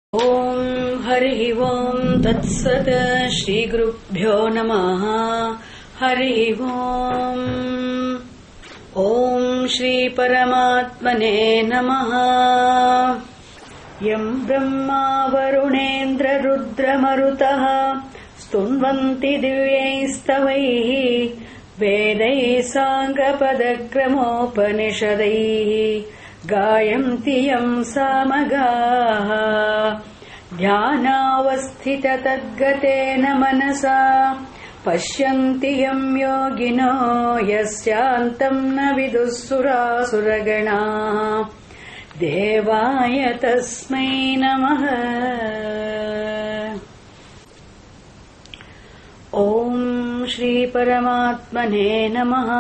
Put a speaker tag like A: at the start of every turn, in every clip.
A: ओम हरिः ओम तत्सत् श्रीगुरुभ्यो नमः। हरिः ओम। ओम श्री परमात्मने नमः। यं ब्रह्मा वरुणेन्द्र रुद्रमरुतः स्तुन्वन्ति दिव्यैस्तवैः वेदैः साङ्गपदक्रमोपनिषदैः गायन्ति यं सामगाः। ध्यानावस्थिततद्गतेन मनसा पश्यन्ति यं योगिनो यस्यान्तं न विदुः सुरासुरगणाः। देवाय तस्मै नमः। ॐ श्री परमात्मने नमः।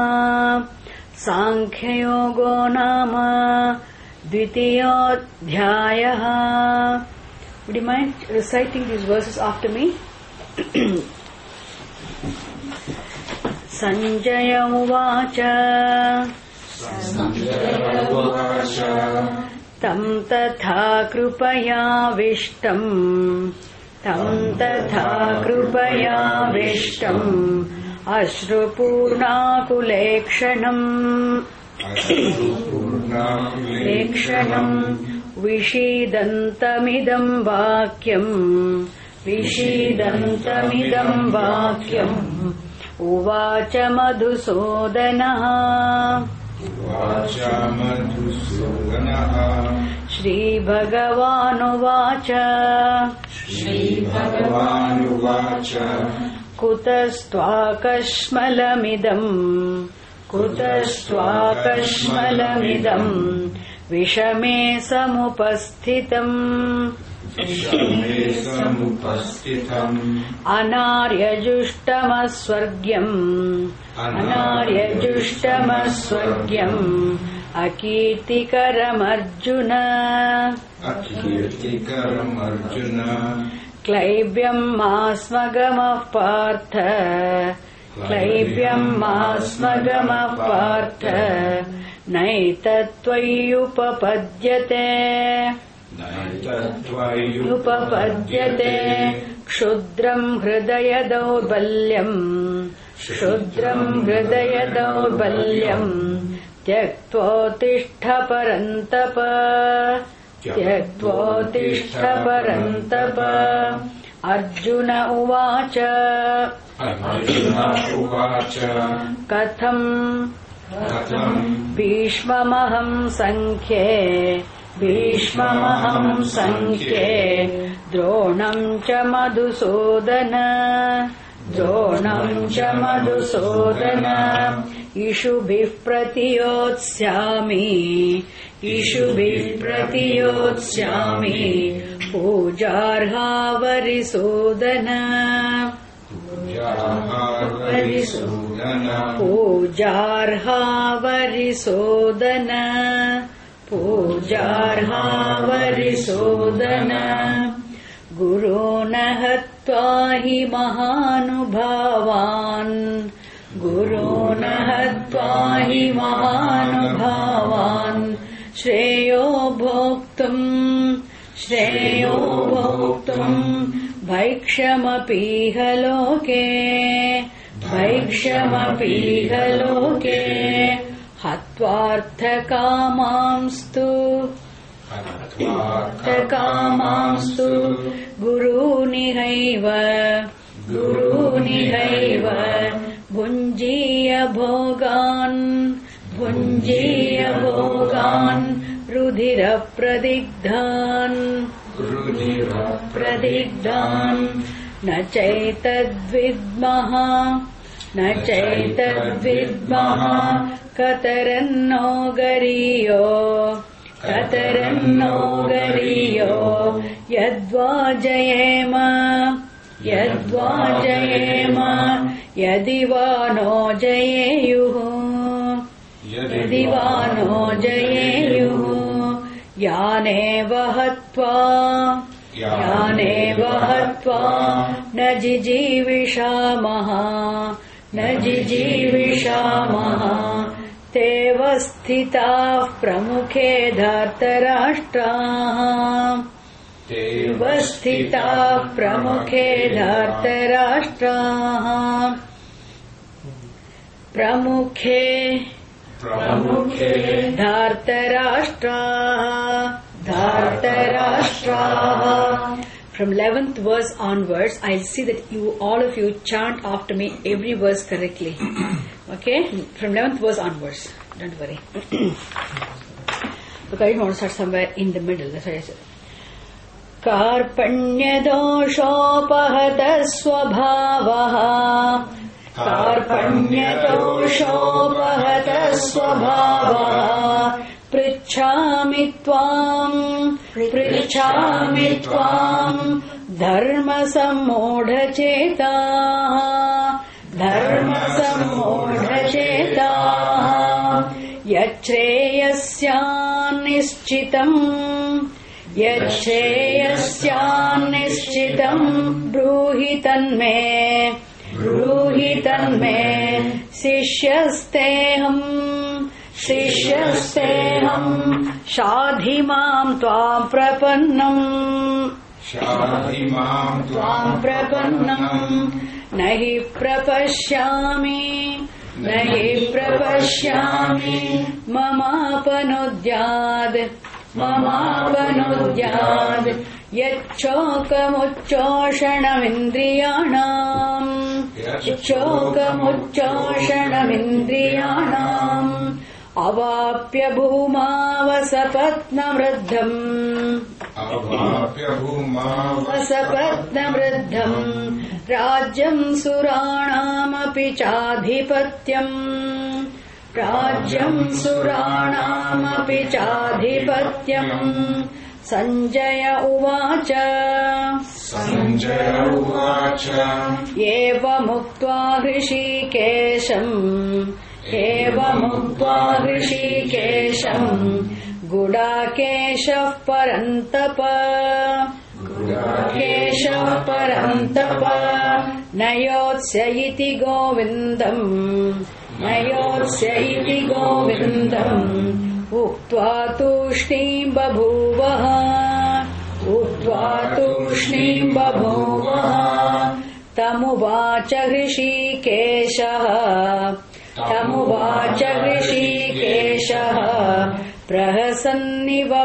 A: सांख्ययोगो नाम द्वितीयोऽध्यायः। Would you mind reciting these verses after me? Sanjay uvacha tam tatha krupaya vishtam अश्रुपूर्णाकुलेक्षणम् विषीदन्तमिदम् वाक्यम् उवाच मधुसूदनः। श्रीभगवानुवाच कुतस्त्वाकश्मलमिदम् विषमे समुपस्थितम् अनार्यजुष्टमस्वर्ग्यम् अकीर्तिकरमर्जुन। क्लैब्यम् मास्मगमः पार्थ नैतत्त्वय्युपपद्यते क्षुद्रम् हृदय दौर्बल्यम् त्यक्त्वोत्तिष्ठ परन्तप। अर्जुन उवाच कथम् भीष्ममहं सङ्ख्ये द्रोणं च मधुसूदन इषुभिः प्रतियोत्स्यामि पूजार्हा वरिसूदन। गुरून् हत्वा हि महानुभावान् श्रेयो भोक्तुम् भैक्षमपीह लोके हत्वार्थकामांस्तु गुरूनिहैव भुञ्जीय भोगान् रुधिरप्रदिग्धान् न चैतद्विद्मः कतरन्नो गरीयो यद्वा जयेम यदि वा नो जयेयुः यानेव हत्वा न जिजीविषामः तेव स्थिताः प्रमुखे धार्तराष्ट्राः। Vasthita Pramukhe Dhartarashtraha Pramukhe Dhartarashtraha. From 11th verse onwards, I'll see that all of you chant after me every verse correctly. Okay? From 11th verse onwards. Don't worry. Because I didn't want to start somewhere in the middle. That's what I said. Karpanyadoshopahatah svabhavaha Karpanyadoshopahatah svabhavaha Prichhami tvam Dharma sammodhachetaha Yachreyasyan nishchitam Bruhi tanme Sishyasteham Shadhimam tvam prapannam Nahi prapashyami Mamapanudyad Yacchokam Avapya bhumavasapatnamriddham Rajyam suranamapi chadhipatyam Sanjaya uvacha Eva muktva Hrishikesham Gudakeshav parantapa Nayotsya iti govindam Uktva tushnim babhuvaha Tamuvacha Hrishikeshaha Prahasanniva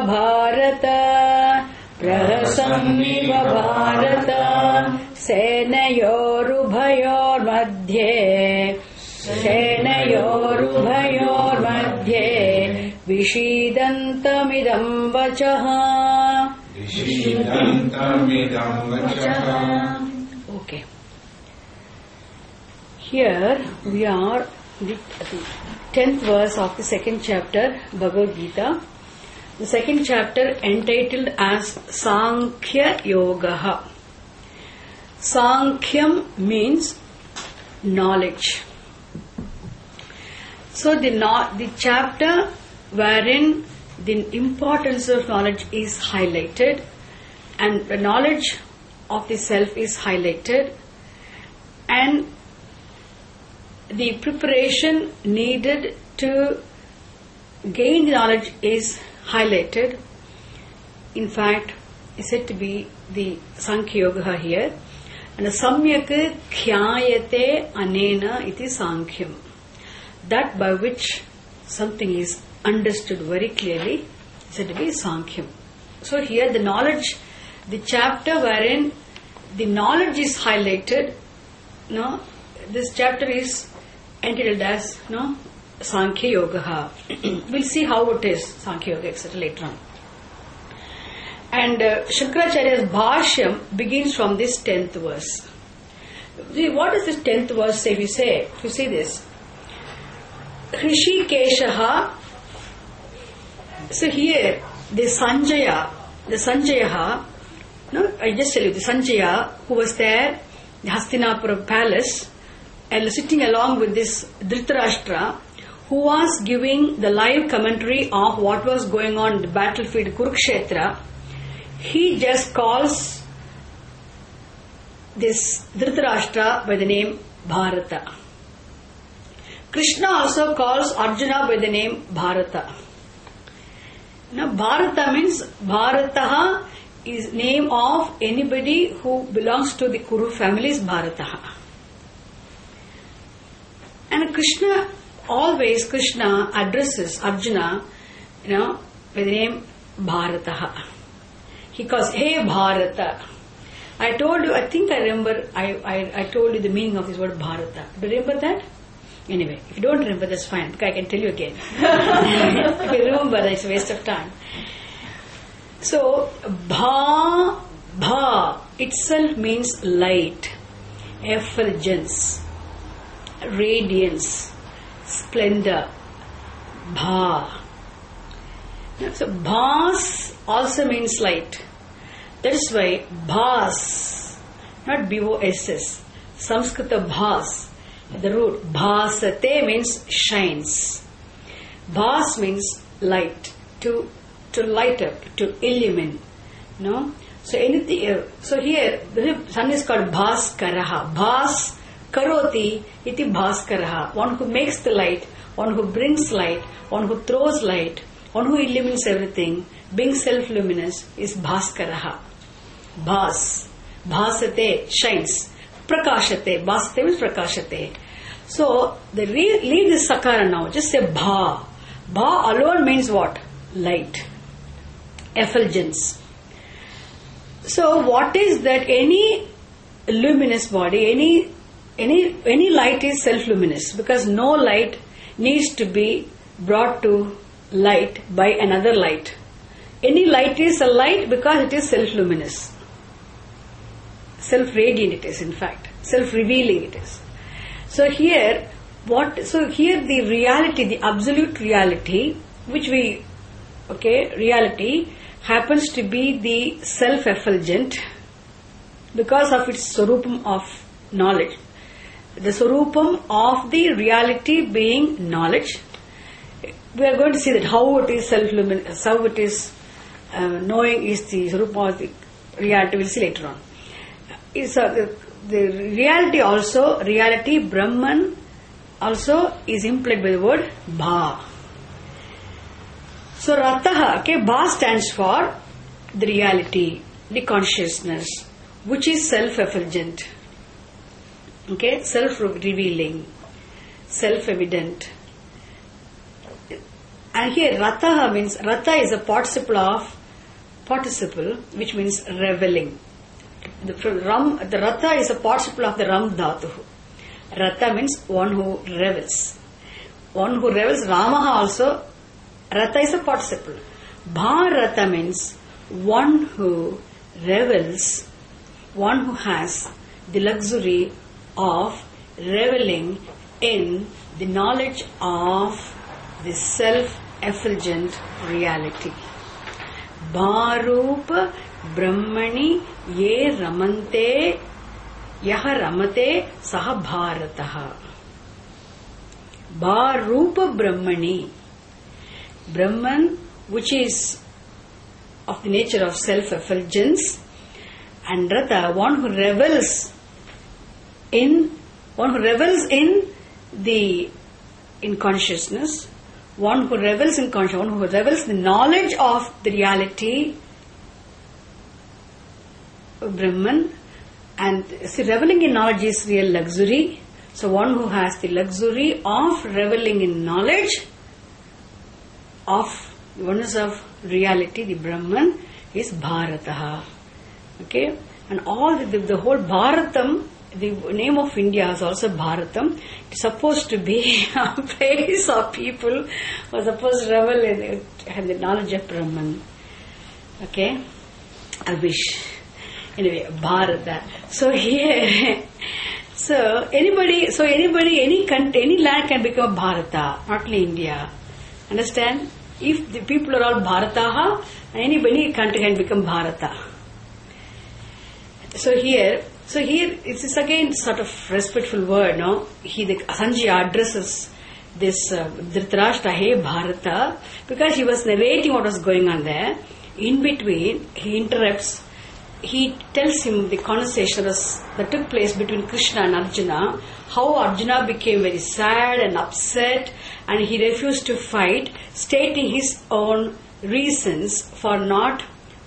A: Bharata Senayorubayor madhye Vishidantamidam vachaha. Okay. Here we are the 10th verse of the 2nd chapter Bhagavad Gita. The 2nd chapter entitled as Sankhya Yogaha. Sankhyam means knowledge. So the chapter wherein the importance of knowledge is highlighted and the knowledge of the self is highlighted and the preparation needed to gain the knowledge is highlighted. In fact, is said to be the Sankhya Yoga here. And the Samyak Khyayate Anena iti Sankhyam. That by which something is understood very clearly is said to be Sankhya. So here the knowledge, the chapter wherein the knowledge is highlighted, this chapter is entitled as Sankhya Yoga. We'll see how it is, Sankhya Yoga, etc. later on. And Shankaracharya's Bhashyam begins from this 10th verse. See, what does this 10th verse say? If you see this, Hrishikeshaha. So here, the Sanjaya, I just tell you, the Sanjaya who was there, the Hastinapura palace, and sitting along with this Dhritarashtra, who was giving the live commentary of what was going on in the battlefield Kurukshetra, he just calls this Dhritarashtra by the name Bharata. Krishna also calls Arjuna by the name Bharata. Now Bharata means Bharataha is name of anybody who belongs to the Kuru family is Bharataha. And Krishna addresses Arjuna, by the name Bharataha. He calls, hey Bharata. I told you, I think I remember, I told you the meaning of this word Bharata. Do you remember that? Anyway, if you don't remember, that's fine, because I can tell you again. If you remember, it's a waste of time. So, Bha itself means light, effulgence, radiance, splendor. Bha. So, Bhas also means light. That is why Bhas, not B-O-S-S, Samskrita Bhas, the root Bhasate means shines. Bhas means light, to light up, to illumine. No? So anything. So here the sun is called Bhaskaraha. Bhas karoti iti Bhaskaraha. One who makes the light, one who brings light, one who throws light, one who illumines everything, being self-luminous is Bhaskaraha. Bhas. Bhasate shines. Prakashate. Bhasate means prakashate. So leave this sakara now. Just say Bha. Bha alone means what? Light. Effulgence. So what is that? Any luminous body, any light is self-luminous, because no light needs to be brought to light by another light. Any light is a light because it is self-luminous. Self-radiant it is, in fact. Self-revealing it is. So here the reality, the absolute reality, reality happens to be the self-effulgent because of its swarupam of knowledge. The swarupam of the reality being knowledge. We are going to see that how it is self-luminous, how it is knowing is the swarupam of the reality. We'll see later on. The reality Brahman also is implied by the word Bha. So Rataha, Bha stands for the reality, the consciousness, which is self-effulgent, self-revealing, self-evident. And here Rataha means, Rata is a participle which means reveling. The Rata is a participle of the Ram Dhatu. Rata means one who revels. One who revels. Ramaha also, Rata is a participle. Bharata means one who revels, one who has the luxury of reveling in the knowledge of the self-effulgent reality. Bharupa Brahmani ye ramante yaha ramate saha bharataha. Bharupa Brahmani. Brahman, which is of the nature of self-effulgence, and Rata, one who revels in consciousness, one who revels in consciousness, one who revels in the knowledge of the reality of Brahman. And see, reveling in knowledge is real luxury. So one who has the luxury of reveling in knowledge of the oneness of reality, the Brahman, is Bharataha. Okay? And all the whole Bharatam, the name of India is also Bharatam. It's supposed to be a place of people who are supposed to revel in the knowledge of Brahman. Okay? I wish. Anyway, Bharata. So here, any country, any land can become Bharata, not only India. Understand? If the people are all Bharataha, any country can become Bharata. So here it is again sort of respectful word, no? Sanjaya addresses this Dhritarashtra, hey Bharata, because he was narrating what was going on there. In between, he interrupts. He tells him the conversation that took place between Krishna and Arjuna, how Arjuna became very sad and upset and he refused to fight, stating his own reasons for not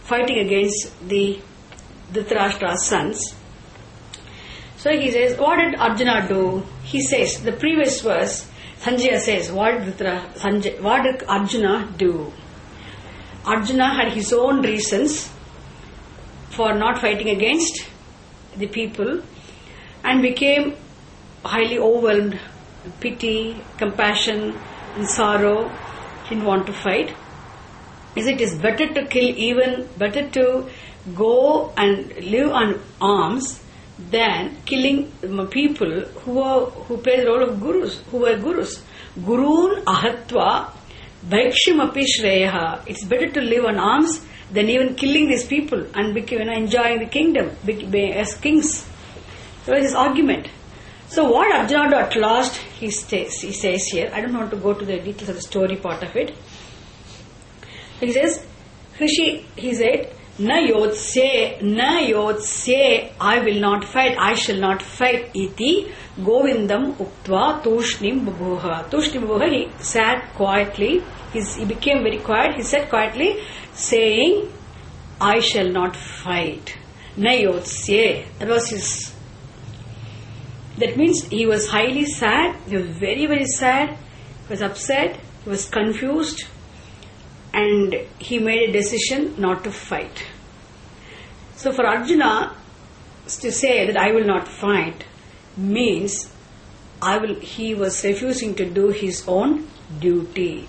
A: fighting against the Dhritarashtra's sons. So he says, what did Arjuna do? He says, the previous verse, Sanjaya says, what did Arjuna do? Arjuna had his own reasons for not fighting against the people and became highly overwhelmed, pity, compassion, and sorrow. He didn't want to fight. He said, it is better to kill, better to go and live on alms than killing people who play the role of gurus, who were gurus. Gurun ahatva bhaikshimapi shreyaha. It's better to live on alms than even killing these people and enjoying the kingdom as kings. So it is argument. So what Arjuna did at last, he says here, I don't want to go to the details of the story part of it. He says, he said, Na yotsye, I will not fight, I shall not fight, iti govindam uktva tushnim bubuha. Tushnim bubuha, he sat quietly, he became very quiet, he sat quietly, saying, I shall not fight. Na yotsye, that was his. That means he was highly sad, he was very, very sad, he was upset, he was confused, and he made a decision not to fight. So for Arjuna to say that I will not fight means he was refusing to do his own duty.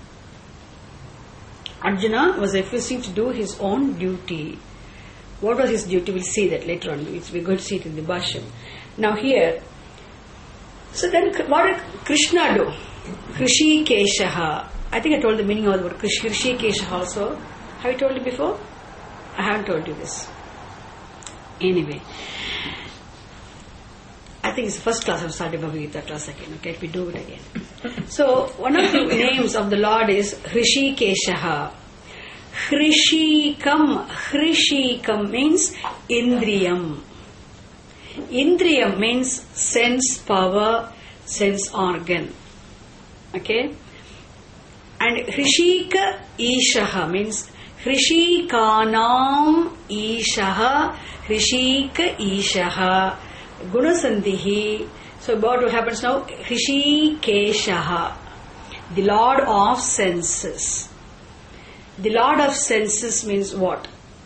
A: Arjuna was refusing to do his own duty. What was his duty? We'll see that later on. We're going to see it in the Bhashyam. Now here, so then what did Krishna do? Hrishikeshaha. I think I told the meaning of the word Hrishikeshaha also. Have I told you before? I haven't told you this. Anyway, I think it's the first class of Sadhu Bhagavad Gita class again. Okay, we do it again. So one of the names of the Lord is Hrishikeshaha. Hrishikam means Indriyam. Indriyam means sense power, sense organ. Okay? And Hrishika Ishaha means Hrishikanam Ishaha, Hrishika Ishaha, Gunasandhihi. So what happens now? Hrishikeshaha, the Lord of senses. The Lord of senses means what?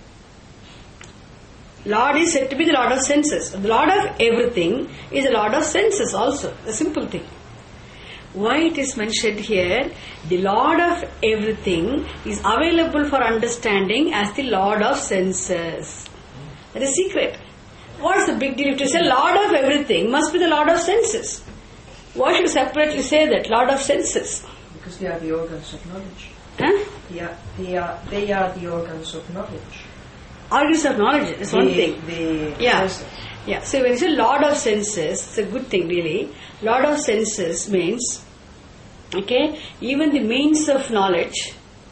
A: Lord is said to be the Lord of senses. The Lord of everything is the Lord of senses also. A simple thing. Why it is mentioned here, the Lord of everything is available for understanding as the Lord of senses. That is secret. What is the big deal? If you say Lord of everything, must be the Lord of senses. Why should you separately say that, Lord of senses?
B: Because they are the organs of knowledge.
A: Huh?
B: They are the organs of knowledge.
A: Organs of knowledge is one thing.
B: Yeah.
A: So when you say Lord of senses, it's a good thing really. Lord of senses means, okay, even the means of knowledge,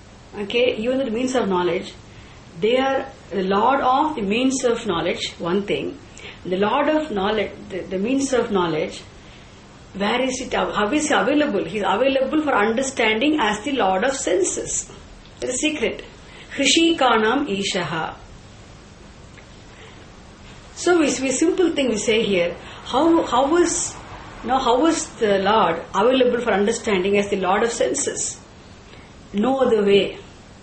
A: they are the Lord of the means of knowledge, one thing. The Lord of knowledge, the means of knowledge, where is it? How is he available? He is available for understanding as the Lord of senses. That is secret. Hrishikanam Ishaha. So we simple thing we say here. How is the Lord available for understanding as the Lord of senses? No other way.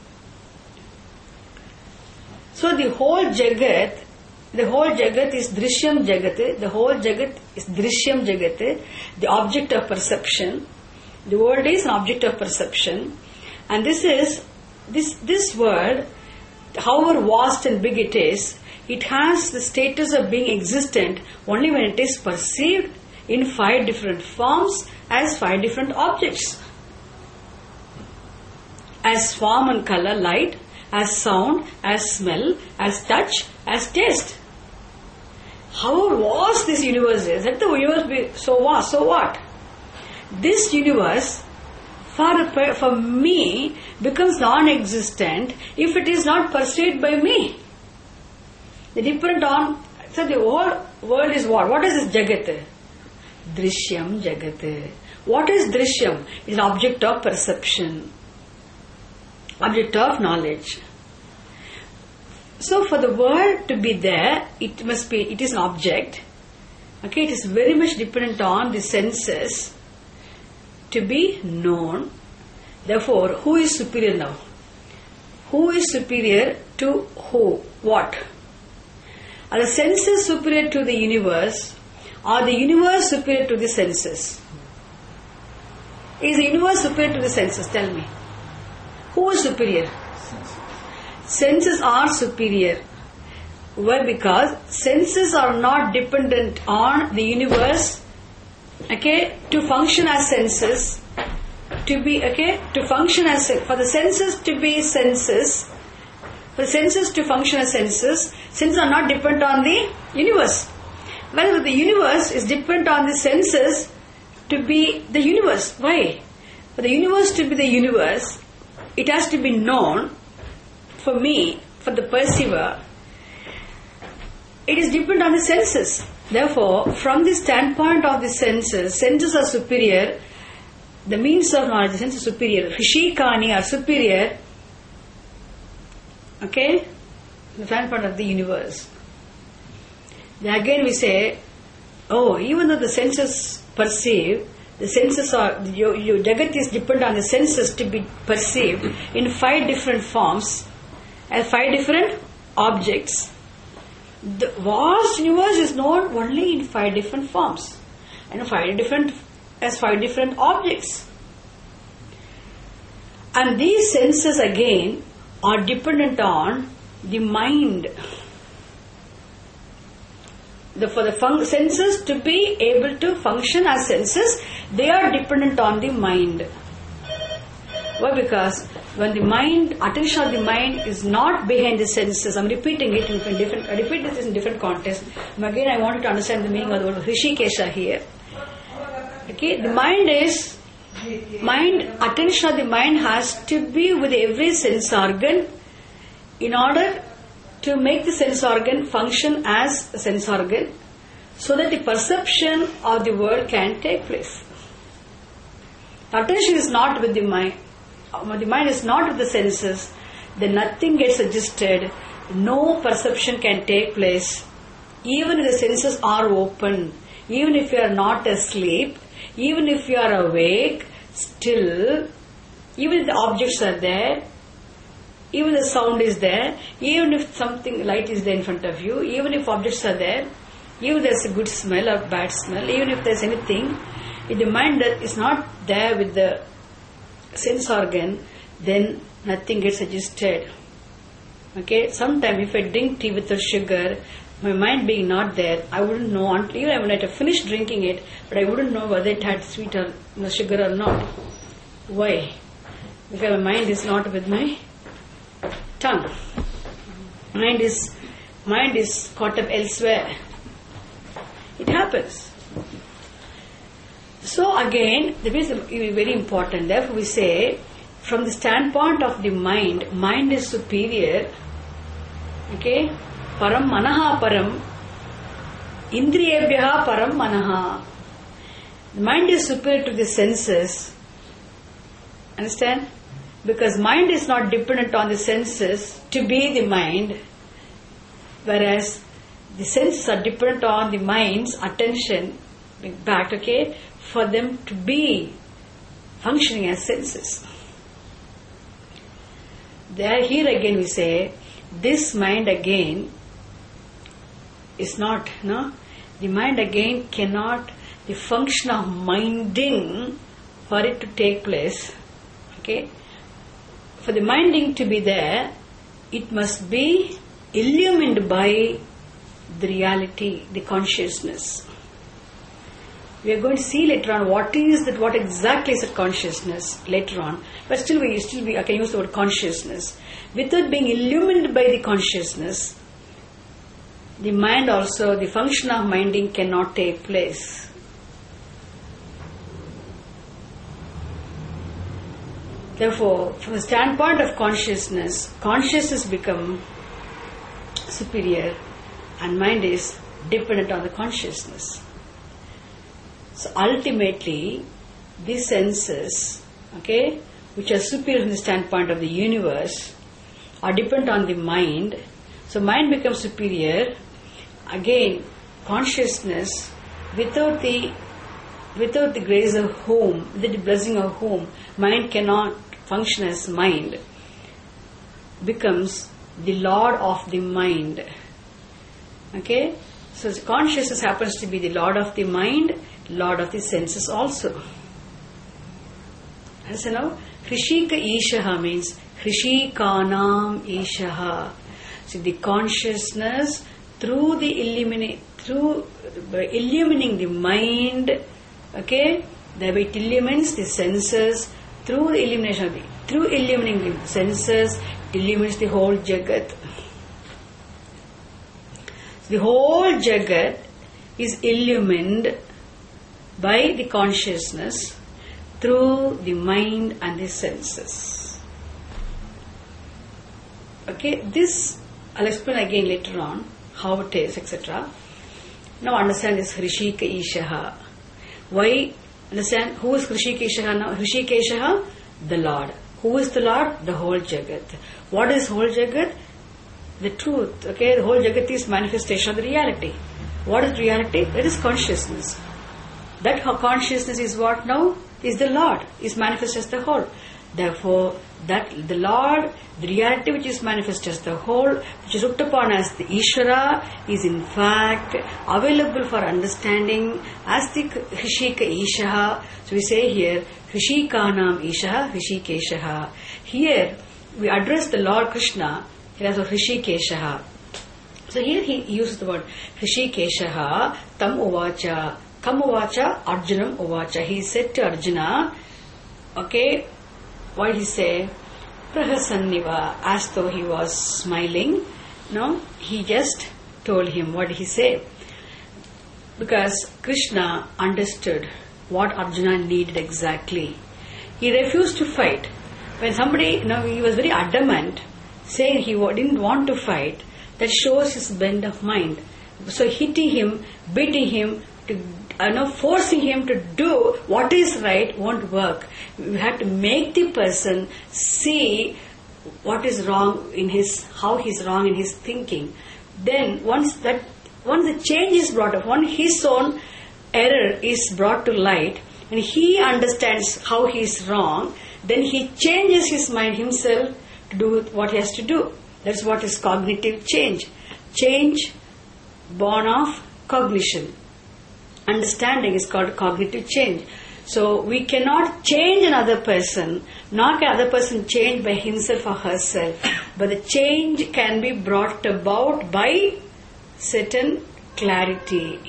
A: So the whole Jagat is Drishyam Jagat. The whole Jagat is Drishyam Jagat, the object of perception. The world is an object of perception, and this world, however vast and big it is, it has the status of being existent only when it is perceived in 5 different forms as 5 different objects. As form and color, light, as sound, as smell, as touch, as taste. However vast this universe is, let the universe be so vast, so what? This universe, for me, becomes non-existent if it is not perceived by me. So the whole world is what? What is this Jagat? Drishyam Jagat. What is Drishyam? It is an object of perception, object of knowledge. So for the world to be there, it is an object. Okay, it is very much dependent on the senses to be known. Therefore, who is superior now? Who is superior to who? What? Are the senses superior to the universe, or the universe superior to the senses? Is the universe superior to the senses? Tell me. Who is superior? Senses are superior. Why? Because senses are not dependent on the universe, okay, to function as senses, to function as, for the senses to be senses, for the senses to function as senses are not dependent on the universe. Whereas the universe is dependent on the senses to be the universe. Why? For the universe to be the universe, it has to be known. For me, for the perceiver, it is dependent on the senses. Therefore, from the standpoint of the senses are superior. The means of knowledge, the senses are superior. Rishikani are superior. Okay? The standpoint of the universe. Then again we say, even though the senses perceive, the senses are, your Jagat is dependent on the senses to be perceived in 5 different forms, as 5 different objects. The vast universe is known only in 5 different forms, and 5 different objects. And these senses again are dependent on the mind. For the senses to be able to function as senses, they are dependent on the mind. Why? Because when the mind, attention of the mind is not behind the senses, I'm repeating it in different, I repeat this in different contexts. Again, I want you to understand the meaning of the word Rishikesha here. Okay, the attention of the mind has to be with every sense organ in order to make the sense organ function as a sense organ, so that the perception of the world can take place. The attention is not with the mind. When the mind is not with the senses, then nothing gets suggested, no perception can take place. Even if the senses are open, even if you are not asleep, even if you are awake, still, even if the objects are there, even if the sound is there, even if something light is there in front of you, even if objects are there, even if there's a good smell or bad smell, even if there's anything, if the mind that is not there with the sense organ, then nothing gets suggested. Okay, sometimes if I drink tea without sugar, my mind being not there, I wouldn't know until even when I have finished drinking it, but I wouldn't know whether it had sweet or sugar or not. Why? Because my mind is not with my tongue. Mind is caught up elsewhere. It happens. So again, this is very important. Therefore we say, from the standpoint of the mind is superior. Okay? Param manaha param. Indriyebhyaha param manaha. The mind is superior to the senses. Understand? Because mind is not dependent on the senses to be the mind, whereas the senses are dependent on the mind's attention back, okay, for them to be functioning as senses. Here again we say, this mind again is not, the mind again cannot, the function of minding for it to take place, okay, for the minding to be there, it must be illumined by the reality, the consciousness. We are going to see later on what exactly is a consciousness later on. But still I can use the word consciousness. Without being illumined by the consciousness, the mind also, the function of minding cannot take place. Therefore, from the standpoint of consciousness become superior and mind is dependent on the consciousness. So ultimately, these senses, okay, which are superior from the standpoint of the universe, are dependent on the mind, So mind becomes superior. Again, consciousness without the grace of whom, without the blessing of whom, mind cannot function as mind, becomes the lord of the mind. Okay? So consciousness happens to be the lord of the mind, lord of the senses also. And so now, Hrishika Ishaha means Hrishikanam Ishaha. So the consciousness through illumining the mind, okay, thereby it illumines the senses. Through illuminating the senses, it illumines the whole Jagat. The whole Jagat is illumined by the consciousness through the mind and the senses. Okay, this I'll explain again later on how it is, etc. Now understand this Hrishika Ishaha. Why? Understand who is Hrishika Ishaha now? Hrishika Ishaha, the Lord. Who is the Lord? The whole Jagat. What is whole Jagat? The truth. Okay, the whole Jagat is manifestation of the reality. What is reality? That is consciousness. That consciousness is what now? Is the Lord. Is manifest as the whole. Therefore, that the Lord, the reality which is manifest as the whole, which is looked upon as the Ishvara, is in fact available for understanding as the Hrishika Ishaha. So we say here, Hrishikanam Ishaha, Hrishikeshaha. Here, we address the Lord Krishna as a Hrishikeshaha. So here he uses the word Hrishikeshaha, Tam Uvacha. Tam Uvacha, Arjunam Uvacha. He said to Arjuna, okay, what did he say? Prahasanniva, as though he was smiling. No, he just told him. What did he say? Because Krishna understood what Arjuna needed exactly. He refused to fight. When somebody, he was very adamant, saying he didn't want to fight, that shows his bent of mind. So hitting him, beating him, forcing him to do what is right won't work. We have to make the person see what is wrong in how he's wrong in his thinking. Then once the change is brought up, once his own error is brought to light, and he understands how he is wrong, then he changes his mind himself to do what he has to do. That's what is cognitive change. Change born of cognition. Understanding is called cognitive change. So we cannot change another person, nor can other person change by himself or herself. But the change can be brought about by certain clarity.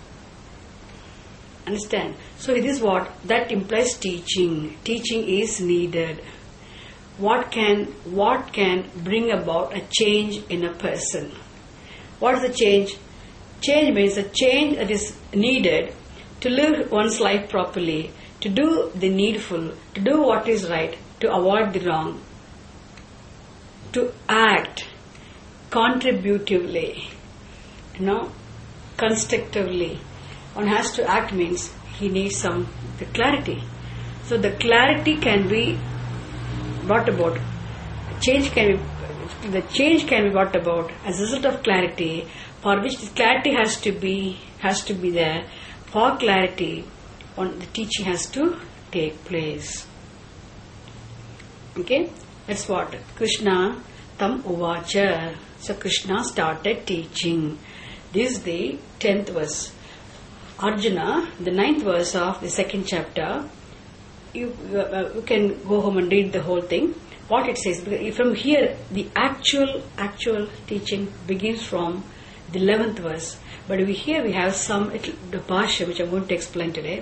A: Understand? So it is that implies teaching. Teaching is needed. What can bring about a change in a person? What is the change? Change means a change that is needed to live one's life properly, to do the needful, to do what is right, to avoid the wrong, to act contributively, constructively. One has to act means he needs the clarity. So the clarity can be brought about. The change can be brought about as a result of clarity, for which the clarity has to be there. For clarity, the teaching has to take place. Okay, that's what Krishna Tam Uvacha. So Krishna started teaching. This is the 10th verse. Arjuna, the 9th verse of the 2nd chapter. You can go home and read the whole thing. What it says, from here, the actual teaching begins from the 11th verse. But we have some the Bhashya which I'm going to explain today.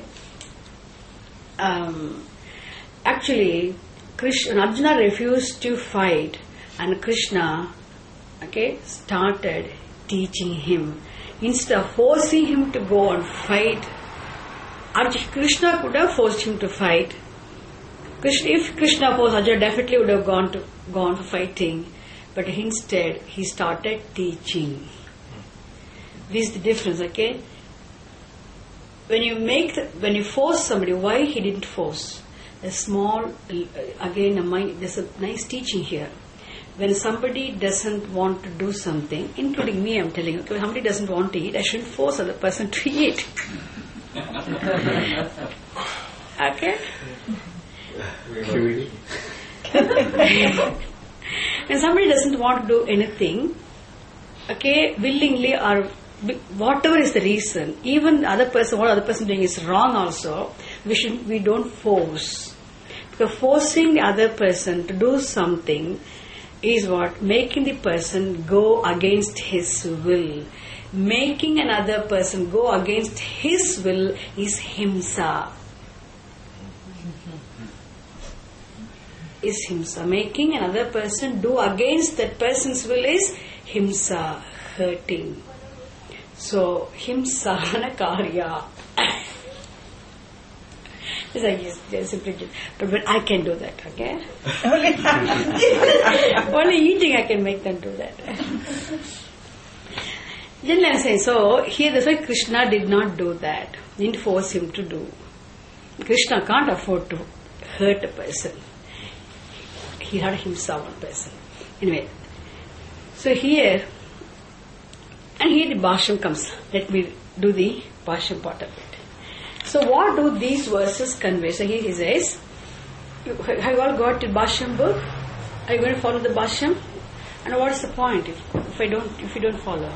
A: Actually, Arjuna refused to fight, and Krishna, started teaching him. Instead of forcing him to go and fight, Krishna could have forced him to fight. If Krishna forced, Arjuna definitely would have gone for fighting. But instead, he started teaching. This is the difference, okay? When you force somebody, why he didn't force? There's a nice teaching here. when somebody doesn't want to do something, including me, I'm telling you, if somebody doesn't want to eat, I shouldn't force other person to eat. Okay? When somebody doesn't want to do anything, okay, willingly or whatever is the reason, even the other person, what other person doing is wrong also, we don't force. Because forcing the other person to do something is what? Making the person go against his will. Making another person go against his will is himsa. Is himsa. Making another person do against that person's will is himsa, hurting. So, himsana karya. It's like, yes, simply just, but I can do that, okay? Only eating I can make them do that. Generally I'm saying, so here that's why Krishna did not do that. Didn't force him to do. Krishna can't afford to hurt a person. He hurt himself, one person. Anyway, so here, and here the Bhashyam comes. Let me do the Bhashyam part of it. So what do these verses convey? So here he says, have you all got the Bhashyam book? Are you going to follow the Bhashyam? And what is the point if you don't follow?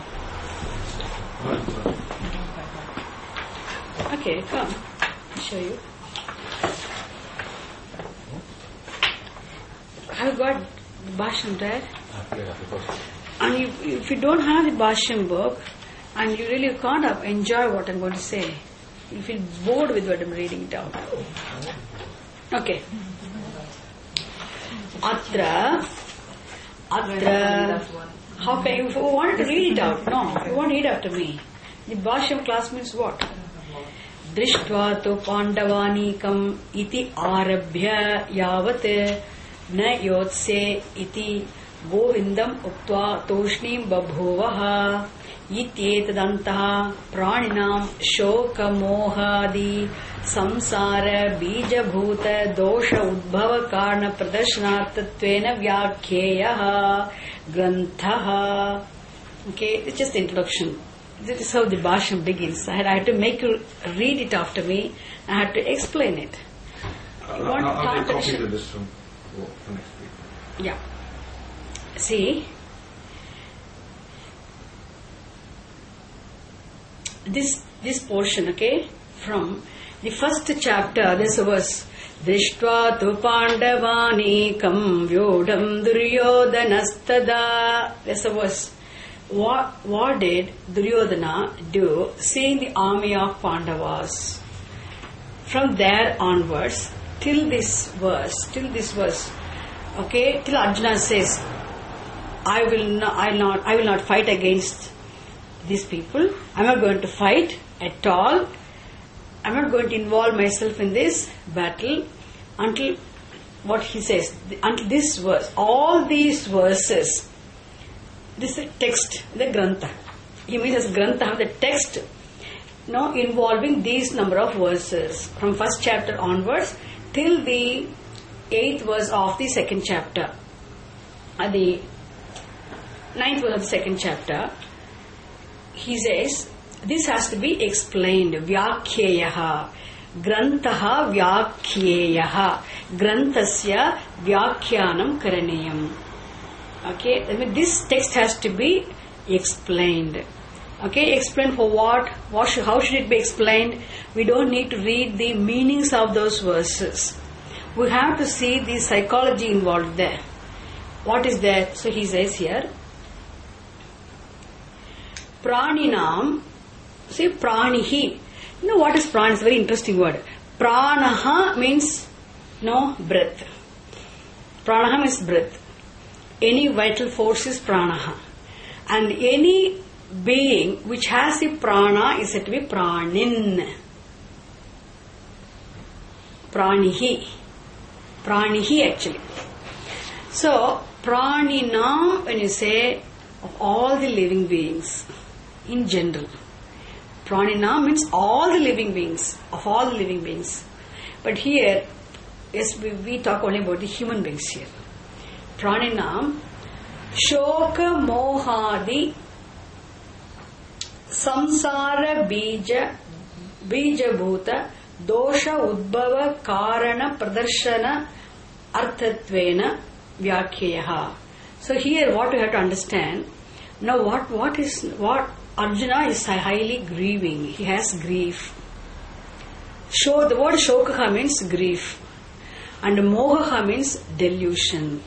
A: Okay, come. I'll show you. Have you got the Bhashyam there? And if you don't have the Bhashyam book, and you really can't enjoy what I'm going to say, you feel bored with what I'm reading it out. Okay. Atra. How can you, if you want to read it out? No, you won't read after me. The Bhashyam class means what? Drishtva tu Pandavanikam iti arabhya yavat na yotse iti govindam uktva toshnim babhuvaha ityetadantaha praninam shoka mohadi samsara bijabhuta dosha udbhava karna pradarshanaartatvena vyakheyaha granthaha. Okay, it's just the introduction. This is how the Bhashyam begins. I had to make you read it after me. I had to explain it.
C: I'll take copy of this from next week.
A: Yeah. See, this portion, okay, from the first chapter, there's a verse. Drishtva tu Pandavanikam vyodham Duryodanastada. There's a verse. What did Duryodhana do seeing the army of Pandavas? From there onwards, till this verse, okay, till Arjuna says, I will not fight against these people. I'm not going to fight at all. I'm not going to involve myself in this battle until what he says, until this verse. All these verses, this is text, the Grantha. He means as Grantha, the text, involving these number of verses from first chapter onwards till the 8th verse of the second chapter. At the 9th verse of the second chapter, he says, this has to be explained. Vyakheyaha. Grantaha vyakheyaha. Grantasya vyakhyanam karaneyam. Okay, I mean, this text has to be explained. Okay, explained for what? How should it be explained? We don't need to read the meanings of those verses. We have to see the psychology involved there. What is there? So he says here, Praninam, see pranihi. You know what is prana? It's a very interesting word. Pranaha means breath. Pranaha means breath. Any vital force is pranaha. And any being which has the prana is said to be pranin. Pranihi. Pranihi actually. So, praninam, when you say of all the living beings in general. Pranina means all the living beings, of all the living beings. But here, yes, we talk only about the human beings here. Praninam, Shoka Mohadi Samsara Bija Bhuta Dosha Udbhava Karana Pradarshana Arthatvena Vyakyaha. So here what you have to understand, now what Arjuna is highly grieving. He has grief. The word Shokaha means grief. And Mohaha means delusion.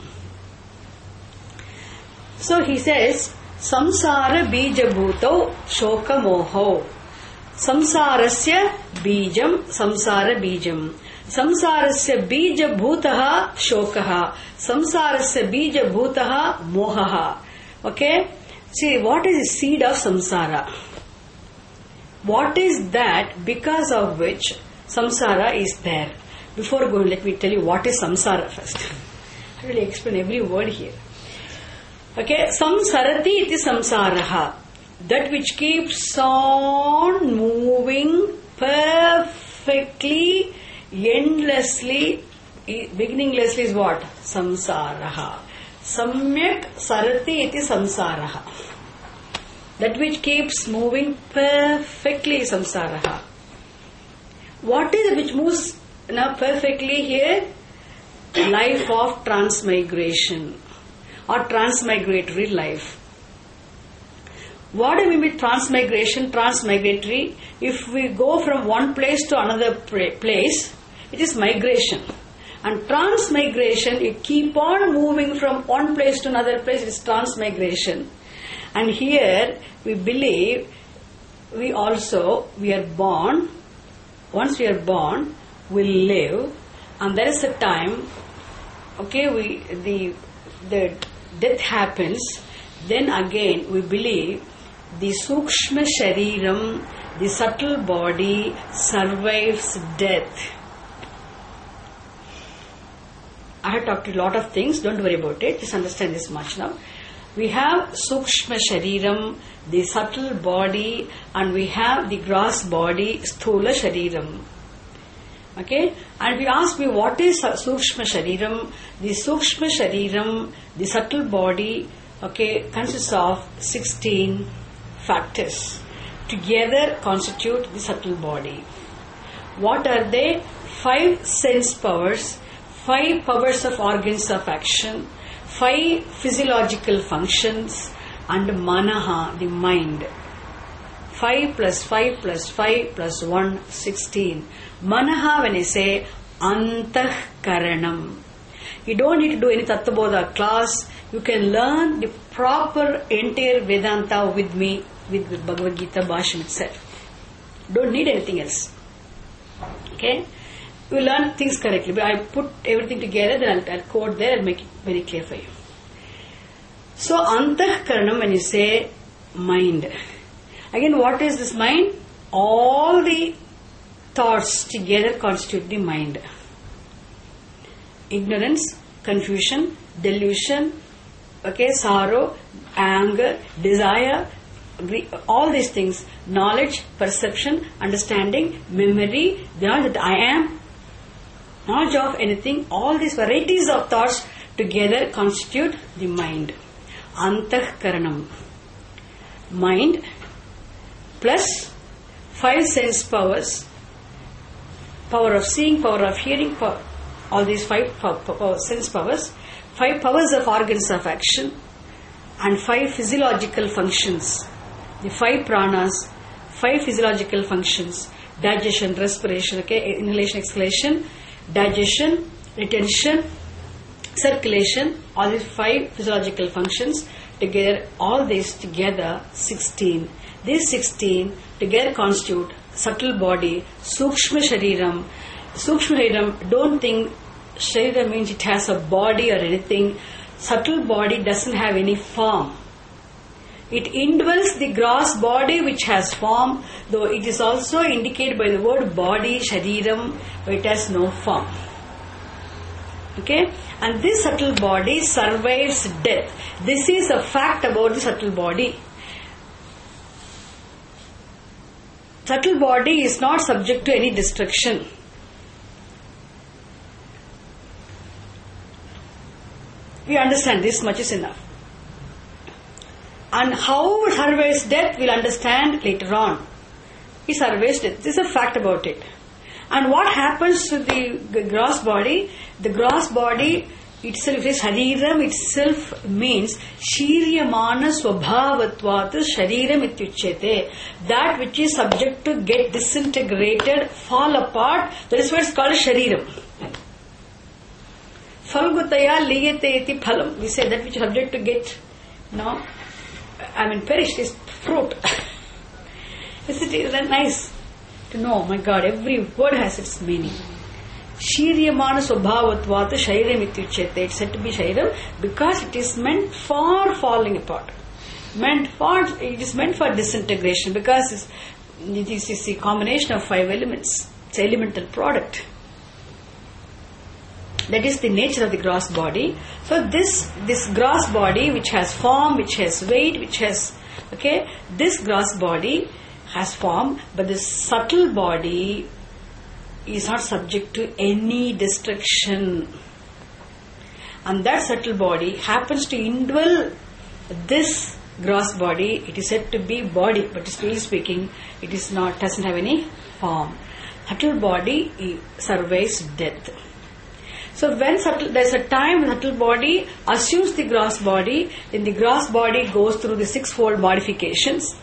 A: So he says, Samsara bija bhuto shoka moho. Samsarasya bijam samsara bijam. Samsarasya bija bhutaha shokaha. Samsarasya bija bhutaha mohaha. Okay? See, what is the seed of samsara? What is that because of which samsara is there? Before going, let me tell you what is samsara first. I will explain every word here. Okay, samsarati iti samsaraha. That which keeps on moving perfectly, endlessly, beginninglessly is what? Samsaraha. Samyak sarati iti samsaraha. That which keeps moving perfectly is samsaraha. What is it which moves now perfectly here? Life of transmigration or transmigratory life. What do we mean by transmigration, transmigratory? If we go from one place to another place, it is migration. And transmigration, you keep on moving from one place to another place, it is transmigration. And here we believe we are born. Once we are born, we live, and there is a time, okay, the death happens. Then again we believe the Sukshma Shariram, the subtle body, survives death. I have talked a lot of things, don't worry about it, just understand this much now. We have Sukshma Shariram, the subtle body, and we have the gross body, Sthula Shariram. Okay? And if you ask me what is Sukshma Shariram, the Sukshma Shariram, the subtle body, okay, consists of 16 factors. Together constitute the subtle body. What are they? 5 sense powers, 5 powers of organs of action, 5 physiological functions, and Manaha, the mind. 5 plus 5 plus 5 plus 1, 16. Manaha, when I say Antah Karanam. You don't need to do any Tattvabodha class. You can learn the proper entire Vedanta with me, with Bhagavad Gita Bhashyam itself. Don't need anything else. Okay? You learn things correctly. But I put everything together, then I'll quote there and make it very clear for you. So, Antah Karanam, when you say mind. Again, what is this mind? All the thoughts together constitute the mind. Ignorance, confusion, delusion, okay, sorrow, anger, desire, all these things, knowledge, perception, understanding, memory, the knowledge that I am, knowledge of anything, all these varieties of thoughts together constitute the mind. Antah Karanam. Mind plus 5 sense powers, power of seeing, power of hearing, all these 5 sense powers, 5 powers of organs of action, and 5 physiological functions. The 5 pranas, 5 physiological functions: digestion, respiration, okay, inhalation, exhalation, digestion, retention, circulation, all these 5 physiological functions together, all these together 16. These 16 together constitute subtle body, Sukshma Shariram. Sukshma Shariram, don't think Sharira means it has a body or anything. Subtle body doesn't have any form. It indwells the gross body which has form, though it is also indicated by the word body, Shariram, but it has no form. Okay? And this subtle body survives death. This is a fact about the subtle body. Subtle body is not subject to any destruction. We understand this much is enough. And how it survives death, we'll understand later on. It survives death. This is a fact about it. And what happens to the gross body? The gross body itself is Shariram itself means Shiryamana Swabhavatvat Shariram ityuchyate. That which is subject to get disintegrated, fall apart, that is why it's called Shariram. Falgutaya liyate iti phalam. We say that which is subject to get, perished is fruit. Isn't it nice to know? Oh my God, every word has its meaning. Shiryamana Swabhavatvat Shairam ityuchyate. It's said to be Shairam because it is meant for falling apart. It is meant for disintegration because this is a combination of 5 elements. It's an elemental product. That is the nature of the gross body. So this gross body, which has form, which has weight, this gross body has form, but the subtle body is not subject to any destruction. And that subtle body happens to indwell this gross body. It is said to be body, but still speaking, it is not, doesn't have any form. Subtle body survives death. So when there's a time when subtle body assumes the gross body, then the gross body goes through the 6-fold modifications.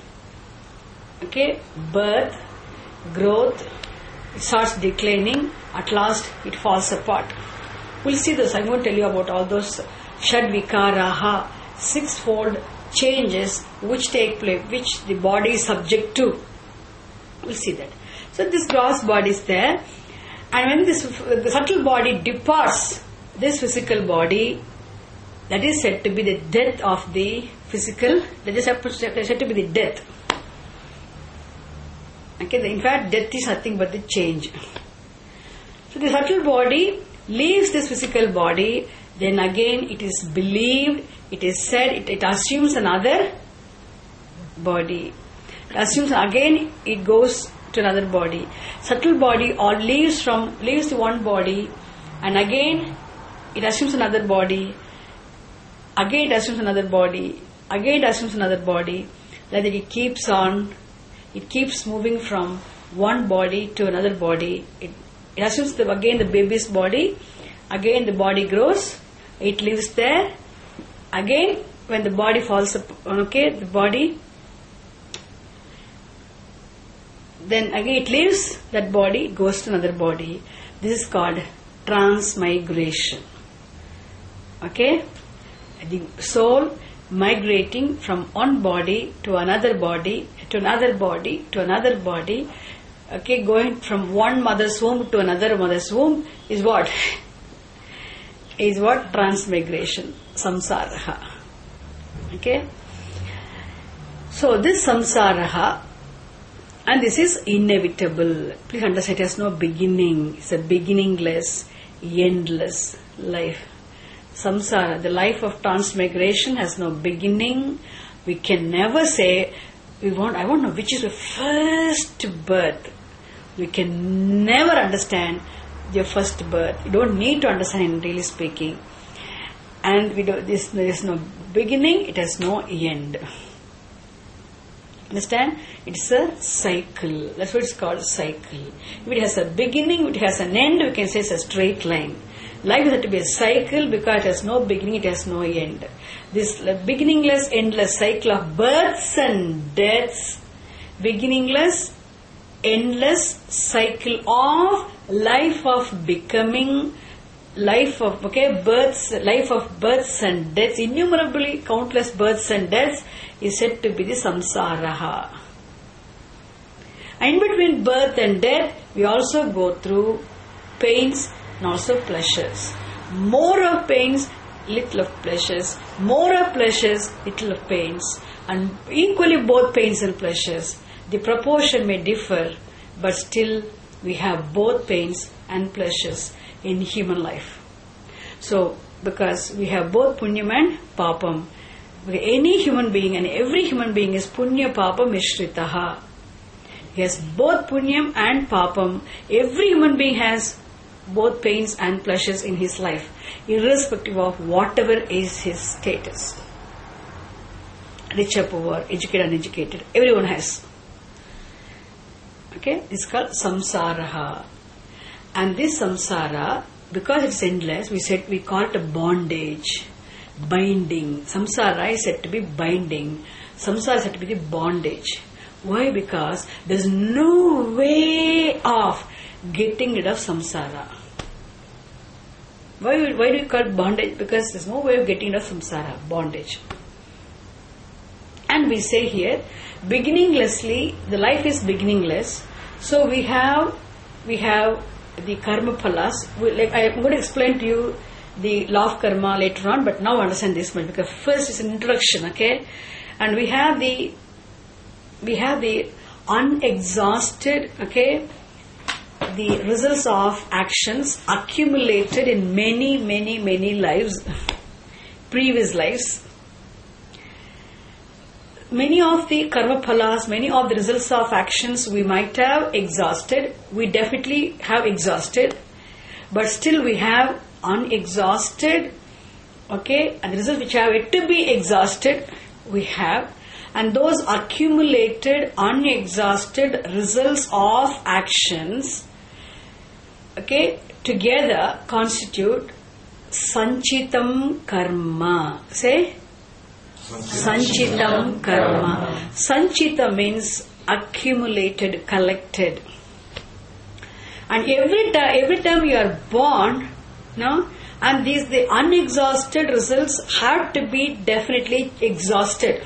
A: Birth, growth, it starts declining, at last it falls apart. We'll see this. I'm going to tell you about all those Shadvikaraha, 6-fold changes which take place, which the body is subject to. We'll see that. So this gross body is there. And when the subtle body departs this physical body, that is said to be the death of the physical, that is said to be the death. In fact, death is nothing but the change. So the subtle body leaves this physical body, then again it is believed, it is said, it assumes another body. It assumes again it goes to another body. Subtle body or leaves the one body, and again it assumes another body, again it assumes another body, again it assumes another body. Like that it keeps on, it keeps moving from one body to another body. It assumes again the baby's body, again the body grows, it lives there, again when the body falls the body, then again it leaves that body, goes to another body. This is called transmigration. The soul migrating from one body to another body, to another body, to another body. Going from one mother's womb to another mother's womb is what? Is what? Transmigration. Samsaraha. So this samsaraha, and this is inevitable. Please understand, it has no beginning. It's a beginningless, endless life. Samsara, the life of transmigration, has no beginning. We can never say, I want to know which is the first birth. We can never understand your first birth. You don't need to understand, really speaking. And there is no beginning, it has no end. Understand? It's a cycle. That's what it's called, a cycle. If it has a beginning, if it has an end, we can say it's a straight line. Life has to be a cycle because it has no beginning, it has no end. This beginningless, endless cycle of births and deaths, beginningless, endless cycle of life of becoming, life of births and deaths, innumerably countless births and deaths, is said to be the samsaraha. And in between birth and death, we also go through pains and also pleasures. More of pains, little of pleasures. More of pleasures, little of pains. And equally both pains and pleasures. The proportion may differ, but still we have both pains and pleasures in human life. So, because we have both punyam and papam, any human being, and every human being is punya papa mishritaha. He has both punyam and papam. Every human being has both pains and pleasures in his life, irrespective of whatever is his status. rich or poor, educated, uneducated. Everyone has. Okay, this is called samsaraha. And this samsara, because it's endless, we call it a bondage, binding. Samsara is said to be binding. Samsara is said to be the bondage. Why? Because there's no way of getting rid of samsara. Why do we call it bondage? Because there's no way of getting rid of samsara, bondage. And we say here, beginninglessly, the life is beginningless. So we have the karma phalas. I'm going to explain to you the law of karma later on, but now understand this much, because first is an introduction, okay? And we have the unexhausted, okay, the results of actions accumulated in many lives, previous lives. Many of the karma phalas, many of the results of actions we might have exhausted. We definitely have exhausted, but still we have unexhausted, okay, and the results which have yet to be exhausted we have, and those accumulated unexhausted results of actions, okay, together constitute sanchitam karma. Say sanchitam karma. Sanchita means accumulated, collected. And every time you are born, no, and the unexhausted results have to be definitely exhausted.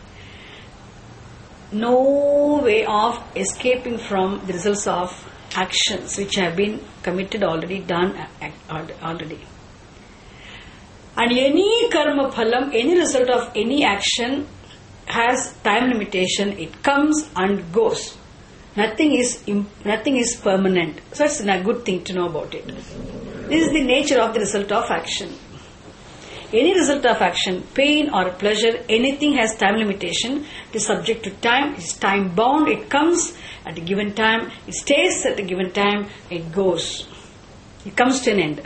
A: No way of escaping from the results of actions which have been committed already, done already. And any karma phalam, any result of any action has time limitation. It comes and goes. Nothing is permanent. So it's a good thing to know about it. This is the nature of the result of action. Any result of action, pain or pleasure, anything has time limitation. It is subject to time. It is time bound. It comes at a given time. It stays at a given time. It goes. It comes to an end.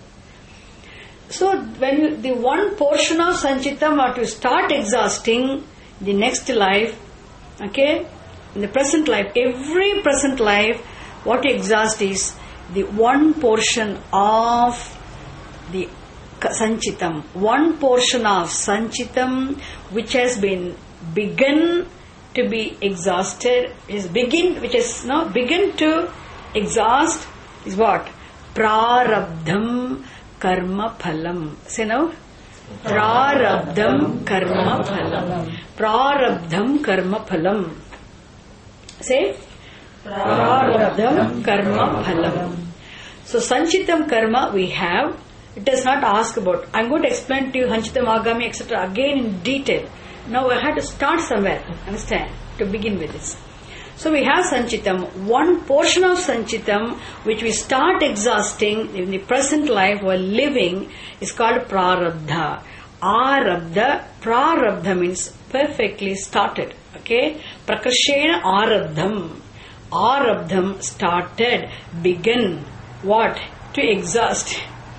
A: So when the one portion of sanchitam are to start exhausting, the next life, okay, in the present life, every present life, what you exhaust is the one portion of the sanchitam, one portion of sanchitam which has been begun to be exhausted, which is now begin to exhaust is what? Prarabdham karma phalam. Say now. Prarabdham karma phalam. Prarabdham karma phalam. Say. Prarabdham karma phalam. So sanchitam karma we have. It does not ask about. I'm going to explain to you Sanchitam, Agami, etc. again in detail. Now I had to start somewhere. Understand? To begin with this. So we have sanchitam, one portion of sanchitam which we start exhausting in the present life while living is called prarabdha. Arabdha, prarabdha means perfectly started. Okay? Prakarshena arabdham. Arabdham started, begun. What? To exhaust.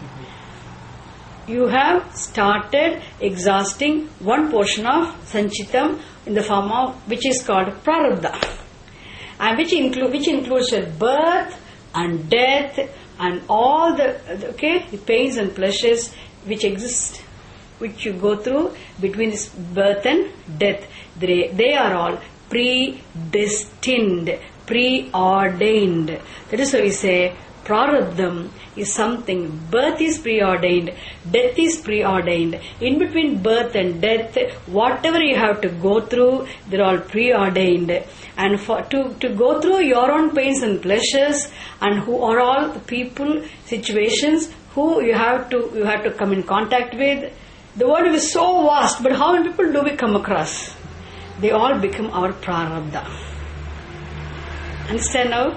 A: You have started exhausting one portion of sanchitam in the form of which is called prarabdha. And which includes your birth and death and all the pains and pleasures which exist, which you go through between this birth and death. They are all predestined, preordained. That is why we say prarabdham is something. Birth is preordained, death is preordained. In between birth and death, whatever you have to go through, they're all preordained. And to go through your own pains and pleasures, and who are all the people, situations who you have to come in contact with. The world is so vast, but how many people do we come across? They all become our prarabdha. Understand now?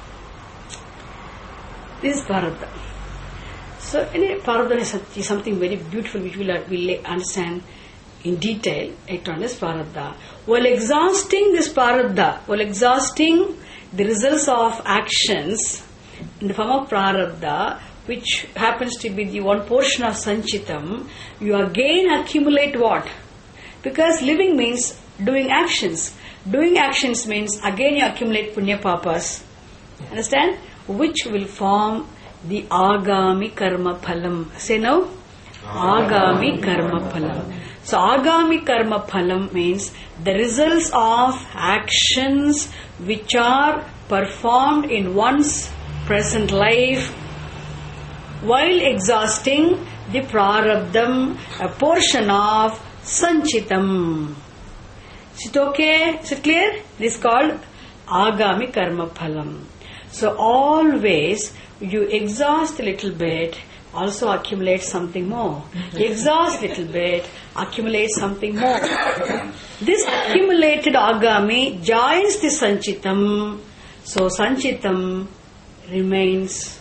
A: This is prarabdha. So, prarabdha is something very beautiful which we'll understand in detail later on. This prarabdha. While exhausting this prarabdha, while exhausting the results of actions in the form of prarabdha, which happens to be the one portion of sanchitam, you again accumulate what? Because living means doing actions. Doing actions means again you accumulate punya papas. Understand? Which will form the agami karma phalam. Say now. Agami karma phalam. So agami karma phalam means the results of actions which are performed in one's present life while exhausting the prarabdham, a portion of sanchitam. Is it okay? Is it clear? This is called agami karma phalam. So always you exhaust a little bit, also accumulate something more. Exhaust a little bit, accumulate something more. This accumulated agami joins the sanchitam. So sanchitam remains.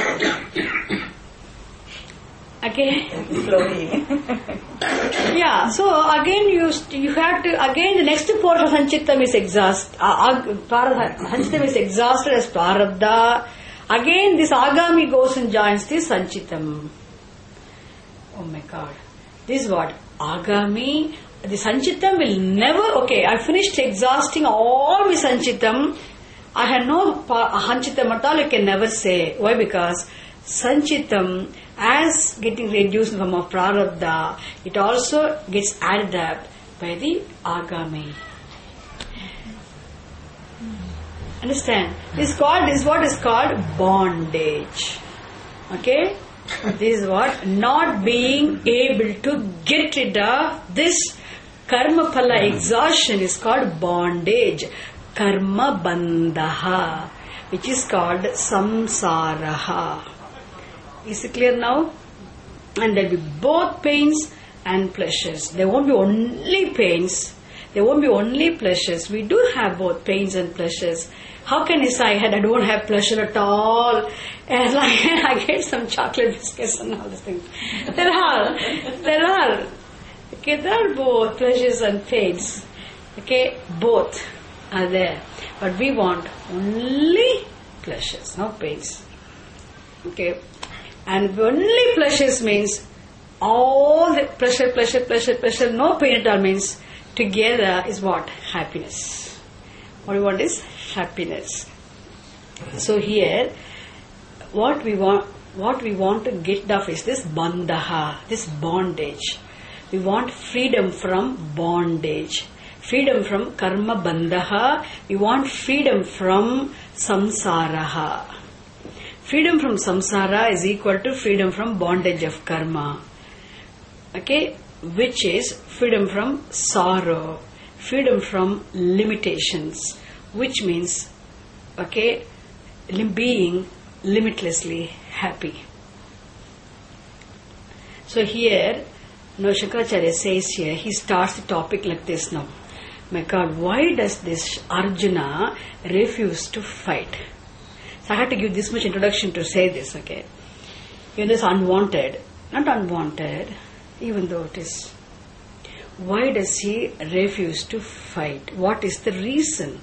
A: Okay. Yeah. So again you have to again the next portion of sanchitam is sanchitam is exhausted as prarabdha. Again this agami goes and joins the sanchitam. Oh my God. This is what? Agami. The sanchitam will never. Okay, I finished exhausting all my sanchitam. I had no sanchitam at all. You can never say. Why? Because sanchitam, as getting reduced in the form of prarabdha, it also gets added up by the agami. Understand? This is what is called bondage. Okay? This is what? Not being able to get rid of this karma phala exhaustion is called bondage. Karma bandhaha, which is called samsaraha. Is it clear now? And there will be both pains and pleasures. There won't be only pains. There won't be only pleasures. We do have both pains and pleasures. How can you say I don't have pleasure at all? And like I get some chocolate biscuits and all these things. There are. Okay, there are both pleasures and pains. Okay, both are there. But we want only pleasures, not pains. Okay. And only pleasures means all the pleasure, no pain at all means together is what? Happiness. What we want is happiness. So here, what we want to get off is this bandhaha, this bondage. We want freedom from bondage. Freedom from karma bandhaha. We want freedom from samsaraha. Freedom from samsara is equal to freedom from bondage of karma. Okay? Which is freedom from sorrow, freedom from limitations, which means, okay, being limitlessly happy. So here, Shankaracharya says here, he starts the topic like this now. My God, why does this Arjuna refuse to fight? So I had to give this much introduction to say this, okay. Even this unwanted, not unwanted, even though it is. Why does he refuse to fight? What is the reason?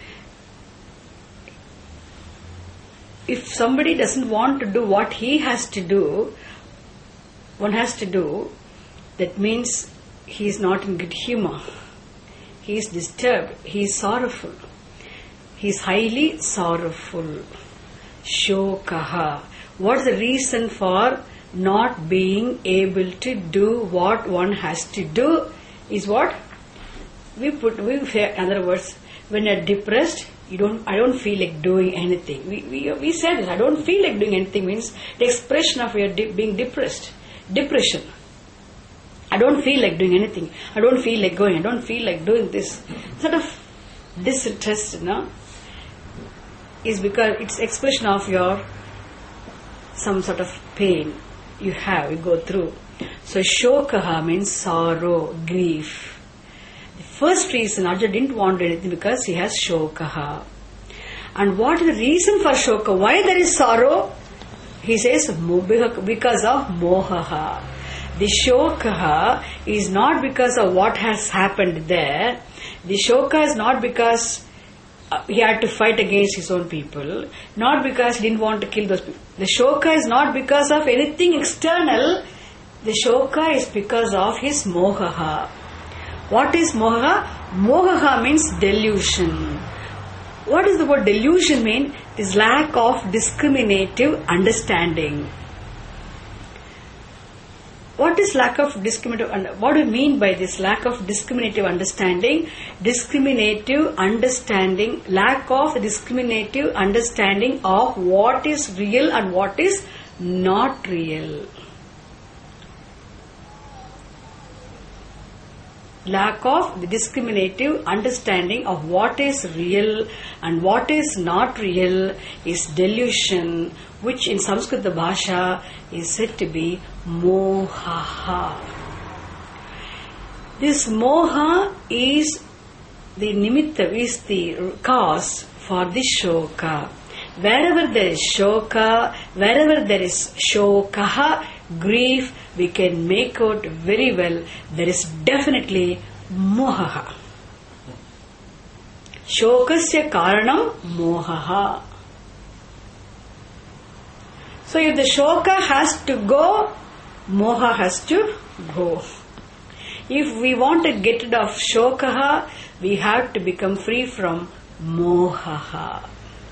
A: If somebody doesn't want to do what he has to do, one has to do, that means he is not in good humor. He is disturbed. He is sorrowful. He is highly sorrowful. Shokaha. What is the reason for not being able to do what one has to do? Is what? In other words, when you are depressed, I don't feel like doing anything. We said this, I don't feel like doing anything means the expression of your being depressed. Depression. I don't feel like doing anything. I don't feel like going. I don't feel like doing this. Sort of disinterest, is because it's expression of your some sort of pain you go through. So shokaha means sorrow, grief. The first reason Arjuna didn't want anything because he has shokaha. And what is the reason for shoka? Why there is sorrow? He says because of mohaha. The shokaha is not because of what has happened there. The shoka is not because he had to fight against his own people, not because he didn't want to kill those people. The shoka is not because of anything external. The shoka is because of his mohaha. What is moha? Moha means delusion. What does the word delusion mean? It is lack of discriminative understanding. What is lack of discriminative? What do you mean by this lack of discriminative understanding? Discriminative understanding, lack of discriminative understanding of what is real and what is not real. Lack of the discriminative understanding of what is real and what is not real is delusion, which in Samskrita Bhasha is said to be moha. This moha is the nimitta, is the cause for the shoka. Wherever there is shoka, wherever there is shokaha, grief, we can make out very well there is definitely moha. Shokasya karanam moha. So if the shoka has to go, moha has to go. If we want to get rid of shokaha, we have to become free from mohaha.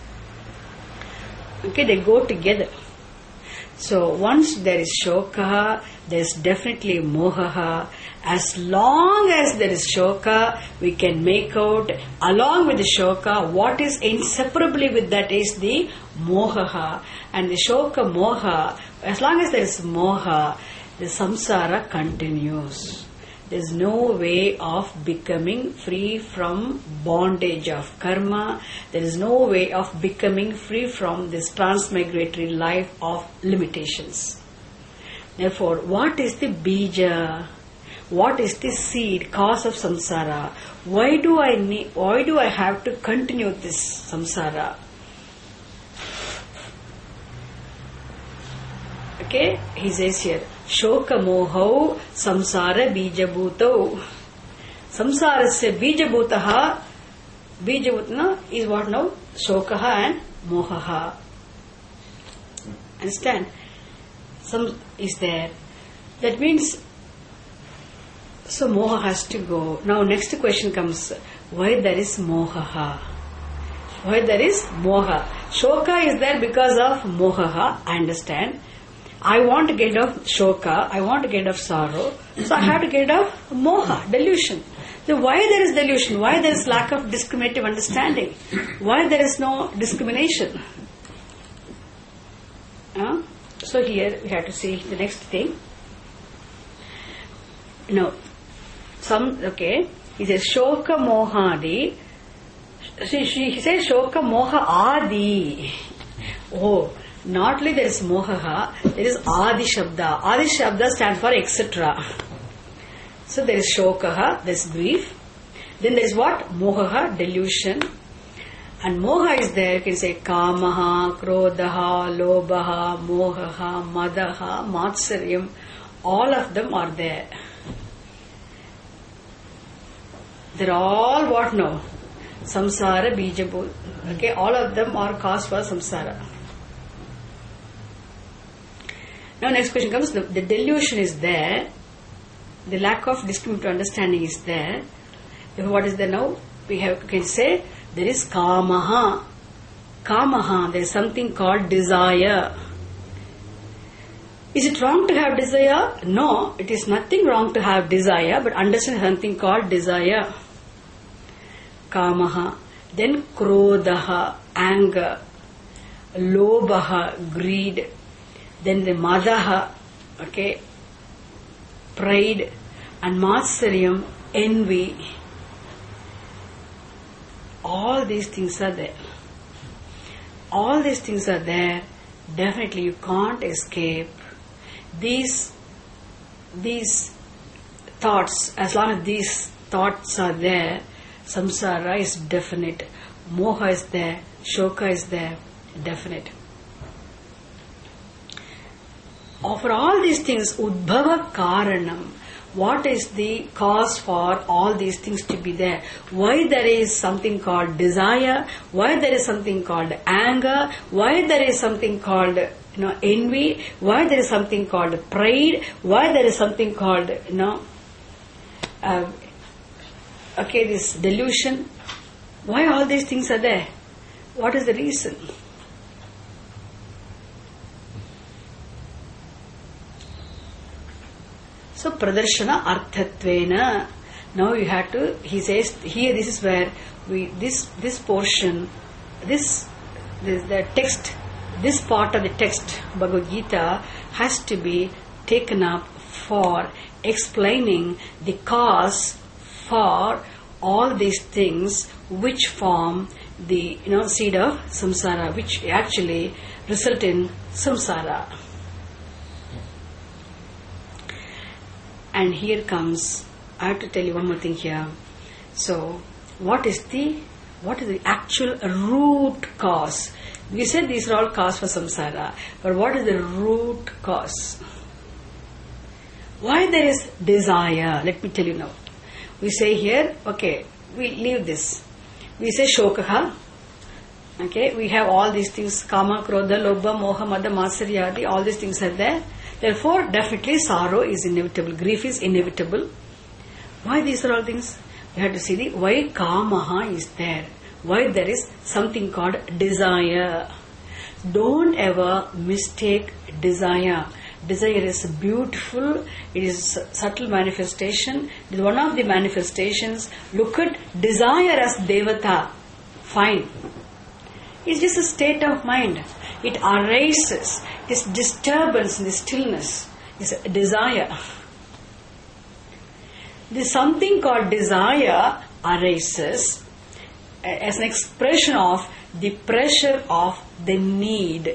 A: Okay, they go together. So once there is shoka, there is definitely mohaha. As long as there is shoka, we can make out along with the shoka what is inseparably with that is the mohaha. And the shoka moha, as long as there is moha, the samsara continues. There is no way of becoming free from bondage of karma. There is no way of becoming free from this transmigratory life of limitations. Therefore, what is the bija? What is the seed, cause of samsara? Why do I have to continue this samsara? Okay, he says here, Shoka mohau samsara bijabhutau. Samsarasya bijabhutaha. Bijabhutana is what now? Shokaha and mohaha. Understand? Some is there. That means, so moha has to go. Now next question comes, why there is mohaha? Why there is moha? Shoka is there because of mohaha, I understand. I want to get rid of shoka, I want to get rid of sorrow, so I have to get rid of moha, delusion. So why there is delusion? Why there is lack of discriminative understanding? Why there is no discrimination? So here we have to see the next thing. No. He says shoka mohadi. He says shoka moha adi. Oh. Not only there is mohaha, there is adi shabda. Adi shabda stands for etc. So there is shokaha, there is grief. Then there is what? Mohaha, delusion. And moha is there, you can say kamaha, krodhaha, lobaha, mohaha, madaha, matsaryam. All of them are there. They're all what now? Samsara, bijabhu. Okay, all of them are cause for samsara. Now next question comes, the delusion is there, the lack of discriminative understanding is there. Therefore, what is there now? We can say there is kamaha. Kamaha, there is something called desire. Is it wrong to have desire? No, it is nothing wrong to have desire, but understand something called desire. Kamaha. Then krodhaha, anger. Lobaha, greed. Then the madaha, okay, pride, and matsaryam, envy. All these things are there. All these things are there. Definitely you can't escape. These thoughts, as long as these thoughts are there, samsara is definite. Moha is there. Shoka is there. Definite. For all these things, udbhava karanam. What is the cause for all these things to be there? Why there is something called desire? Why there is something called anger? Why there is something called envy? Why there is something called pride? Why there is something called this delusion. Why all these things are there? What is the reason? So pradarshana arthatvena. Now you have to, he says here, this is where this portion, the text, this part of the text, Bhagavad Gita, has to be taken up for explaining the cause for all these things which form the seed of samsara, which actually result in samsara. And here comes, I have to tell you one more thing here. So, what is the actual root cause? We said these are all cause for samsara, but what is the root cause? Why there is desire? Let me tell you now. We say here, okay, we leave this. We say shokaha. Okay, we have all these things, kama, krodha, lobha, moha, mada, matsarya, all these things are there. Therefore, definitely sorrow is inevitable, grief is inevitable. Why these are all things? We have to see why kamaha is there. Why there is something called desire. Don't ever mistake desire. Desire is beautiful, it is a subtle manifestation. It is one of the manifestations. Look at desire as devata. Fine. It's just a state of mind. It arises. This disturbance in the stillness is a desire. There's something called desire arises as an expression of the pressure of the need.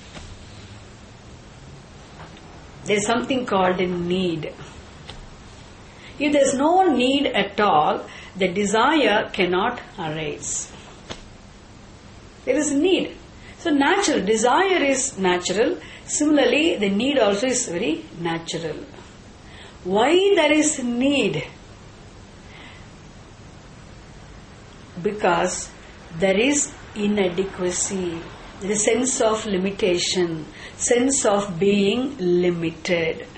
A: There's something called a need. If there's no need at all, the desire cannot arise. There is need. So natural, desire is natural. Similarly, the need also is very natural. Why there is need? Because there is inadequacy. There is sense of limitation, sense of being limited.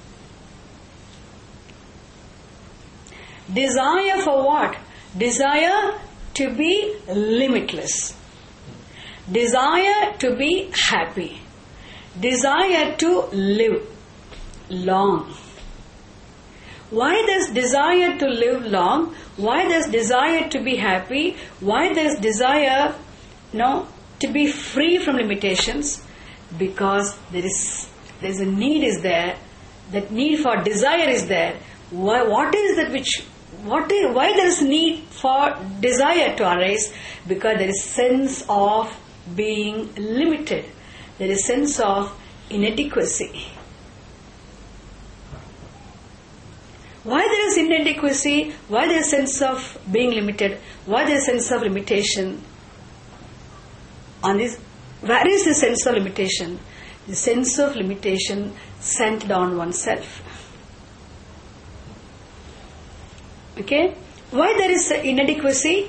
A: Desire for what? Desire to be limitless. Desire to be happy. Desire to live long. Why does desire to live long? Why does desire to be happy? Why does desire to be free from limitations? Because there's a need is there. That need for desire is there. What is that why there is need for desire to arise? Because there is sense of being limited. There is sense of inadequacy. Why there is inadequacy? Why there is sense of being limited? Why there is sense of limitation? On this, where is the sense of limitation? The sense of limitation centered on oneself. Okay? Why there is inadequacy?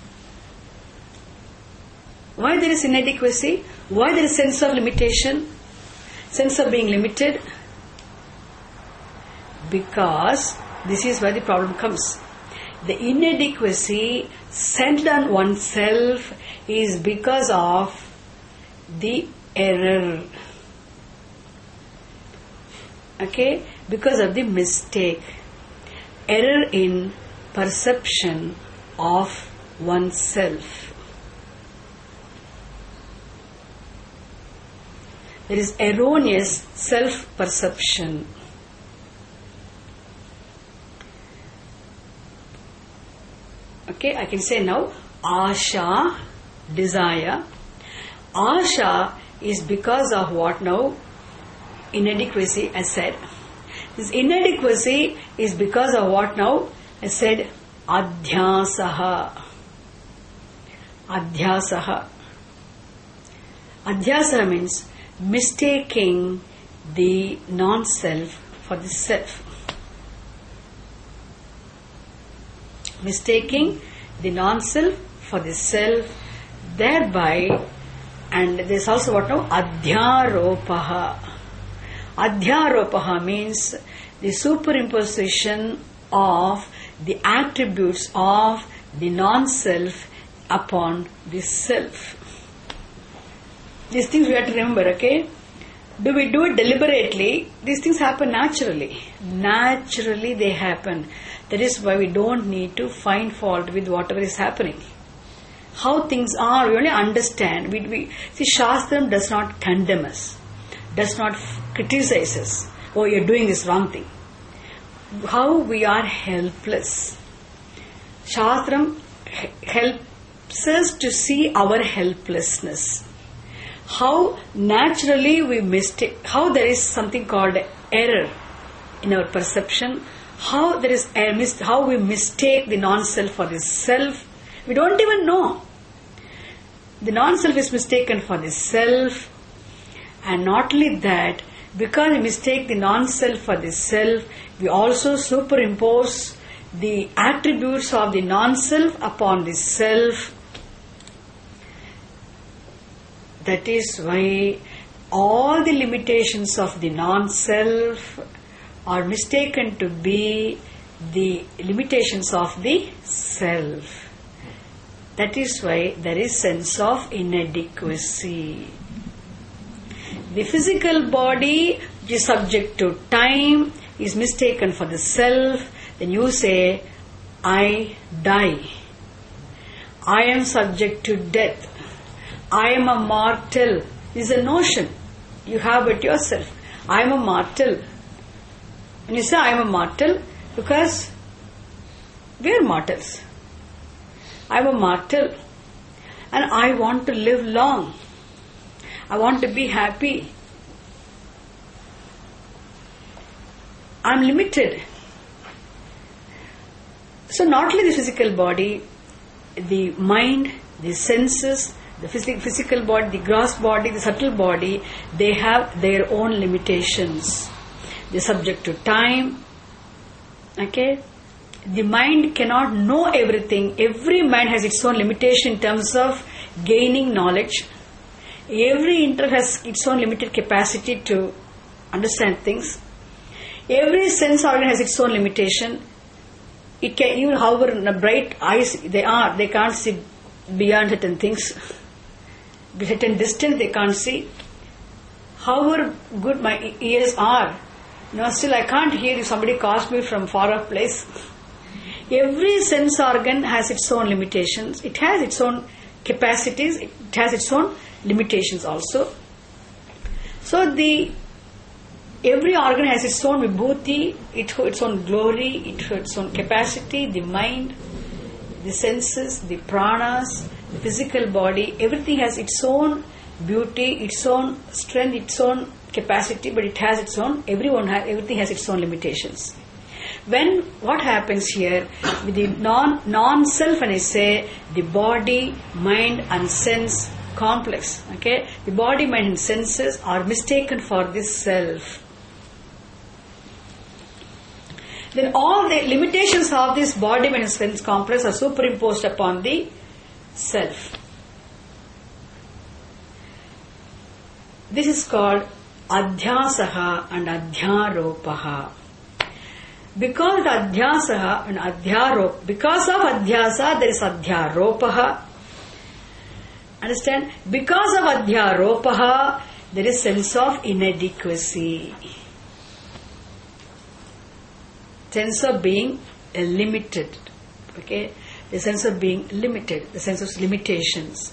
A: Why there is inadequacy? Why there is sense of limitation? Sense of being limited? Because this is where the problem comes. The inadequacy centered on oneself is because of the error. Okay? Because of the mistake. Error in perception of oneself. There is erroneous self-perception. Okay, I can say now, asha, desire. Asha is because of what now? Inadequacy, I said. This inadequacy is because of what now? I said, adhyasaha. Adhyasaha. Adhyasa means mistaking the non-self for the self. Mistaking the non-self for the self, thereby, and there's also what now? Adhyaropaha. Adhyaropaha means the superimposition of the attributes of the non-self upon the self. These things we have to remember, okay? Do we do it deliberately? These things happen naturally. Naturally they happen. That is why we don't need to find fault with whatever is happening. How things are, we only understand. See, Shastram does not condemn us, does not criticize us. Oh, you're doing this wrong thing. How we are helpless. Shastram helps us to see our helplessness. How naturally we mistake, how there is something called error in our perception, how there is how we mistake the non-self for the self. We don't even know. The non-self is mistaken for the self, and not only that, because we mistake the non-self for the self, we also superimpose the attributes of the non-self upon the self. That is why all the limitations of the non-self are mistaken to be the limitations of the self. That is why there is sense of inadequacy. The physical body, which is subject to time, is mistaken for the self. Then you say, I die. I am subject to death. I am a mortal. This is a notion you have about yourself. I am a mortal. When you say I am a mortal, because we are mortals. I am a mortal and I want to live long. I want to be happy. I am limited. So not only the physical body, the mind, the senses, the physical body, the gross body, the subtle body, they have their own limitations. They are subject to time. Okay? The mind cannot know everything. Every mind has its own limitation in terms of gaining knowledge. Every intellect has its own limited capacity to understand things. Every sense organ has its own limitation. It can, even however bright eyes they are, they can't see beyond certain things. Certain distance they can't see. However good my ears are, still I can't hear if somebody calls me from far off place. Every sense organ has its own limitations. It has its own capacities. It has its own limitations also. So every organ has its own vibhuti, its own glory, its own capacity. The mind, the senses, the pranas, the physical body, everything has its own beauty, its own strength, its own capacity, but it has its own, everything has its own limitations. When what happens here with the non-self, when I say the body, mind and sense complex, okay, the body, mind and senses are mistaken for this self. Then all the limitations of this body, mind and sense complex are superimposed upon the self. This is called adhyasaha and adhyaropaha. Because of adhyasa and adhyaropa, because of adhyasa there is adhyaropaha. Understand? Because of adhyaropaha there is sense of inadequacy. Sense of being limited. Okay? The sense of being limited, the sense of limitations.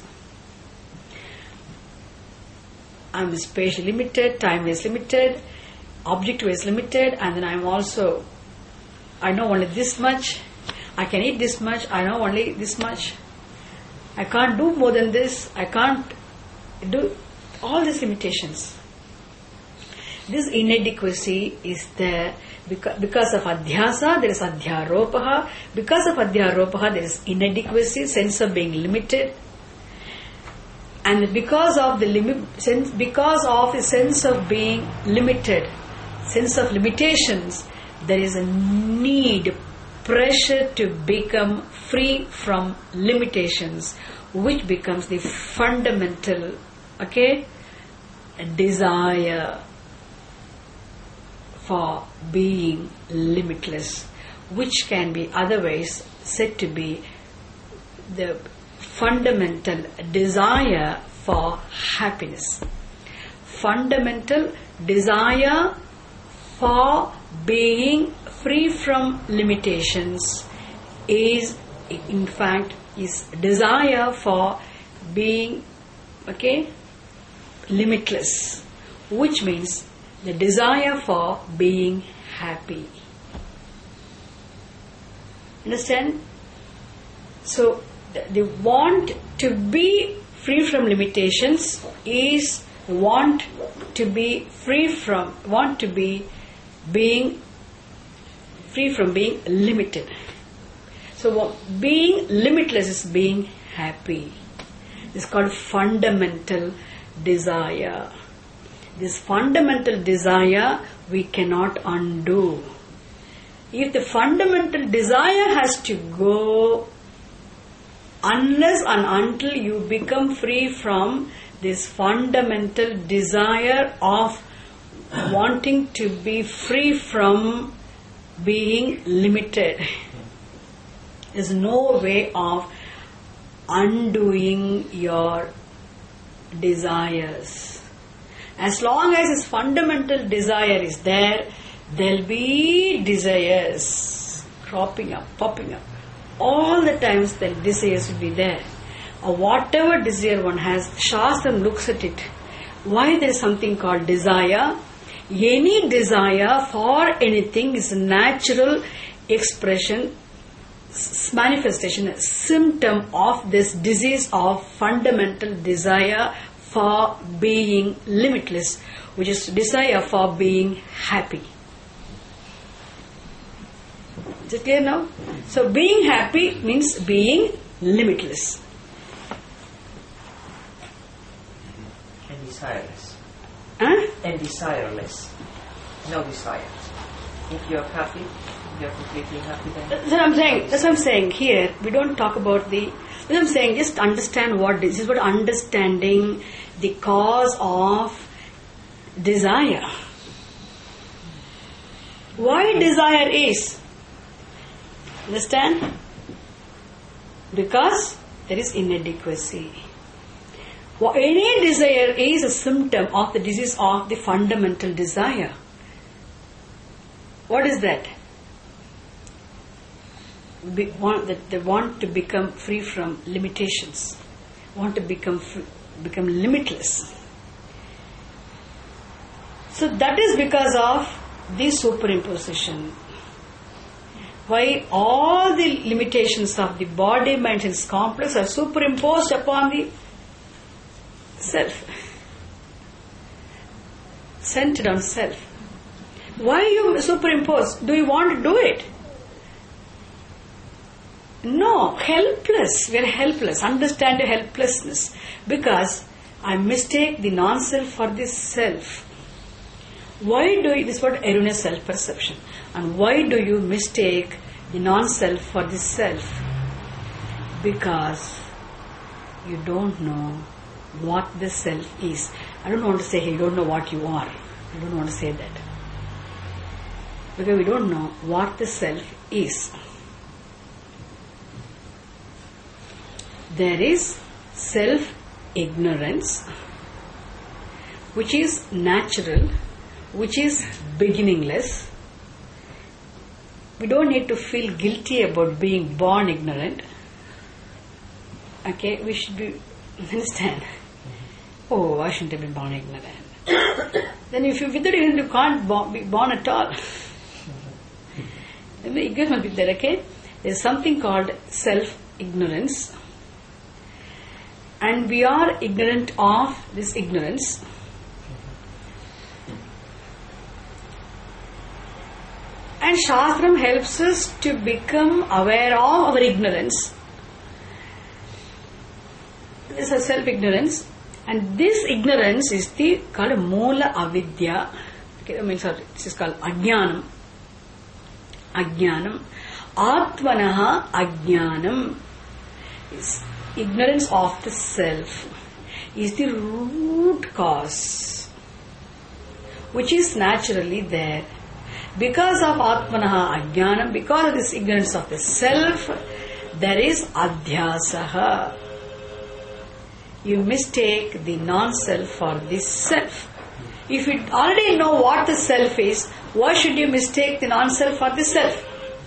A: I am space limited, time is limited, objective is limited, and then I know only this much, I can eat this much, I know only this much, I can't do more than this, I can't do all these limitations. This inadequacy is there because of adhyasa, there is adhyaropaha. Because of adhyaropaha, there is inadequacy, sense of being limited. And because of the sense of being limited, sense of limitations, there is a need, pressure to become free from limitations, which becomes the fundamental, desire for being limitless. which can be otherwise said to be the fundamental desire for happiness. Fundamental desire for being free from limitations is, in fact, is desire for being, limitless, which means the desire for being happy. Understand? So the want to be free from limitations is want to be being free from being limited. So being limitless is being happy. It's called fundamental desire. This fundamental desire we cannot undo. If the fundamental desire has to go, unless and until you become free from this fundamental desire of wanting to be free from being limited, there's no way of undoing your desires. As long as this fundamental desire is there, there'll be desires cropping up, popping up. All the times the desires will be there. Or whatever desire one has, Shastra looks at it. Why there is something called desire? Any desire for anything is a natural expression, manifestation, a symptom of this disease of fundamental desire for being limitless, which is desire for being happy. Is it clear now? So being happy means being limitless.
B: And desireless.
A: Huh?
B: And desireless. No desire. If you're happy, you're completely happy then.
A: That's what I'm saying. That's what I'm saying. Here, we don't talk about the... That's what I'm saying. Just understand what this is. About understanding the cause of desire. Why desire is? Understand? Because there is inadequacy. Any desire is a symptom of the disease of the fundamental desire. What is that? They want to become free from limitations. Want to become limitless. So that is because of the superimposition. Why all the limitations of the body, mind, and complex are superimposed upon the self, centered on self. Why you superimpose? Do you want to do it? No, helpless. We are helpless. Understand the helplessness. Because I mistake the non-self for the self. Why do you, this is what erroneous self-perception. And why do you mistake the non-self for the self? Because you don't know what the self is. I don't want to say you don't know what you are. I don't want to say that. Because we don't know what the self is. There is self-ignorance, which is natural, which is beginningless. We don't need to feel guilty about being born ignorant. Okay, we should be, understand. Oh, I shouldn't have been born ignorant. Then if you without ignorance, you can't be born at all. The ignorance must be there, okay? There's something called self-ignorance. And we are ignorant of this ignorance. And Shastram helps us to become aware of our ignorance. This is self-ignorance. And this ignorance is called Moola Avidya. Okay, this is called Ajnanam. Ajnanam. Atmanaha Ajnanam is ignorance of the self. Is the root cause, which is naturally there. Because of Atmanaha Ajnanam, because of this ignorance of the self, there is Adhyasaha. You mistake the non-self for the self. If you already know what the self is, why should you mistake the non-self for the self?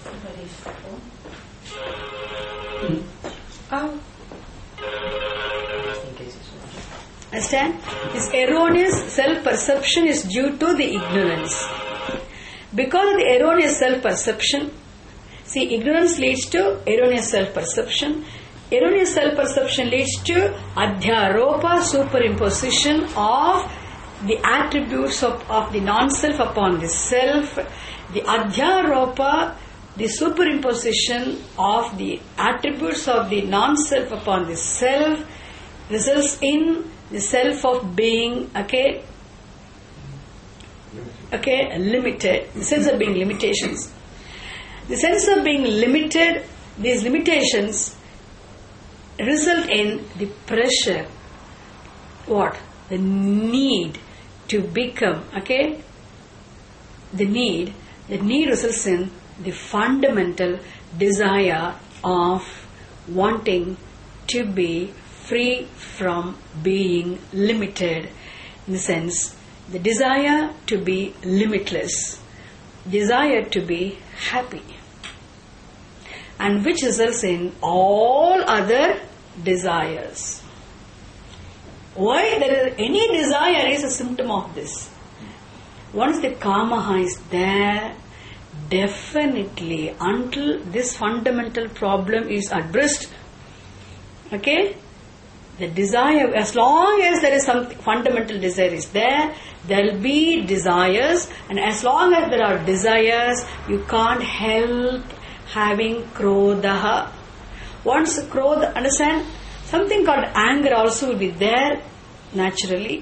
A: Understand? This erroneous self-perception is due to the ignorance. Because of the erroneous self-perception, see, ignorance leads to erroneous self-perception. Erroneous self-perception leads to adhyaropa, superimposition of the attributes of the non-self upon the self. The adhyaropa, the superimposition of the attributes of the non-self upon the self, results in the self of being, limited. The sense of being limitations. The sense of being limited, these limitations result in the pressure. What? The need to become, the need results in the fundamental desire of wanting to be free from being limited. In the sense, the desire to be limitless, desire to be happy, and which results in all other desires. Why there is any desire is a symptom of this. Once the kamaha is there, definitely until this fundamental problem is addressed, the desire, as long as there is some fundamental desire is there will be desires, and as long as there are desires, you can't help having krodha. Once krodha, understand, something called anger also will be there naturally,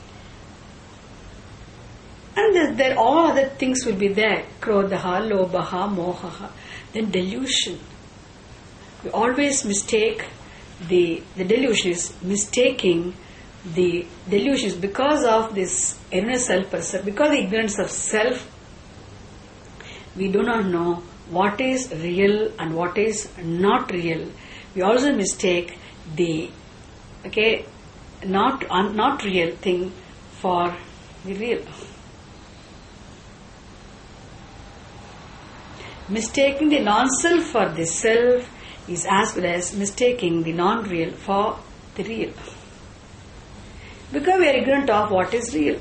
A: and there all other things will be there, krodha, lobha, moha. Then delusion, we always mistake the delusion is mistaking the delusions because of this erroneous self-perception, because of the ignorance of self. We do not know what is real and what is not real. We also mistake the not real thing for the real. Mistaking the non-self for the self is as well as mistaking the non-real for the real. Because we are ignorant of what is real.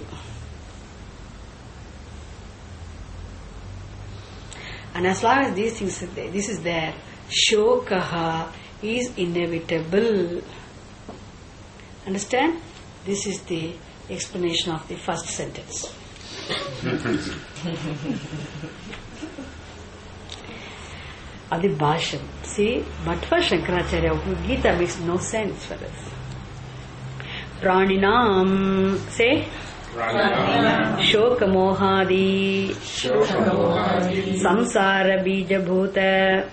A: And as long as these things are there, this is there, shokaha is inevitable. Understand? This is the explanation of the first sentence. Adi Bhasham. See, but for Shankaracharya, Gita makes no sense for us. Praninam, say, Shoka Mohadi, Samsara Bija Bhuta,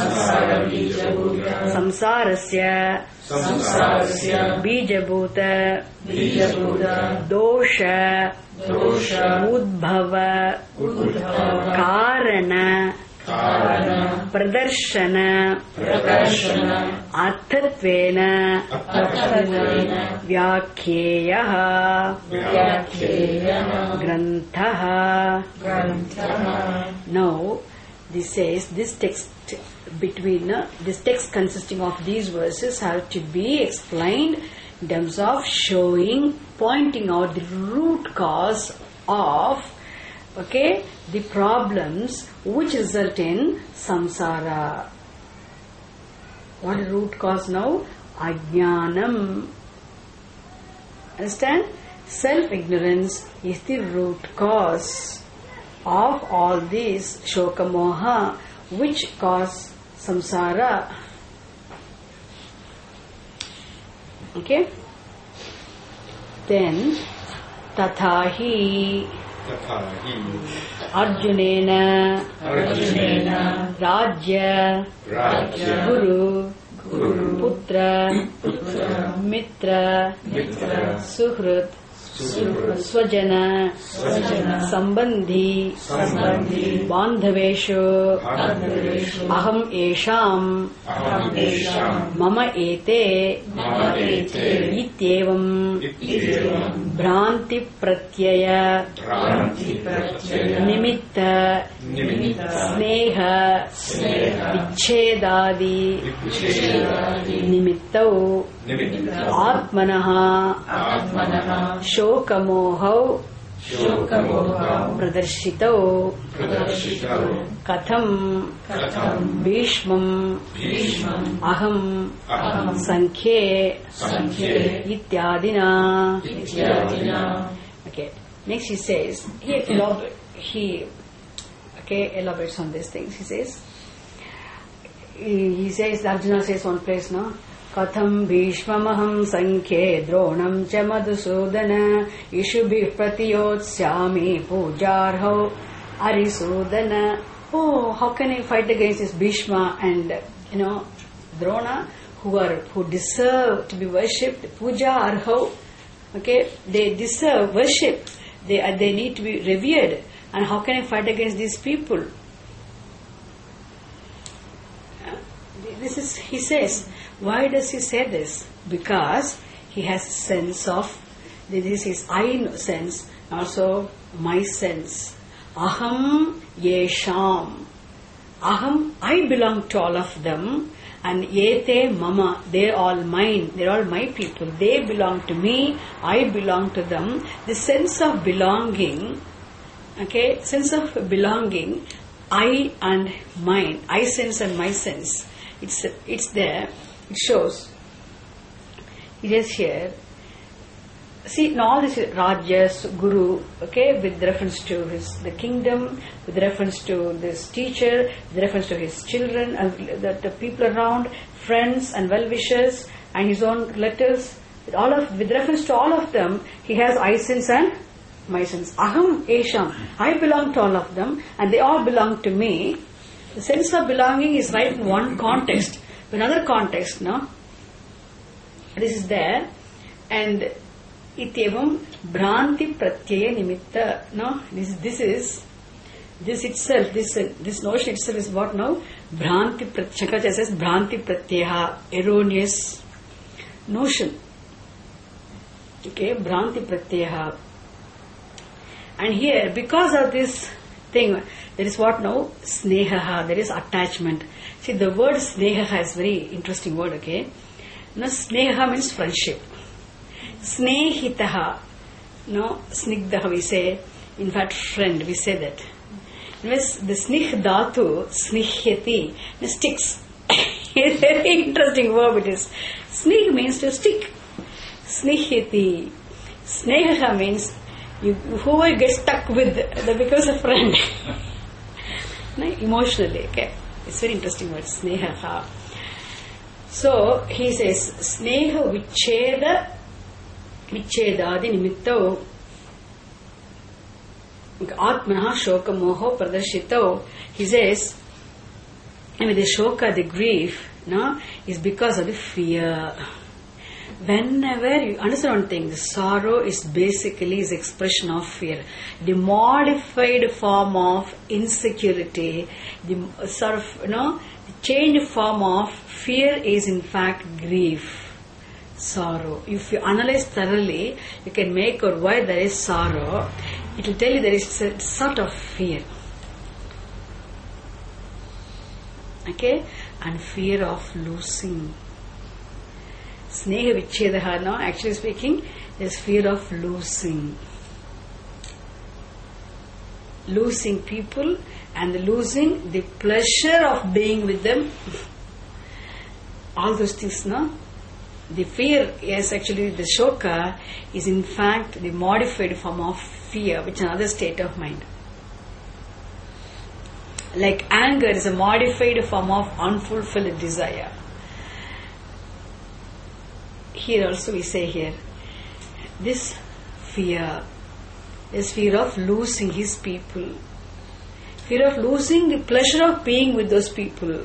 A: Samsarasya, Bija Bhuta, Dosha, Udbhava, Karana, Pradarshana, Athatvena, Vyakyeyaha, Granthaha. Now, this says this text this text consisting of these verses have to be explained in terms of pointing out the root cause of the problems which result in samsara. What is the root cause now? Ajnanam. Understand? Self-ignorance is the root cause of all these shoka moha which cause samsara. Then tathahi Arjunena Rajya Guru Putra Mitra Suhrit Swajana, Sambandhi, Bandhaveshu, Aham Esham, Mama Ete, Ityevam, Bhranti Pratyaya, Nimitta, Sneha, Vichedadi, Nimittau, Atmanaha, Shokamohau, Pradarshitau, Katham, Bhishmam, Aham, Sankhye, Ityadina. Okay. Next he says, he elaborates on these things. He says, Arjuna says one place, no? Katham Bhishmamaham Sankhye Dronam cha Madhusudana Ishubhi Pratiyotsyami Pujarho Arisudana. Oh, how can I fight against this Bhishma and Drona who deserve to be worshipped? Puja Arho. Okay, they deserve worship. They need to be revered. And how can I fight against these people? He says, why does he say this? Because he has a sense of, this is I sense, also my sense. Aham yesham. Aham, I belong to all of them. And yete mama, they're all mine. They're all my people. They belong to me. I belong to them. The sense of belonging, okay, sense of belonging, I and mine. I sense and my sense. It's there. It shows. It is here. See, in all this Rajas, Guru, okay, with reference to the kingdom, with reference to this teacher, with reference to his children, and the people around, friends and well-wishers, and his own letters, with reference to all of them, he has I sense and my sense. Aham Esham. I belong to all of them, and they all belong to me. The sense of belonging is right in one context. In another context, no? This is there, and Ityevam Bhranti Pratyaya Nimitta. No? This notion itself is what now? Bhranti Pratyaya. Shankaracharya says Bhranti Pratyaya, erroneous notion. Okay, Bhranti Pratyaya. And here, because of this thing, there is what now? Sneha, there is attachment. See, the word Sneha is very interesting word, okay? Now, Sneha means friendship. Snehitaha, no, Snigdaha we say, in fact, friend, we say that. The Snih Dhatu, Snihyati, sticks. It's a very interesting verb it is. Snih means to stick. Snihyati. Sneha means whoever gets stuck with, that becomes a friend. No, emotionally, okay. It's very interesting word, Sneha. So, he says, Sneha Vichedadi Nimittau Atmanaha Shoka Moho Pradarshitau. He says, the shoka, the grief, no, is because of the fear. Whenever you understand one thing, the sorrow is basically is expression of fear. The modified form of insecurity, the sort of, the changed form of fear is in fact grief. Sorrow. If you analyze thoroughly, you can make out why there is sorrow. It will tell you there is a sort of fear. Okay? And fear of losing. Sneha Vichedaha, no? Actually speaking, there is fear of losing. Losing people and losing the pleasure of being with them. All those things, no? The fear is actually, the shoka is in fact the modified form of fear, which is another state of mind. Like anger is a modified form of unfulfilled desire. Here also we say here, this fear of losing his people, fear of losing the pleasure of being with those people.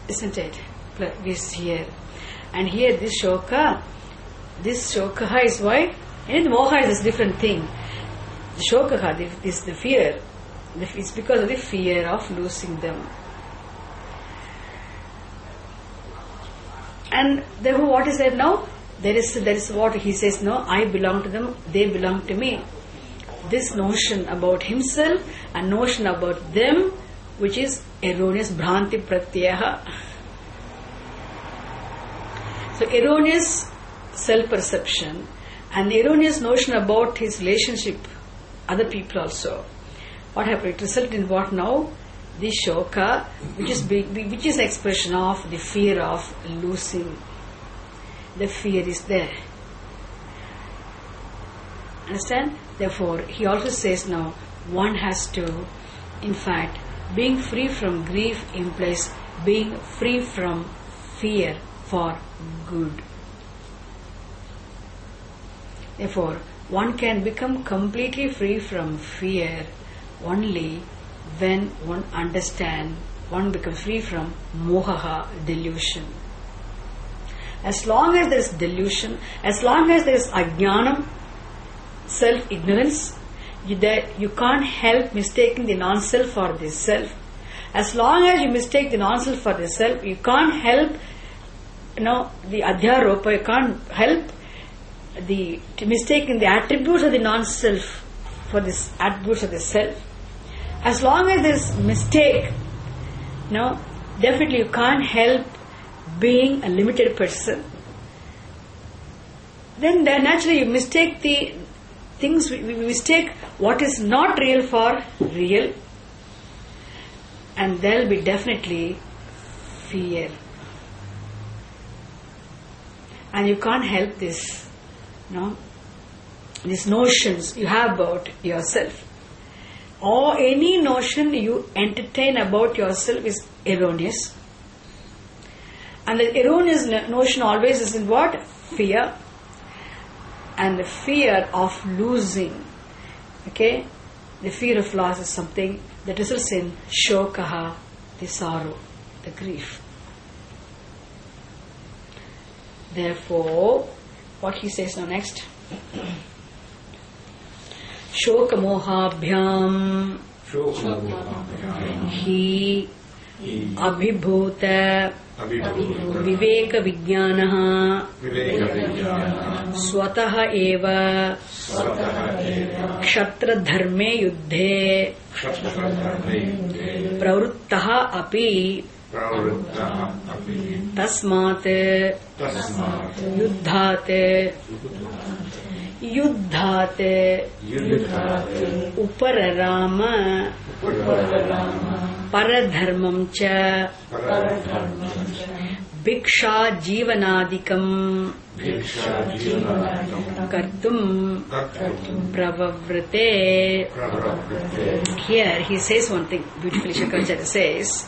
A: isn't it? Is here. And here this shoka is why? And moha is a different thing. The shoka is the fear. It's because of the fear of losing them. And therefore what is there now? There is what he says, no, I belong to them, they belong to me. This notion about himself and notion about them, which is erroneous bhranti pratyaha. So erroneous self-perception and erroneous notion about his relationship, other people also. What happened? It resulted in what now? The shoka, which is expression of the fear of losing. The fear is there. Understand? Therefore, he also says now, one has to, in fact, being free from grief implies being free from fear for good. Therefore, one can become completely free from fear only when one understands, one becomes free from mohaha, delusion. As long as there is delusion, as long as there is ajnanam, self-ignorance, you can't help mistaking the non-self for the self. As long as you mistake the non-self for the self, you can't help, the adhyaropa, you can't help to mistaking the attributes of the non-self for the attributes of the self. As long as there is mistake, definitely you can't help being a limited person. Then naturally you mistake the things, we mistake what is not real for real, and there will be definitely fear. And you can't help this, these notions you have about yourself. Or any notion you entertain about yourself is erroneous. And the erroneous notion always is in what? Fear. And the fear of losing. Okay? The fear of loss is something that results in shokaha, the sorrow, the grief. Therefore, what he says now next? Shoka mohabhyam hi abhibhuta viveka vijnanaha swataha eva kshatra dharme yuddhe pravruttaha api tasmat yuddhat upararama paradharmam cha bhiksha jivanadikam kartum pravavrate. Here he says one thing beautifully. Shankaracharya says,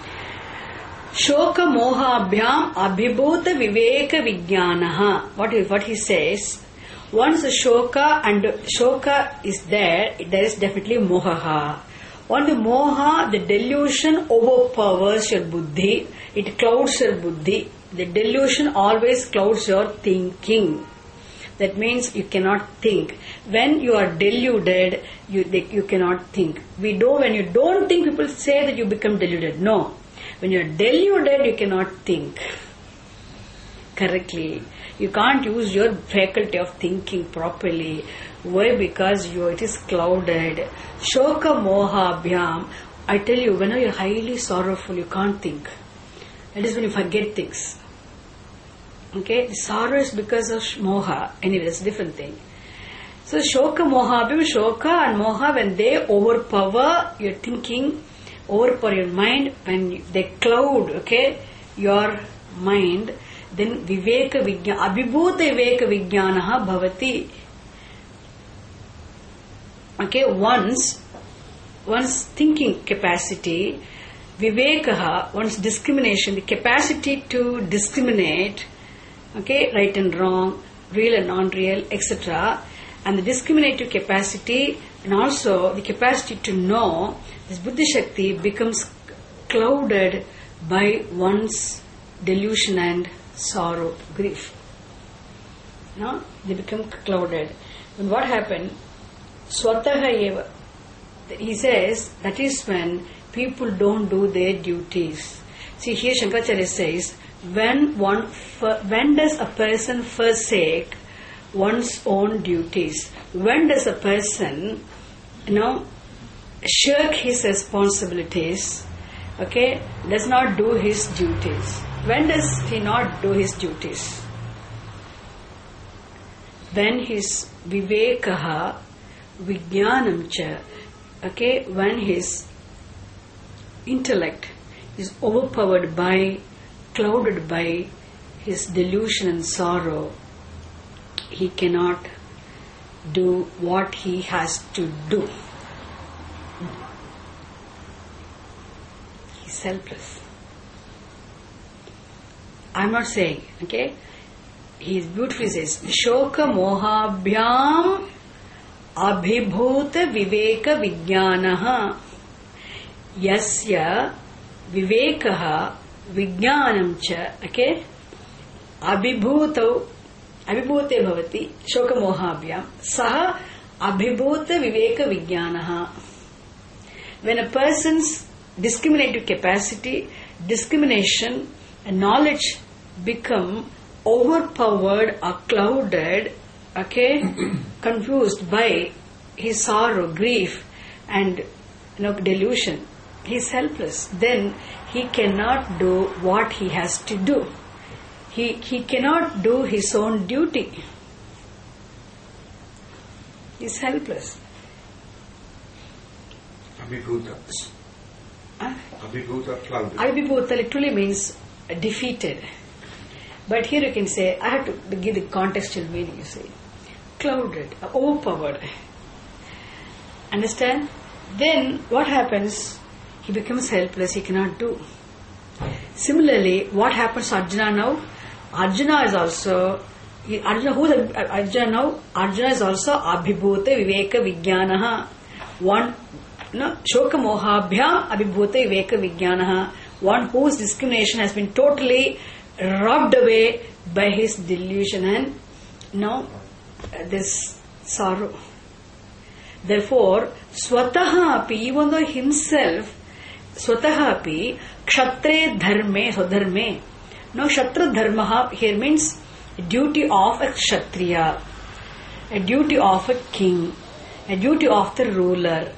A: Shoka mohabhyam abhibhuta viveka vijnanaha. What he says, once the shoka is there is definitely mohaha. On the moha, the delusion overpowers your buddhi, it clouds your buddhi. The delusion always clouds your thinking. That means you cannot think. When you are deluded, you cannot think. When you don't think, people say that you become deluded. No. When you are deluded, you cannot think correctly. You can't use your faculty of thinking properly. Why? Because it is clouded. Shoka moha abhyam. I tell you, when you are highly sorrowful, you can't think. That is when you forget things. Okay? The sorrow is because of moha. Anyway, that's a different thing. So, shoka moha abhyam, shoka and moha, when they overpower your thinking, overpower your mind, when they cloud, okay, your mind, then viveka vijnana, abhibhuta viveka vijnanaha bhavati. Okay, one's thinking capacity, vivekaha, one's discrimination, the capacity to discriminate, okay, right and wrong, real and non-real, etc. And the discriminative capacity and also the capacity to know, this buddhi shakti becomes clouded by one's delusion and sorrow, grief. No? They become clouded. And what happened? Swataha eva. He says that is when people don't do their duties. See, here Shankaracharya says, when does a person forsake one's own duties? When does a person, shirk his responsibilities? Okay, does not do his duties. When does he not do his duties? When his vivekaha vijnanam cha, okay, when his intellect is overpowered by, clouded by his delusion and sorrow, he cannot do what he has to do. He's helpless. I'm not saying, okay? He beautifully says, Shoka mohabhyam abhibhuta viveka vijnanaha yasya vivekaha vijnanam cha, okay? Abhibhute bhavati shoka mohabhyam saha abhibhuta viveka vijnanaha. When a person's discriminative capacity, discrimination and knowledge become overpowered or clouded, okay, confused by his sorrow, grief and delusion, he is helpless. Then he cannot do what he has to do. He cannot do his own duty. He is helpless.
C: Abhibhuta. Abhibhuta, clouded.
A: Abhibhuta literally means defeated. But here you can say, I have to give the contextual meaning, you see. Clouded, overpowered. Understand? Then what happens? He becomes helpless, he cannot do. Similarly, what happens to Arjuna now? Arjuna is also Arjuna is also abhibhuta viveka vijnanaha. One, shoka mohabhyam abhibhuta viveka vijnanaha. One whose discrimination has been totally rubbed away by his delusion and this sorrow. Therefore, swataha api, even though himself, swataha api, kshatriya dharme, swadharme. Now, kshatriya dharma here means duty of a kshatriya, a duty of a king, a duty of the ruler.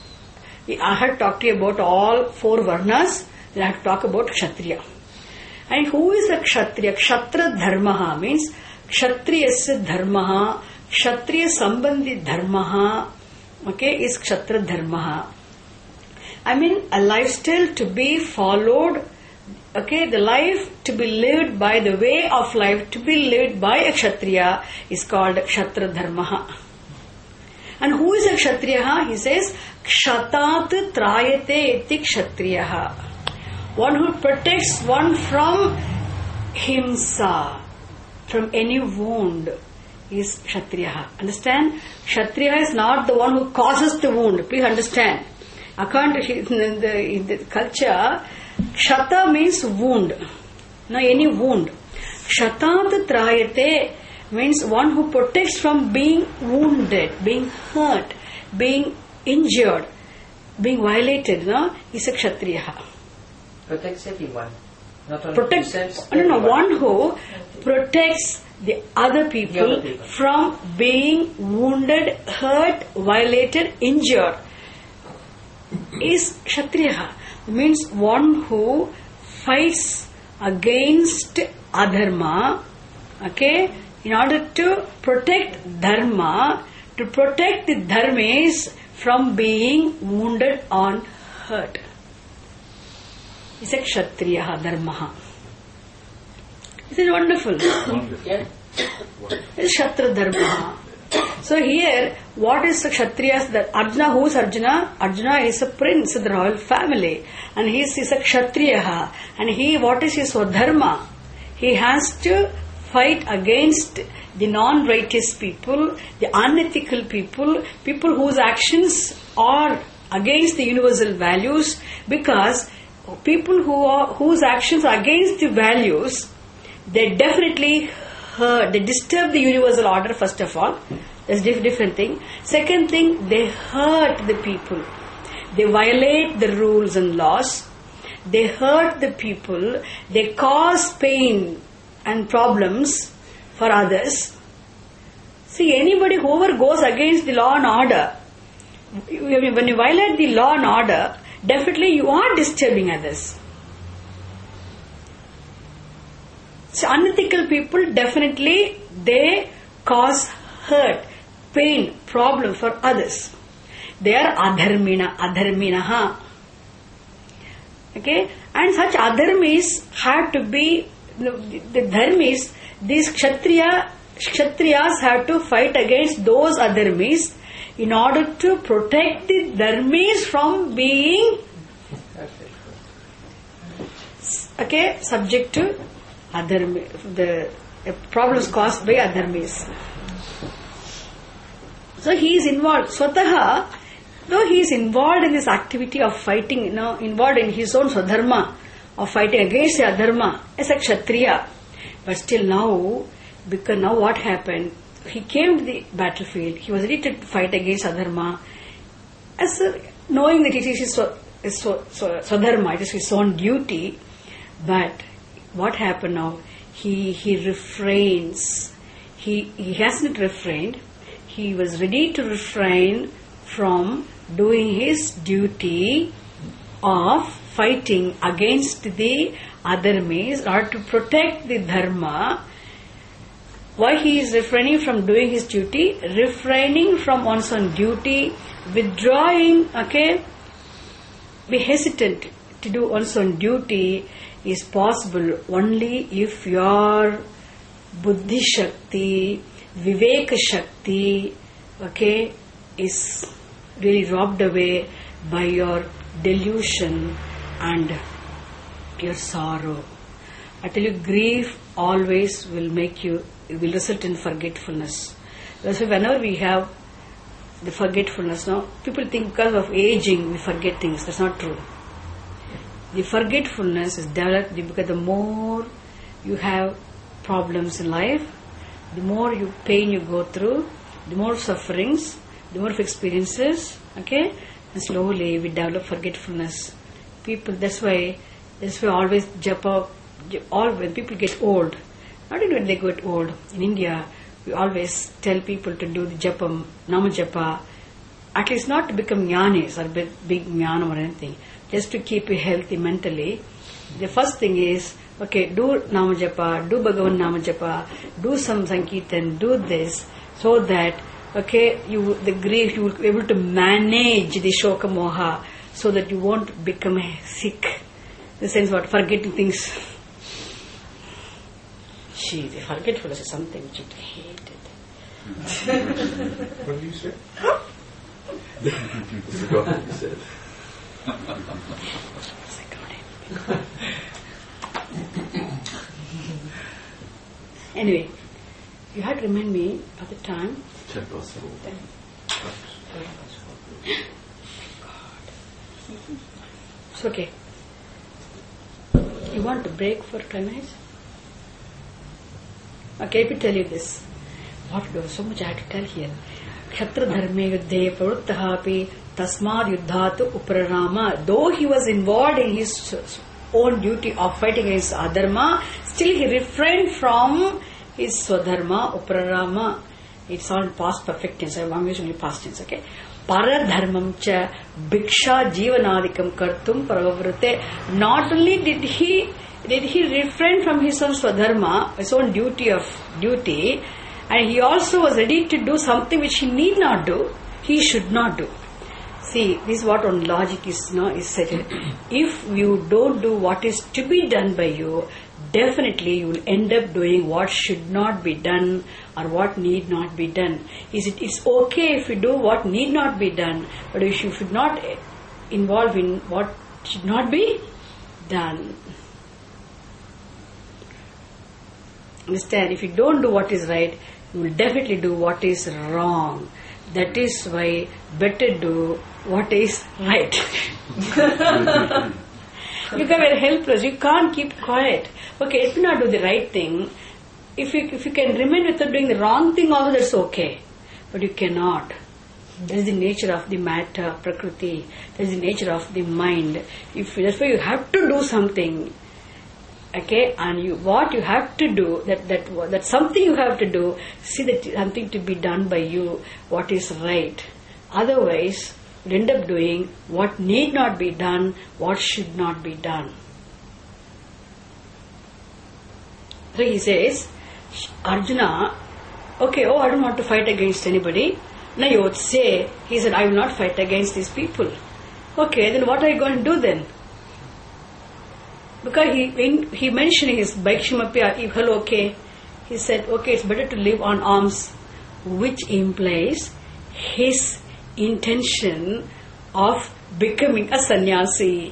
A: I had talked to you about all 4 varnas, then I have to talk about kshatriya. And who is a kshatriya? Kshatriya dharma means kshatriyasya dharma, kshatriya sambandhi dharma, okay, is kshatriya dharma. I mean, a lifestyle to be followed, okay, the life to be lived by, the way of life to be lived by a kshatriya is called kshatriya dharma. And who is a kshatriya? He says, kshatat trayate iti kshatriya. One who protects one from himsa, from any wound, is kshatriya. Understand? Kshatriya is not the one who causes the wound. Please understand. According to in the culture, kshata means wound. Now any wound. Kshatat trayate means one who protects from being wounded, being hurt, being injured, being violated. Is a kshatriya.
B: Protects everyone. Not only
A: one who protects the other people from being wounded, hurt, violated, injured is kshatriya. Means one who fights against adharma, okay, in order to protect dharma, to protect the dharmis from being wounded or hurt. It's a kshatriya dharma. This is wonderful.
B: Yeah.
A: It's kshatriya dharma. So here, what is the kshatriyas? That Arjuna, who is Arjuna? Arjuna is a prince of the royal family, and he is a kshatriya. And what is his dharma? He has to fight against the non-righteous people, the unethical people, people whose actions are against the universal values, because people whose actions are against the values, they definitely hurt, they disturb the universal order, first of all. That's a different thing. Second thing, they hurt the people. They violate the rules and laws. They hurt the people. They cause pain and problems for others. See, whoever goes against the law and order, when you violate the law and order, definitely you are disturbing others. So unethical people, definitely they cause hurt, pain, problem for others. They are adharminaha. Okay? And such adharmis have to be, the dharmis, these kshatriyas have to fight against those adharmis in order to protect the dharmis from being subject to the problems caused by adharmis. So he is involved. Swataha, though he is involved in this activity of fighting, involved in his own swadharma of fighting against the adharma as a kshatriya, but still now, because now what happened? He came to the battlefield. He was ready to fight against adharma, knowing that it is his swadharma, it is his own duty. But what happened now? He refrains. He hasn't refrained. He was ready to refrain from doing his duty of fighting against the adharmis or to protect the dharma. Why he is refraining from doing his duty? Refraining from one's own duty, withdrawing, be hesitant to do one's own duty is possible only if your buddhi shakti, viveka shakti, is really robbed away by your delusion and your sorrow. I tell you, grief always will will result in forgetfulness. That's why whenever we have the forgetfulness, people think because of aging we forget things. That's not true. The forgetfulness is developed because the more you have problems in life, the more pain you go through, the more sufferings, the more experiences, and slowly we develop forgetfulness. People, that's why always japa, when people get old, not even when they get old, in India, we always tell people to do the japam, nama japa, at least not to become jnanis or big jnanam or anything, just to keep you healthy mentally. The first thing is, do nama japa, do Bhagavan nama japa, do some sankirtan, do this, so that, the grief, you will be able to manage the shoka moha, so that you won't become sick. In the sense what? Forgetting things. The forgetfulness is something which it hated.
C: What did you say?
D: Forgot what you said.
A: Anyway, you had to remind me of the time.
D: Czechoslovakia.
A: It's okay. You want to break for 10 minutes? Okay, let me tell you this. There was so much I had to tell here. Kshatra dharme yuddhe pravruttaha api tasmad yuddhatu uprarama. Though he was involved in his own duty of fighting against adharma, still he refrained from his swadharma, uprarama. It's all past perfect tense. I'm using past tense, Paradharmam cha bhiksha jivanadikam kartum pravavrute. Not only did he refrain from his own swadharma, his own duty, and he also was ready to do something which he need not do, he should not do. See, this is what on logic is said. If you don't do what is to be done by you, definitely you will end up doing what should not be done or what need not be done. It's okay if you do what need not be done, but you should not involve in what should not be done. Understand? If you don't do what is right, you will definitely do what is wrong. That is why better do what is right. You become very helpless. You can't keep quiet. Okay, if you not do the right thing, if you can remain without doing the wrong thing also, that's okay. But you cannot. That is the nature of the matter, Prakriti. That is the nature of the mind. That's why you have to do something. Okay, and what you have to do, that something you have to do, see that something to be done by you, what is right. Otherwise, you end up doing what need not be done, what should not be done. So he says, Arjuna, okay, I don't want to fight against anybody. Now you would say, he said, I will not fight against these people. Okay, then what are you going to do then? Because he mentioned his Bhaikshamapya, hello, okay. He said, okay, it's better to live on alms, which implies his intention of becoming a sannyasi.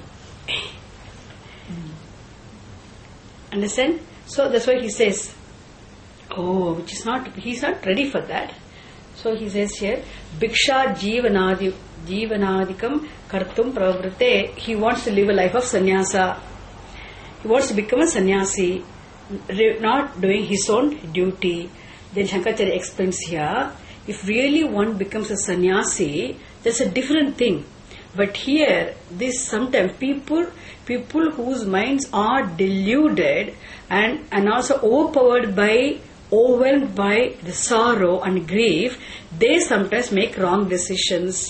A: Understand? So that's why he says, he's not ready for that. So he says here, Bhiksha Jivanadikam Kartum Pravrite. He wants to live a life of sannyasa. He wants to become a sannyasi, not doing his own duty. Then Shankaracharya explains here, if really one becomes a sannyasi, that's a different thing. But here, sometimes people whose minds are deluded and also overwhelmed by the sorrow and grief, they sometimes make wrong decisions.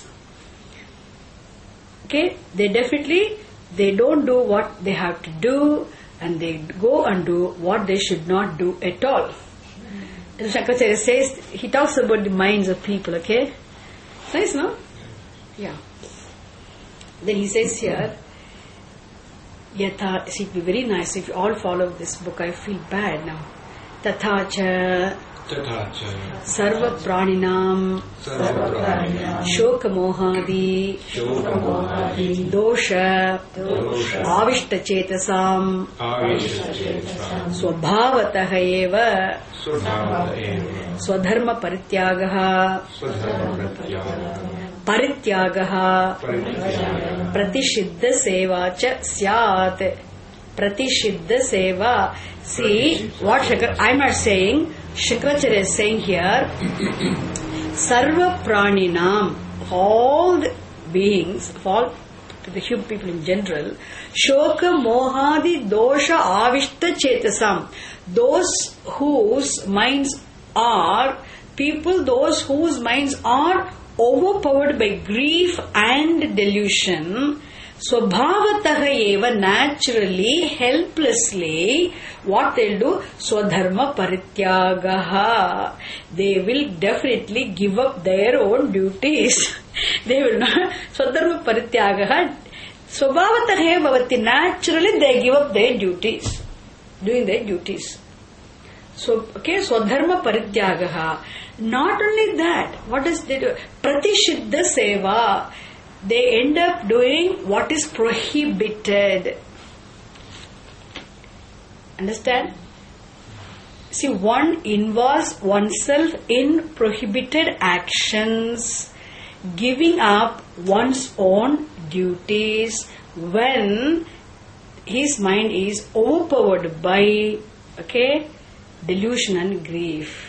A: Okay, they don't do what they have to do, and they go and do what they should not do at all. Shankaracharya says, he talks about the minds of people, okay? Nice, no? Yeah. Then he says here, Yatha, it would be very nice if you all follow this book. I feel bad now. Tathacha Sarva Praninam Shoka Mohadi Dosha Avishta Chetasam Swabhavatah Eva Swadharma Parityagaha Pratishidda Seva Cha Syat. Pratishidda Seva. See, what I'm not saying, Shankaracharya is saying here, Sarva Praninam, all the beings, all the human people in general, Shoka Mohadi Dosha Avishta Chetasam, those whose minds are overpowered by grief and delusion, Swabhavatah eva, naturally, helplessly, what they'll do? Swadharma Parityagaha. They will definitely give up their own duties. They will not. Swadharma Parityagaha. Swabhavatah eva bhavati. Naturally, they give up their duties. Doing their duties. So, okay, Swadharma Parityagaha. Not only that, what does they do? Pratishidda Seva. They end up doing what is prohibited. Understand? See, one involves oneself in prohibited actions, giving up one's own duties when his mind is overpowered by, delusion and grief.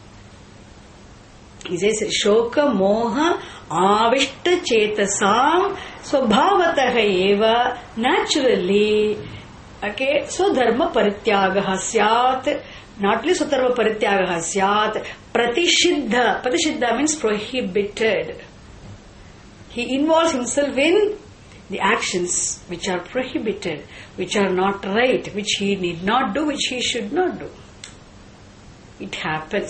A: He says, Shoka Moha Avishta Chetasam Swabhavatah eva, naturally, Swadharma Parityagaha Syat, not only Swadharma Parityagaha Syat, Pratishidda means prohibited. He involves himself in the actions which are prohibited, which are not right, which he need not do, which he should not do. It happens.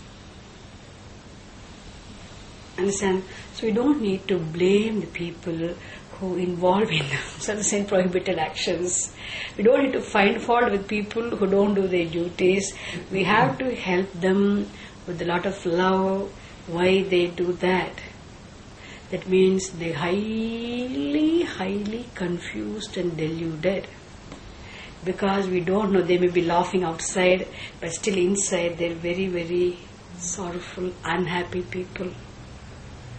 A: Understand? So we don't need to blame the people who involve in certain prohibited actions. We don't need to find fault with people who don't do their duties. We have to help them with a lot of love. Why they do that? That means they're highly confused and deluded. Because we don't know, they may be laughing outside, but still inside they're very, very sorrowful, unhappy people.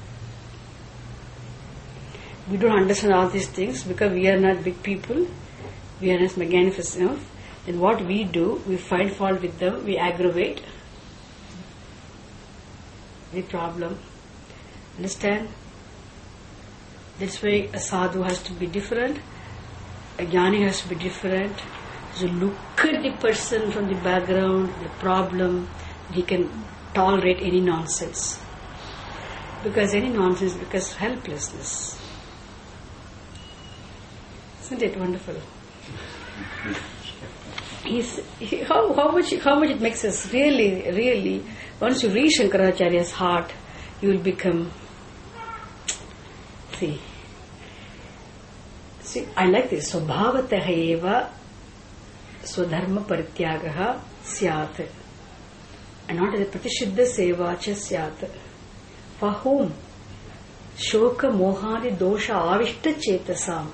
A: We don't understand all these things because we are not big people. we are as magnificent enough, then what we do, we find fault with them, we aggravate the problem. Understand? That's why a sadhu has to be different, a jnani has to be different. So look at the person from the background, the problem, he can tolerate any nonsense. Because any nonsense becomes helplessness. Isn't it wonderful? How much it makes us really, once you reach Shankaracharya's heart, you will become, see, I like this, Svabhavataha eva swadharma parityagaha syat. And not as a pratishiddha seva cha syat. For whom? Shoka mohani dosha avishta chetasam.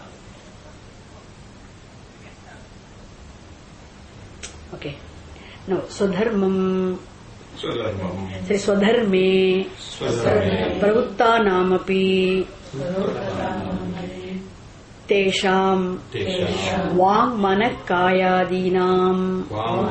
A: Okay. Now, swadharmam. Say swadharme. Pravutta namapi. Tesham. Vang manak kayadinam.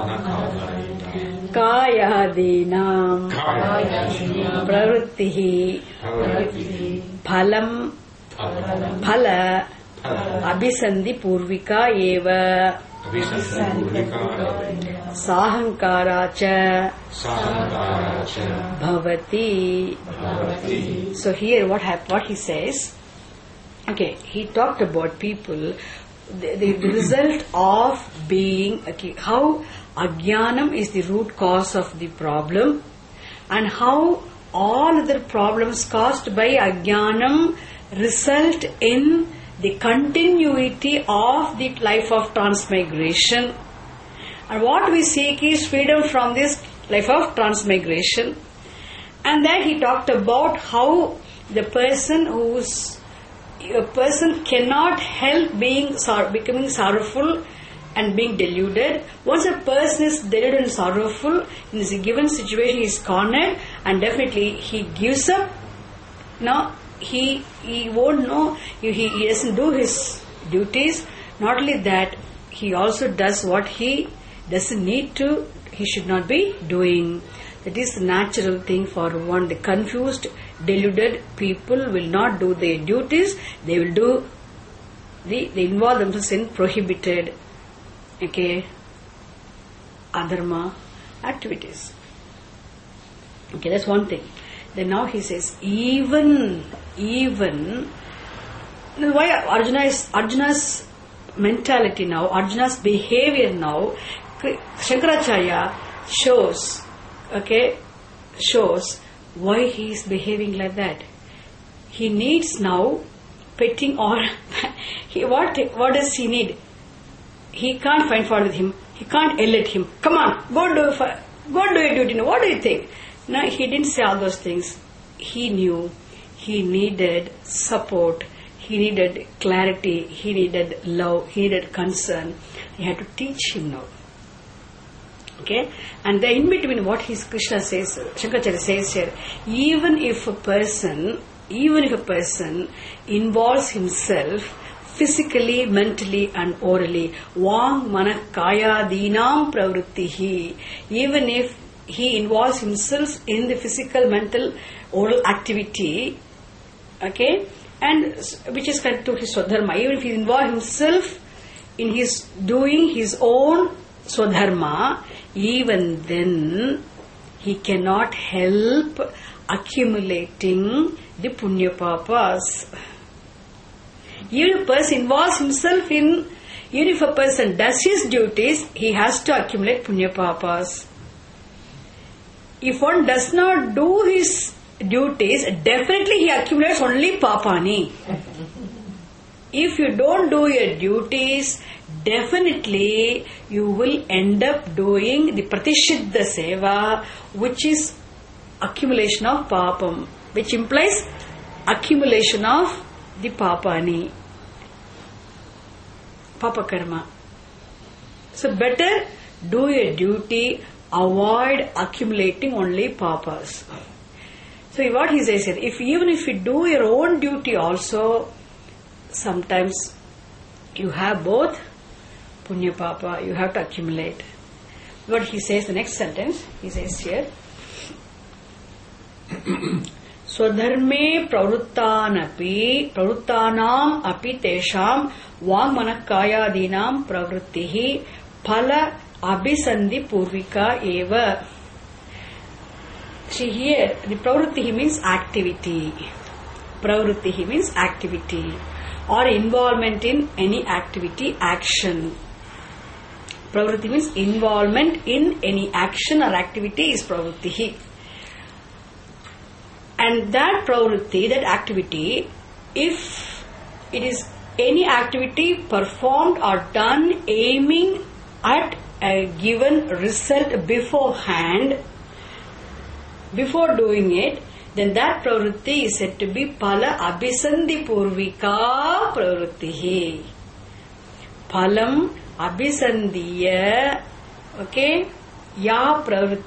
A: Kayadinam. Pravrittihi. Phalam. Phala. Abhisandhi purvika eva. Sahankara bhavati. So here what he says, okay, he talked about people, the result of being, okay, how ajnanam is the root cause of the problem, and how all other problems caused by ajnanam result in the continuity of the life of transmigration. And what we seek is freedom from this life of transmigration. And then he talked about how the person cannot help becoming sorrowful and being deluded. Once a person is deluded and sorrowful, in a given situation he is cornered, and definitely he gives up. Now, he won't know, he doesn't do his duties. Not only that, he also does what he doesn't need to, he should not be doing. That is the natural thing for one. The confused, deluded people will not do their duties, they will do, they involve themselves in prohibited, okay, adharma activities. Okay, that's one thing. Then now he says, even why Arjuna's mentality now, Arjuna's behavior now, Shankaracharya shows why he is behaving like that. He needs now petting, or what does he need? He can't find fault with him. He can't yell at him. Come on, go do your duty. Now, what do you think? No, he didn't say all those things. He knew he needed support, he needed clarity, he needed love, he needed concern. He had to teach him now. Okay? And then in between what Krishna says, Shankaracharya says here, even if a person involves himself physically, mentally and orally, Vang manak kaya dinam pravrittihi, even if he involves himself in the physical, mental, oral activity, okay, and which is connected to his swadharma. Even if he involves himself in his doing his own swadharma, even then he cannot help accumulating the punya papas. Even if a person involves himself in, even if a person does his duties, he has to accumulate punya papas. If one does not do his duties, definitely he accumulates only papani. If you don't do your duties, definitely you will end up doing the pratishiddha seva, which is accumulation of papam, which implies accumulation of the papani, papa karma. So better do your duty, avoid accumulating only papas. So what he says here, even if you do your own duty also, sometimes you have both punya papa, you have to accumulate. What he says, the next sentence, he says here, Swadharme pravrittanam api tesham vangmanakayadinam pravrittihi phala abhisandhi purvika eva. See here, the pravrittihi means activity. Pravrittihi means activity or involvement in any activity, action. Pravritti means involvement in any action or activity is pravrittihi. And that pravritti, that activity, if it is any activity performed or done aiming at a given result beforehand, before doing it, then that pravritti is said to be phala abhisandhi purvika pravrittihi. Phalam abhisandhiya, okay, ya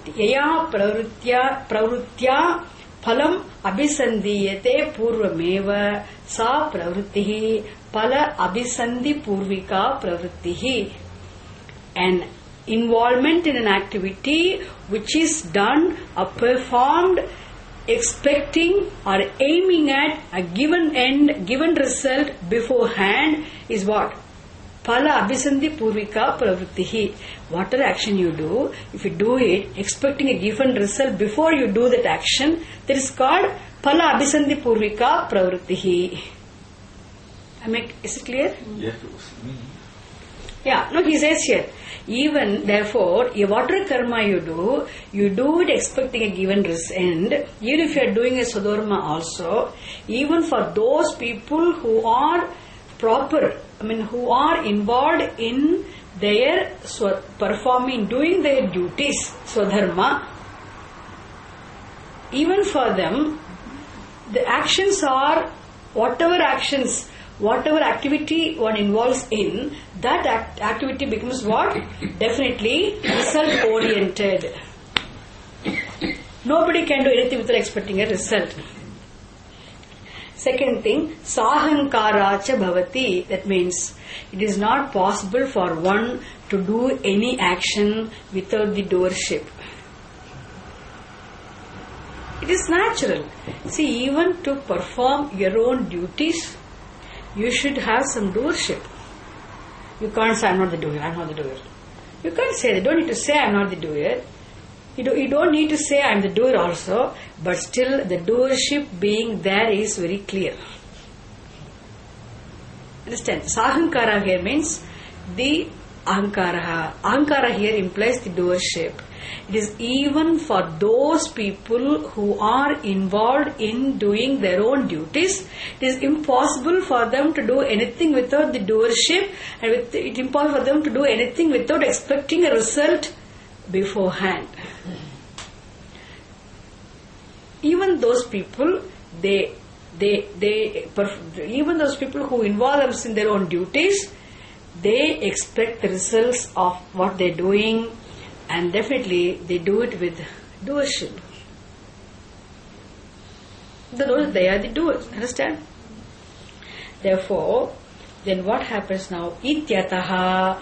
A: pravritya phalam abhisandhiyate purvameva sa pravrittihi phala abhisandhi purvika pravrittihi. An involvement in an activity which is done or performed expecting or aiming at a given end, given result beforehand is what? Phala abhisandhi purvika pravrittihi. Whatever action you do, if you do it expecting a given result before you do that action, that is called phala abhisandhi purvika pravrittihi. Is it clear?
D: Yes, it was me.
A: Yeah, no, he says here, even therefore, whatever karma you do it expecting a given end. Even if you are doing a swadharma also, even for those people who are proper, who are involved in their performing, doing their duties, swadharma, even for them, the actions are whatever activity one involves in, that activity becomes what? Definitely result oriented. Nobody can do anything without expecting a result. Second thing, sahankaracha bhavati. That means it is not possible for one to do any action without the doership. It is natural. See, even to perform your own duties, you should have some doership. You can't say, I'm not the doer. You can't say that. You don't need to say, I'm not the doer. You don't need to say, I'm the doer also, but still the doership being there is very clear. Understand? Sahankara here means the ahankara. Ahankara here implies the doership. It is even for those people who are involved in doing their own duties, it is impossible for them to do anything without the doership, and it is impossible for them to do anything without expecting a result beforehand. Even those people, even those people who involve themselves in their own duties, they expect the results of what they're doing, and definitely they do it with doership. They are the doers, understand? Therefore, then what happens now? Ityataha.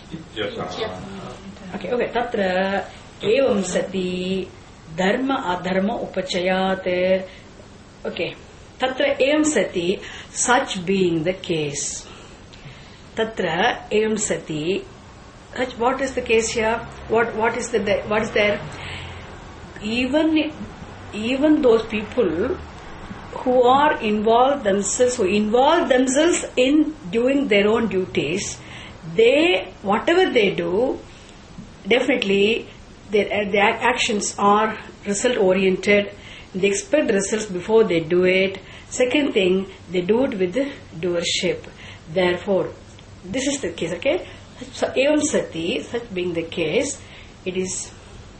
A: Okay, tatra evam sati dharma adharma upachayat. Okay, tatra evam sati, such being the case. Tatra evam sati, what is the case here? What is there? Even those people who are involved themselves in doing their own duties, whatever they do, definitely their actions are result oriented. They expect results before they do it. Second thing, they do it with doership. Therefore, this is the case, okay? So, evam sati, such being the case, it is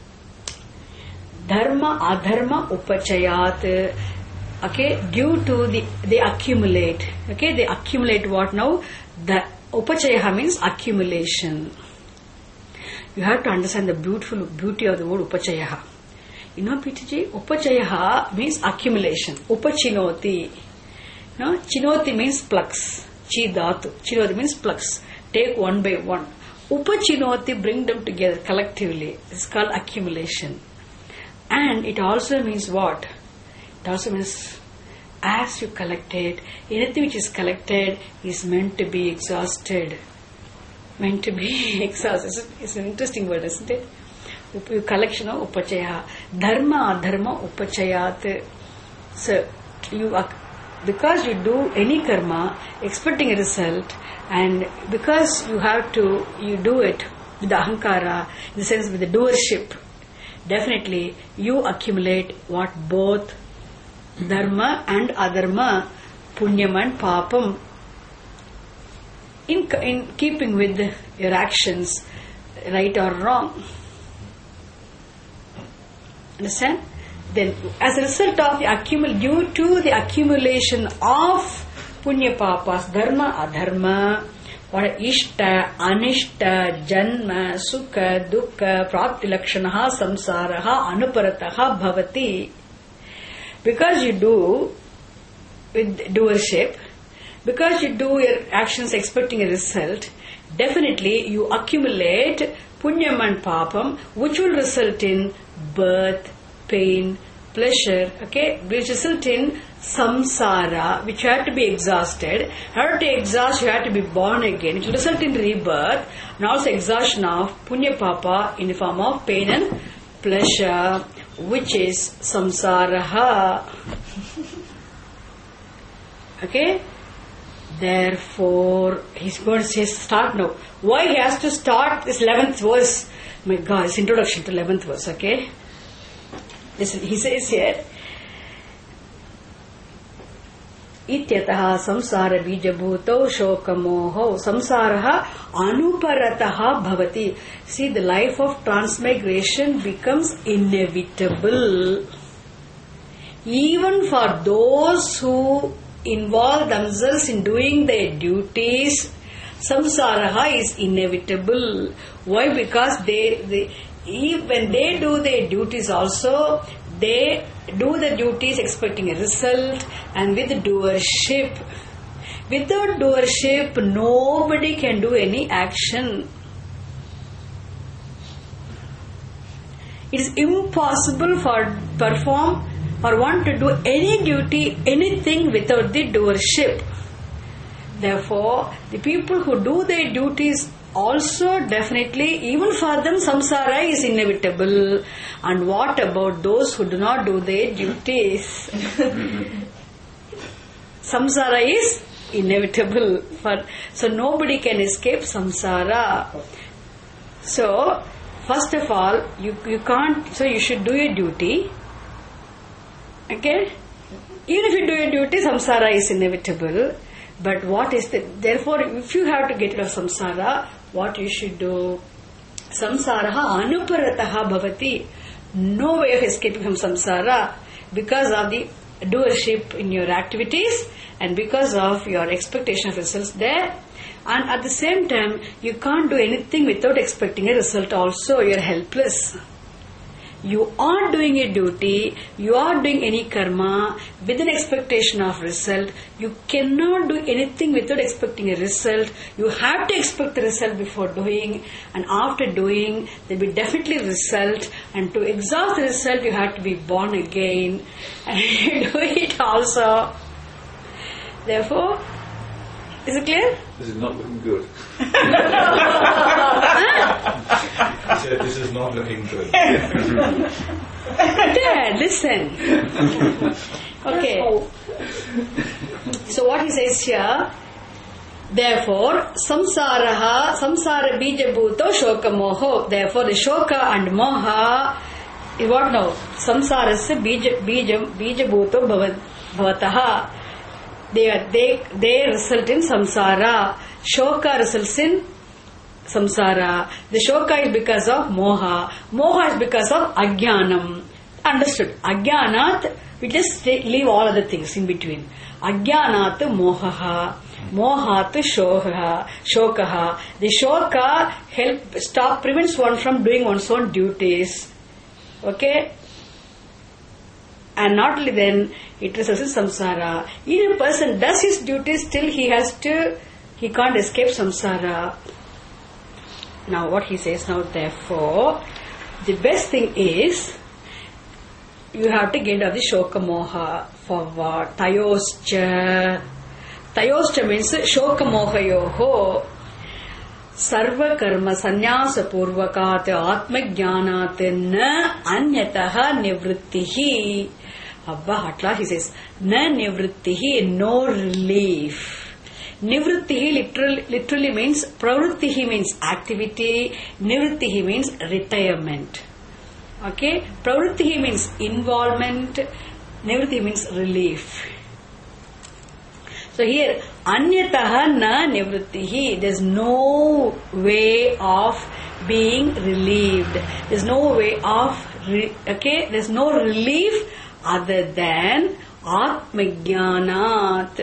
A: dharma adharma upachayat. Okay, due to they accumulate. Okay, they accumulate what now? The upachaya means accumulation. You have to understand the beauty of the word upachaya. You know, Pitaji, upachaya means accumulation. Upachinoti. No, chinoti means plucks. Chi dhatu. Chinoti means plucks. Take one by one. Upachinoti, bring them together collectively. It's called accumulation. And it also means what? It also means as you collect it, anything which is collected is meant to be exhausted. Meant to be exhausted. It's an interesting word, isn't it? Collection of upachaya. Dharma, adharma, upachayat. So, because you do any karma expecting a result, and because you do it with the ahankara, in the sense with the doership, definitely you accumulate what both dharma and adharma, punyam and papam, in keeping with your actions, right or wrong. Understand? Then, as a result of due to the accumulation of punya papas, dharma, adharma, what ishta, anishta, janma, sukha, dukkha, praptilakshanaha, samsaraha, anuparataha, bhavati. Because you do with doership, because you do your actions expecting a result, definitely you accumulate punyam and papam, which will result in birth, pain, pleasure, okay, which result in samsara, which you have to be exhausted. In order to exhaust, you have to be born again, which will result in rebirth, and also exhaustion of punya papa in the form of pain and pleasure, which is samsaraha. Okay? Therefore, he's going to say, start now. Why he has to start this 11th verse? My God, it's introduction to 11th verse, okay? Listen, he says here, Ityataha samsara bijabhuto shokamoho samsaraha anuparataha bhavati. See, the life of transmigration becomes inevitable. Even for those who involve themselves in doing their duties, samsaraha is inevitable. Why? Because when they do their duties also, they do the duties expecting a result, and with doership. Without doership, nobody can do any action. It is impossible for perform or one to do any duty, anything without the doership. Therefore, the people who do their duties also definitely, even for them, samsara is inevitable. And what about those who do not do their duties? Samsara is inevitable. So nobody can escape samsara. So, first of all, you can't, so you should do your duty. Okay? Even if you do your duty, samsara is inevitable. But what is therefore, if you have to get rid of samsara, what you should do? Samsaraha anuparataha bhavati. No way of escaping from samsara because of the doership in your activities and because of your expectation of results there. And at the same time, you can't do anything without expecting a result also. You're helpless. You are doing a duty, you are doing any karma with an expectation of result. You cannot do anything without expecting a result. You have to expect the result before doing, and after doing there will be definitely result, and to exhaust the result you have to be born again and you do it also. Therefore, is it clear?
D: This is not looking good.
C: He said, this is not looking good.
A: Dad, listen. Okay. So what he says here, therefore, samsara bija bhuto shoka moho. Therefore, the shoka and moha is what now? Samsarasya bija bhuto bhavataha. They result in samsara. Shoka results in samsara. The shoka is because of moha. Moha is because of ajnanam. Understood? Ajnanat, we just leave all other things in between. Ajnanat mohaha. Mohat shokaha. The shoka prevents one from doing one's own duties. Okay? And not only then, it results in samsara. If a person does his duties, still he can't escape samsara. Now what he says now, therefore, the best thing is you have to get out of the shoka moha. For what? Tayoscha. Tayoscha means shoka moha yoho. Sarva karma sanyasa purvakat atma jnanat na anyataha nivrittihi. Abba Hatla, he says, na nivrittihi, no relief. Nivrittihi literally means, pravrittihi means activity, nivrittihi means retirement. Okay? Pravrittihi means involvement, nivrittihi means relief. So here, anyataha na nivrittihi, there's no way of being relieved. There's no way of, there's no relief other than Atmajnanat.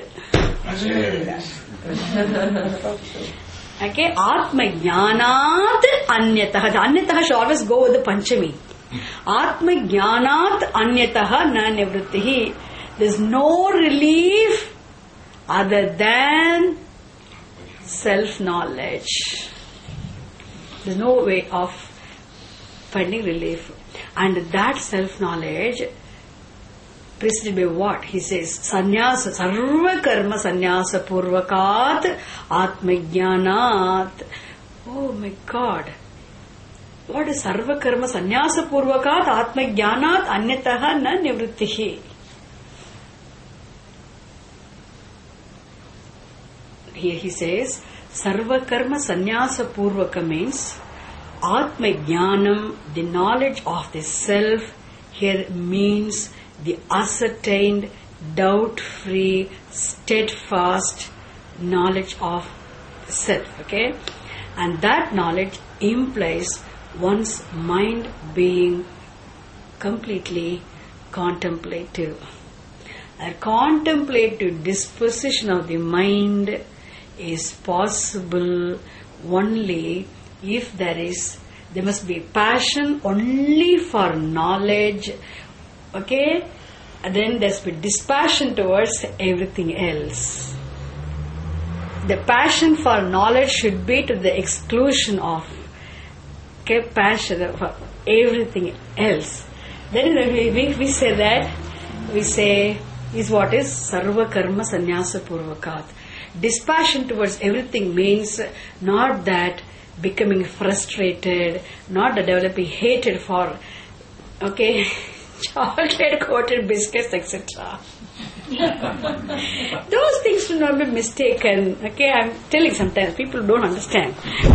A: Okay, Atmajnanat Anyataha. The Anyataha should always go with the Panchami. Atmajnanat Anyataha na nivrittihi. There's no relief other than self-knowledge. There's no way of finding relief. And that self-knowledge preceded by what? He says, Sanyasa, Sarva Karma Sanyasa Purvakat Atmajnanat. Oh my God. What is Sarva Karma Sanyasa Purvakat Atmajnanat Anyataha na nivrittihi? Here he says, Sarva Karma Sanyasa Purvaka means Atmajnanam, the knowledge of the self, here means the ascertained, doubt-free, steadfast knowledge of self. Okay? And that knowledge implies one's mind being completely contemplative. A contemplative disposition of the mind is possible only if there must be passion only for knowledge. Okay? And then there's be dispassion towards everything else. The passion for knowledge should be to the exclusion of passion for everything else. Then we say that, we say, is what is Sarva Karma Sanyasa Purvakat. Dispassion towards everything means not that becoming frustrated, not that developing hatred for, chocolate coated biscuits, etc. Those things should not be mistaken. Okay, I'm telling sometimes people don't understand.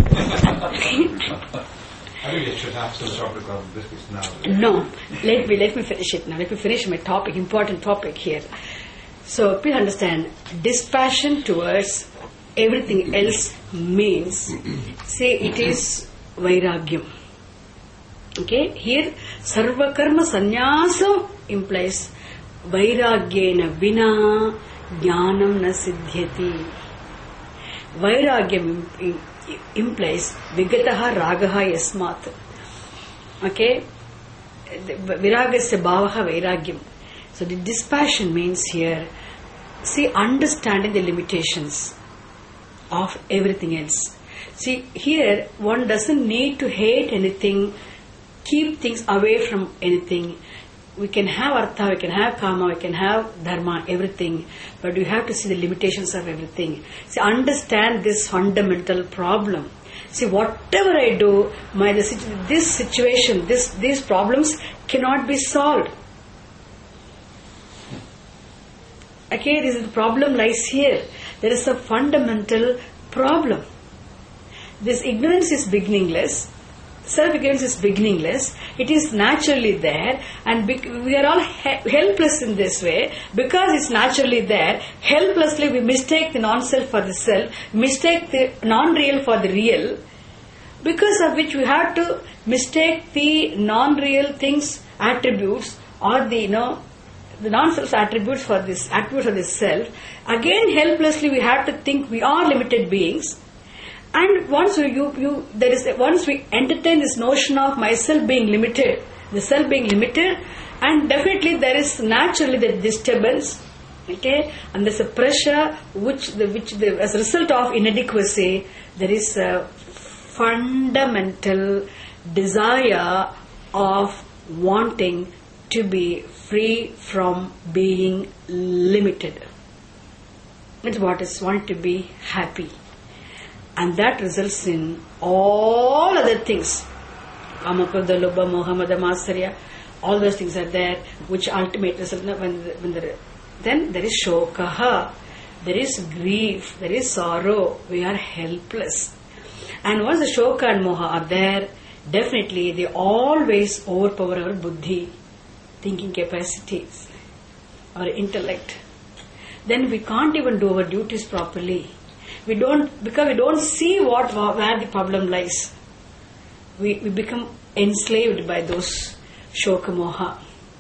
C: I think it should have some chocolate covered biscuits now.
A: No, let me finish it now. Let me finish my topic, important topic here. So please understand, dispassion towards everything else means, say it is vairagyam. Okay, here sarva karma sannyasam implies vairagyena vina jnanam na siddhyati. Vairagyam implies vigataha ragaha yasmat. Okay, viragasya bhavaha vairagyam. So the dispassion means here, see, understanding the limitations of everything else. See, here one doesn't need to hate anything, keep things away from anything. We can have artha, we can have kama, we can have dharma, everything, but you have to see the limitations of everything. See, understand this fundamental problem. See, whatever I do, this situation, these problems cannot be solved. Okay, the problem lies here. There is a fundamental problem. This ignorance is beginningless. Self-ignorance is beginningless. It is naturally there, and we are all helpless in this way. Because it's naturally there, helplessly we mistake the non-self for the self, mistake the non-real for the real, because of which we have to mistake the non-real things, attributes, or the non-self attributes for this attributes of this self. Again, helplessly we have to think we are limited beings. And once we entertain this notion of myself being limited, the self being limited, and definitely there is naturally the disturbance, okay, and there's a pressure which as a result of inadequacy, there is fundamental desire of wanting to be free from being limited. It's what is want to be happy. And that results in all other things. Kama, Krodha, Lobha, Moha, Mada, Matsarya, all those things are there, which ultimate result, then there is shokaha, there is grief, there is sorrow, we are helpless. And once the shoka and moha are there, definitely they always overpower our buddhi, thinking capacities, our intellect. Then we can't even do our duties properly. Because we don't see where the problem lies. We become enslaved by those shoka moha.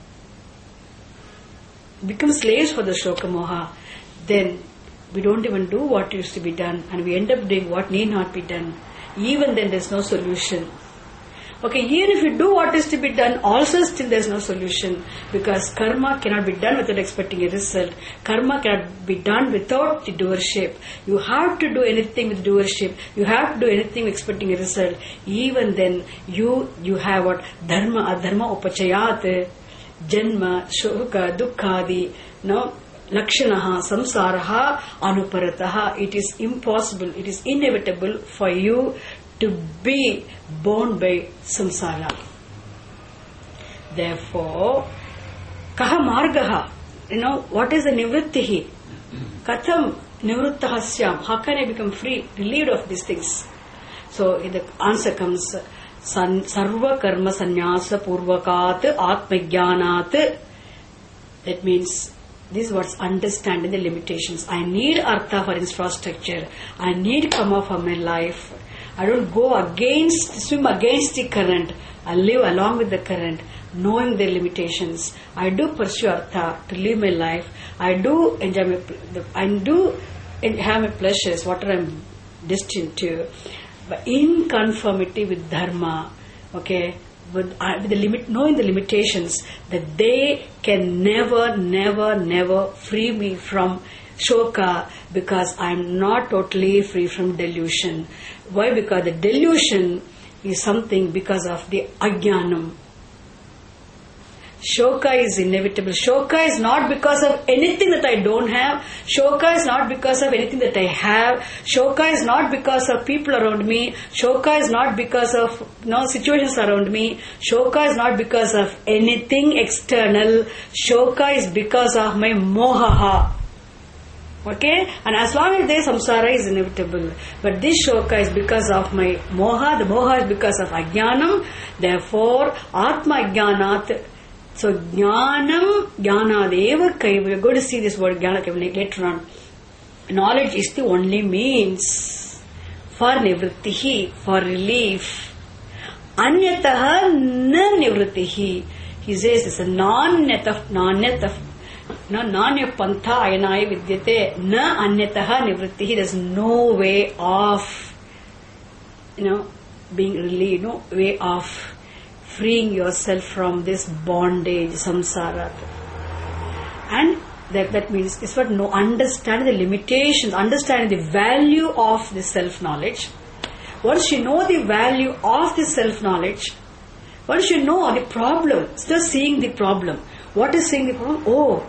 A: Become slaves for the shoka moha. Then we don't even do what used to be done, and we end up doing what need not be done. Even then there's no solution. Okay, even if you do what is to be done, also still there's no solution, because karma cannot be done without expecting a result. Karma cannot be done without the doership. You have to do anything with doership. You have to do anything expecting a result. Even then, you have what? Dharma, adharma, upachayat, janma, shoka, dukkhadi, no? Lakshanaha, samsaraha, anuparataha. It is impossible, it is inevitable for you to be born by samsara. Therefore, kaha margaha? What is the nivrittihi? Katham nivrittaha syam? How can I become free, relieved of these things? So the answer comes, sarva karma sannyasa purvakat atmajnanat. That means, this is what's understanding the limitations. I need artha for infrastructure. I need karma for my life. I don't swim against the current. I live along with the current, knowing the limitations. I do pursue artha to live my life. I do enjoy have my pleasures, what I'm destined to, but in conformity with dharma. Okay, with the limit, knowing the limitations, that they can never free me from shoka, because I am not totally free from delusion. Why? Because the delusion is something because of the ajnanam. Shoka is inevitable. Shoka is not because of anything that I don't have. Shoka is not because of anything that I have. Shoka is not because of people around me. Shoka is not because of situations around me. Shoka is not because of anything external. Shoka is because of my mohaha. Okay? And as long as there is samsara is inevitable. But this shoka is because of my moha. The moha is because of ajnanam. Therefore, atma ajnanat. So, jnanam, jnanadeva kaiva. We are going to see this word jnana kaiva later on. Knowledge is the only means for nivrittihi, for relief. Anyataha na nivrittihi. He says it's a non-nyata pantha ayanaya vidyate na anyataha nivrittihi. There's no way of being relieved, no way of freeing yourself from this bondage, samsara. And that means it's what understanding the limitations, understanding the value of the self-knowledge. Once you know the value of the self-knowledge, once you know the problem, still seeing the problem. What is seeing the problem? Oh,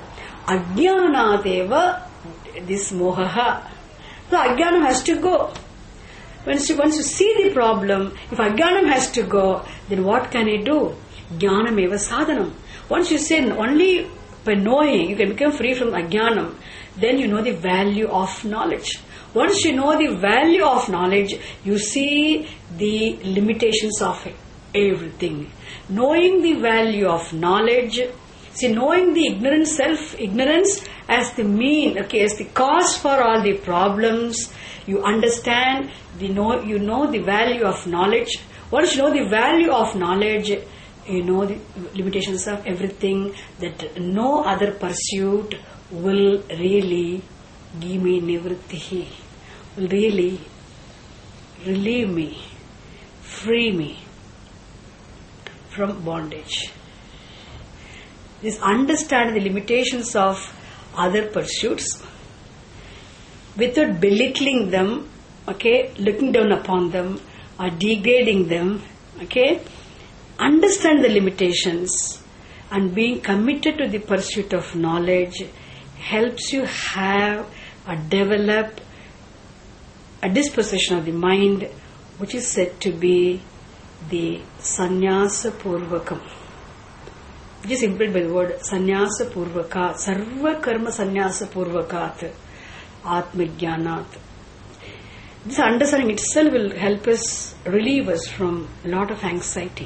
A: ajnanadeva, this mohaha. So ajnanam has to go. Once you see the problem, if ajnanam has to go, then what can I do? Jnanam eva sadhanam. Once you say only by knowing you can become free from ajnanam, then you know the value of knowledge. Once you know the value of knowledge, you see the limitations of everything. Knowing the value of knowledge, knowing the ignorance as the mean, as the cause for all the problems, you understand, you know the value of knowledge. Once you know the value of knowledge, you know the limitations of everything, that no other pursuit will really give me nivrittihi, will really relieve me, free me from bondage. This understanding the limitations of other pursuits without belittling them, looking down upon them, or degrading them. Okay? Understand the limitations, and being committed to the pursuit of knowledge helps you have or develop a disposition of the mind which is said to be the sannyasa purvakam, which is implied by the word sannyasa purvaka, sarva karma sannyasa purvakat, atma jnanat. This understanding itself will help us, relieve us from a lot of anxiety.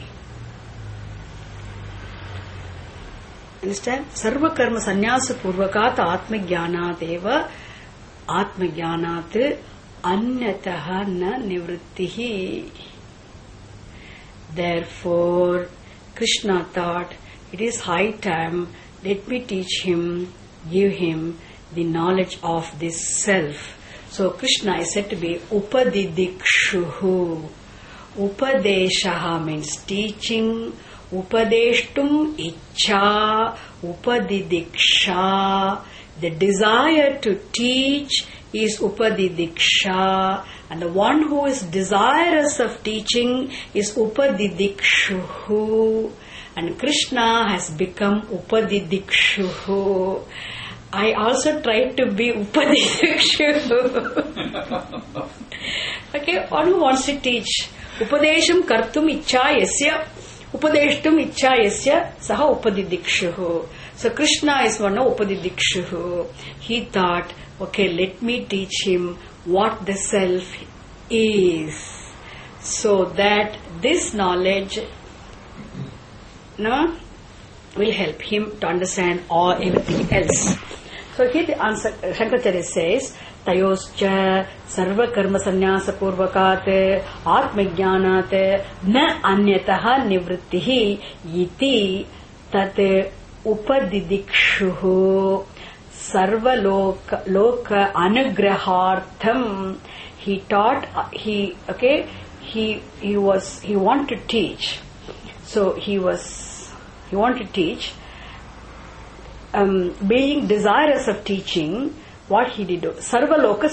A: Understand? Sarva karma sannyasa purvakat atma jnanat eva atma jnanat anyataha na nivrittihi. Therefore, Krishna thought, it is high time, let me teach him, give him the knowledge of this self. So Krishna is said to be Upadidikshuhu. Upadeshaha means teaching, Upadeshtum Ichha, Upadidiksha. The desire to teach is Upadidiksha, and the one who is desirous of teaching is Upadidikshuhu, and Krishna has become Upadidikshuhu. I also tried to be Upadidikshuhu. Okay, one who wants to teach. Upadesham kartum ichha yasya, Upadeshtum ichha yasya, saha Upadidikshuhu. So Krishna is one of Upadidikshuhu. He thought, okay, let me teach him what the self is, so that this knowledge will help him to understand all everything else. So here the answer, Shankaracharya says, Tayoscha sarva karma sannyasa purvakat atma jnanat na anyataha nivrittihi iti tat upadidikshuhu sarva loka anugrahartham. He taught, he wanted to teach. So he wanted to teach. Being desirous of teaching, what he did? Sarva loka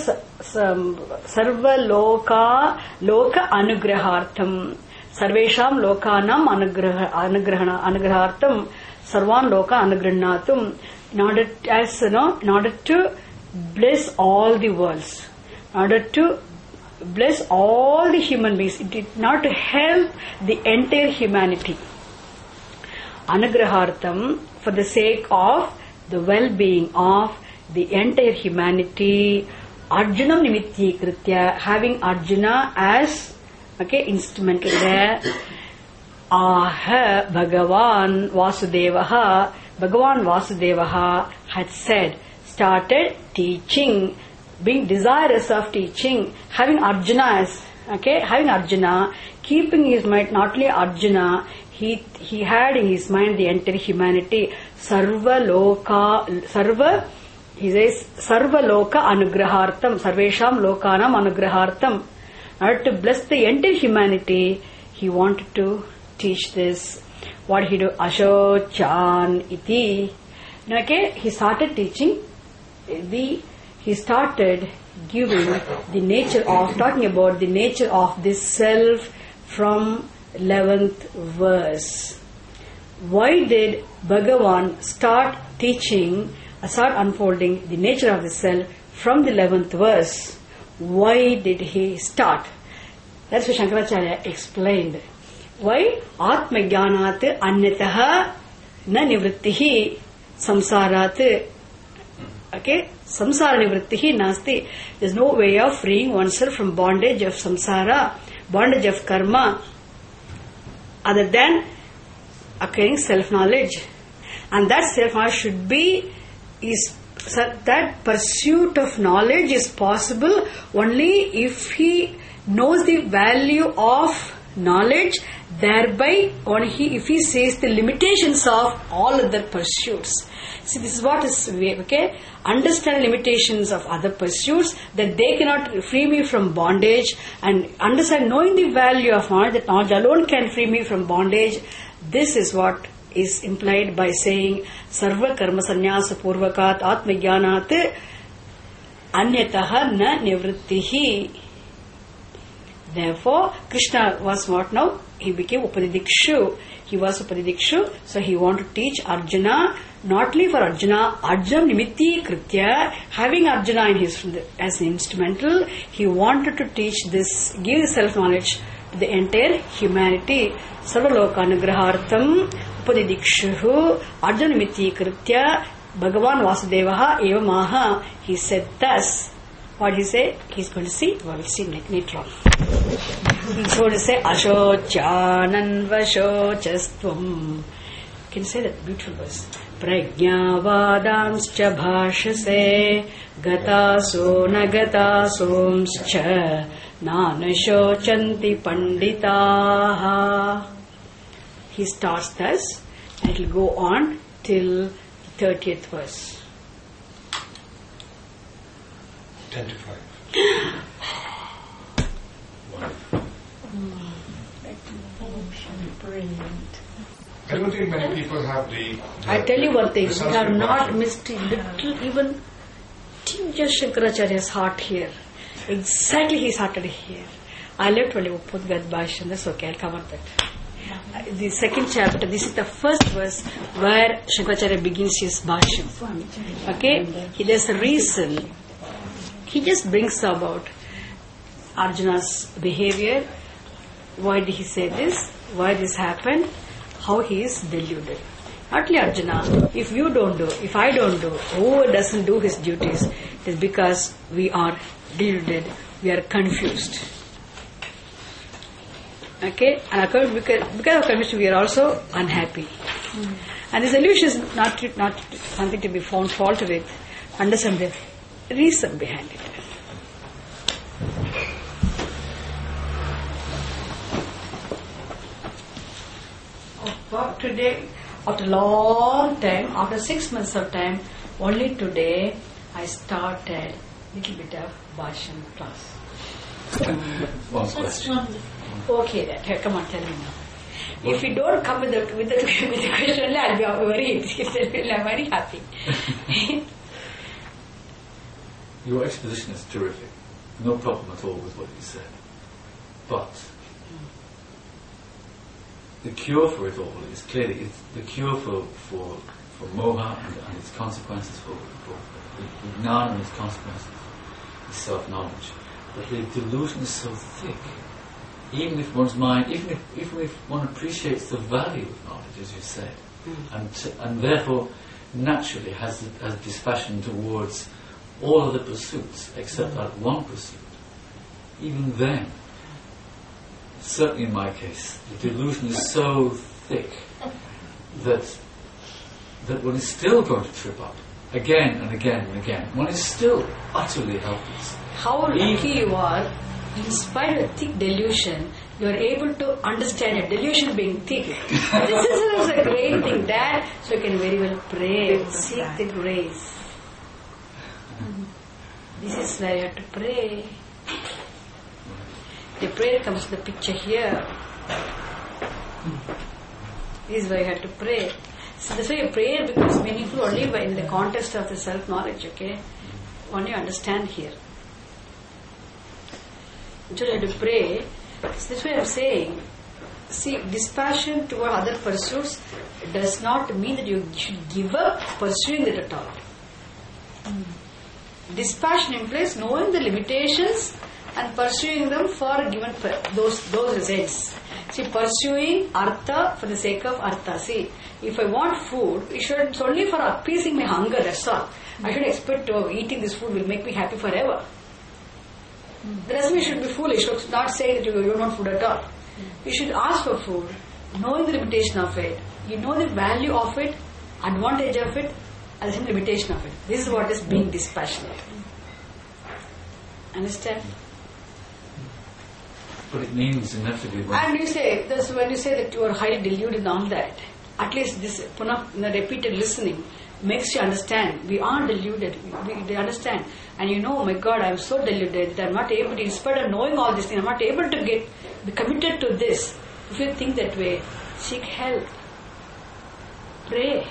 A: anugrahartham. Sarvesham lokanam anugrahartham. Sarvan loka anugrahanatum. In order to bless all the worlds, in order to bless all the human beings, not to help the entire humanity. Anugrahartham, for the sake of the well-being of the entire humanity. Arjunam nimitti kritya, having Arjuna as instrumental there. Aha Bhagavan Vasudevaha. Bhagavan Vasudevaha had started teaching, being desirous of teaching, having Arjuna as, keeping his mind not only Arjuna, he had in his mind the entire humanity. Sarva loka anugrahartham, sarvesham lokanam anugrahartham. In order to bless the entire humanity, he wanted to teach this. What he do? Ashochan iti. He started teaching. He started giving the nature of, talking about the nature of this self from 11th verse. Why did Bhagavan start teaching, start unfolding the nature of the self from the 11th verse? Why did he start? That's what Shankaracharya explained. Why? Atma jnanat anyataha na nivrittihi samsarat. Samsara nivrittihi nasti. There's no way of freeing oneself from bondage of samsara, bondage of karma, other than acquiring self-knowledge. And that self-knowledge should be, that pursuit of knowledge is possible only if he knows the value of knowledge, thereby if he sees the limitations of all other pursuits. See, this is what is, understand limitations of other pursuits, that they cannot free me from bondage, and understand, knowing the value of knowledge, that knowledge alone can free me from bondage. This is what is implied by saying sarva karma sannyasa purvakat atma jnanat anyataha na nivrittihi. Therefore, Krishna was what now? He became Upaddikshu. He was Upaddikshu, so he wanted to teach Arjuna, not only for Arjuna, Arjuna Nimitti Kritya, having Arjuna in his, as an instrumental, he wanted to teach this, give self-knowledge to the entire humanity. Sarvalokanugrahartham Upaddikshu Arjuna Nimitti Kritya Bhagavan Vasudevaha Evamaha. He said thus. What did he say? He's going to see. Well, we'll see later on. He's going to say Ashochanan-vashochastvam. You can say that beautiful verse. Prajnavadanscha bhashase gataso nagatasomscha nanashochanti panditaha. He starts thus and it will go on till the 30th verse.
C: 10 to 5.
E: Brilliant.
C: I don't think many people have the
A: I tell you one thing, we
C: Sanskrit
A: have not
C: version.
A: missed little, even tinge of Shankaracharya's heart here. Exactly he started here. I left only Upudgat Bhashyan, that's okay, I'll cover that. The second chapter, this is the first verse where Shankaracharya begins his Bhashyan. Okay? There's a reason. He just brings about Arjuna's behavior. Why did he say this? Why this happened? How he is deluded. Not only Arjuna, if you don't do, if I don't do, who doesn't do his duties, it is because we are deluded, we are confused. Okay? And because of confusion, we are also unhappy. And this illusion is not something to be found fault with. Understand the reason behind it. But today, after a long time, after 6 months of time, only today I started little bit of Bhashyan class.
D: One question.
A: Okay, then. Here, come on, tell me now. If you don't come with the question, I'll be I'm very happy.
D: Your exposition is terrific. No problem at all with what you said. But the cure for it all is clearly the cure for moha and its consequences, for jnana and its consequences, is self-knowledge. But the delusion is so thick. Even if one's mind, even if one appreciates the value of knowledge, as you said, and therefore naturally has dispassion towards all other pursuits except that one pursuit, even then, certainly in my case, the delusion is so thick that one is still going to trip up again and again and again. One is still utterly helpless.
A: How lucky you are, in spite of thick delusion, you are able to understand a delusion being thick. This is a great thing, Dad. So you can very well pray, seek the grace. This is where you have to pray. The prayer comes to the picture here. This is where you have to pray. So that's why your prayer becomes meaningful only in the context of the self-knowledge, okay? Only you understand here. So you have to pray. So that's why I'm saying, see, dispassion toward other pursuits does not mean that you should give up pursuing it at all. Dispassion implies knowing the limitations and pursuing them for given those results. See, pursuing artha for the sake of artha. See, if I want food, it's only for appeasing my hunger, that's all. I should expect eating this food will make me happy forever. The doesn't mean you should be foolish. You should not say that you don't want food at all. You should ask for food, knowing the limitation of it. You know the value of it, advantage of it, and the same limitation of it. This is what is being dispassionate. Understand?
D: But it means inevitably
A: And you say, when you say that you are highly deluded and all that, at least this repeated listening makes you understand. We are deluded. We understand. And you know, oh my God, I am so deluded that I am not able to, in spite of knowing all these things, I am not able to be committed to this. If you think that way, seek help. Pray.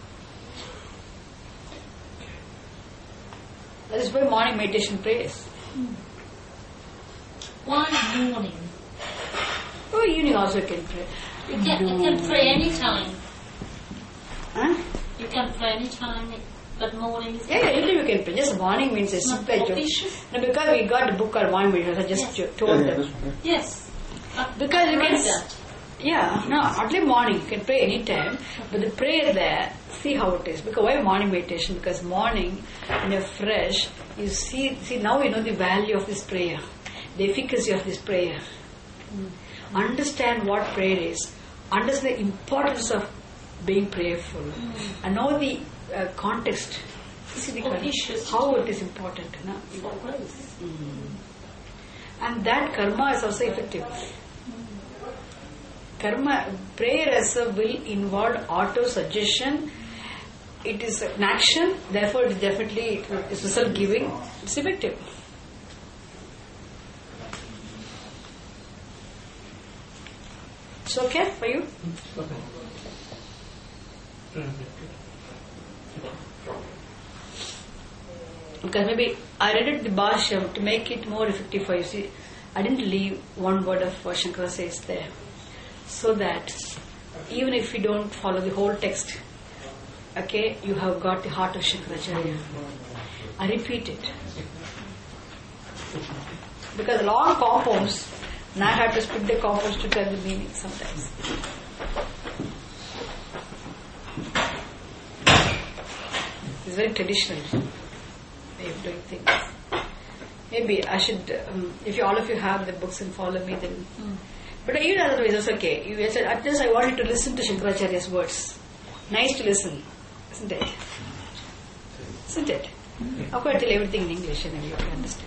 A: That is why morning meditation prays.
E: Why morning?
A: Oh, evening also can pray.
E: You can pray any time.
A: Huh?
E: You can pray any time, but morning is...
A: Yeah, anytime you can pray. Just morning means a simple joke. No, because we got a book called Morning Meditation, I just told them.
E: Yes.
A: Because you can...
E: that.
A: Yeah, no, only morning. You can pray any time. But the prayer there, see how it is. Because why morning meditation? Because morning, when you're fresh, you see now you know the value of this prayer. The efficacy of this prayer. Understand what prayer is. Understand the importance of being prayerful. And know the context. See the context, how it is important. No? And that karma is also effective. Karma, prayer as a will involve auto-suggestion. It is an action, therefore it definitely is result-giving. It's effective. It's okay for you?
C: Okay.
A: Because maybe I read it the Bhashyam to make it more effective for you. See, I didn't leave one word of what Shankara says there. So that even if you don't follow the whole text, okay, you have got the heart of Shankaracharya. I repeat it. Because long compounds, now I have to split the compounds to tell the meaning sometimes. It's very traditional way of doing things. Maybe I should, if all of you have the books and follow me, then... But even otherwise, it's okay. You said, at least I wanted to listen to Shankaracharya's words. Nice to listen, isn't it? Isn't it? Of course, I tell everything in English and you can understand.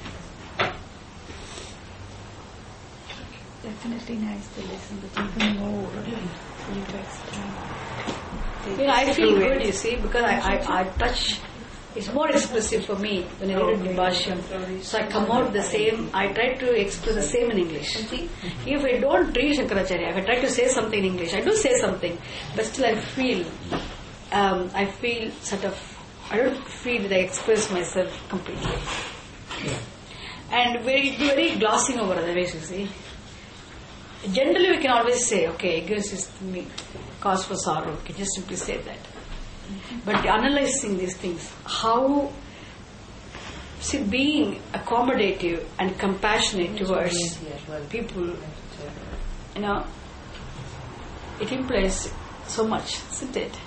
F: Definitely nice to listen, but even more for you to explain.
A: You know, I feel good, you see, because I touch. It's more expressive for me when I read the Bhashyam. So I come out the same, I try to express the same in English. If I don't read Shankaracharya, if I try to say something in English, I do say something, but still I feel sort of, I don't feel that I express myself completely. And very glossing over otherwise, you see. Generally we can always say, okay, ignorance is the cause for sorrow. We can just simply say that. But analyzing these things, how, see, being accommodative and compassionate towards people, you know, it implies so much, isn't it?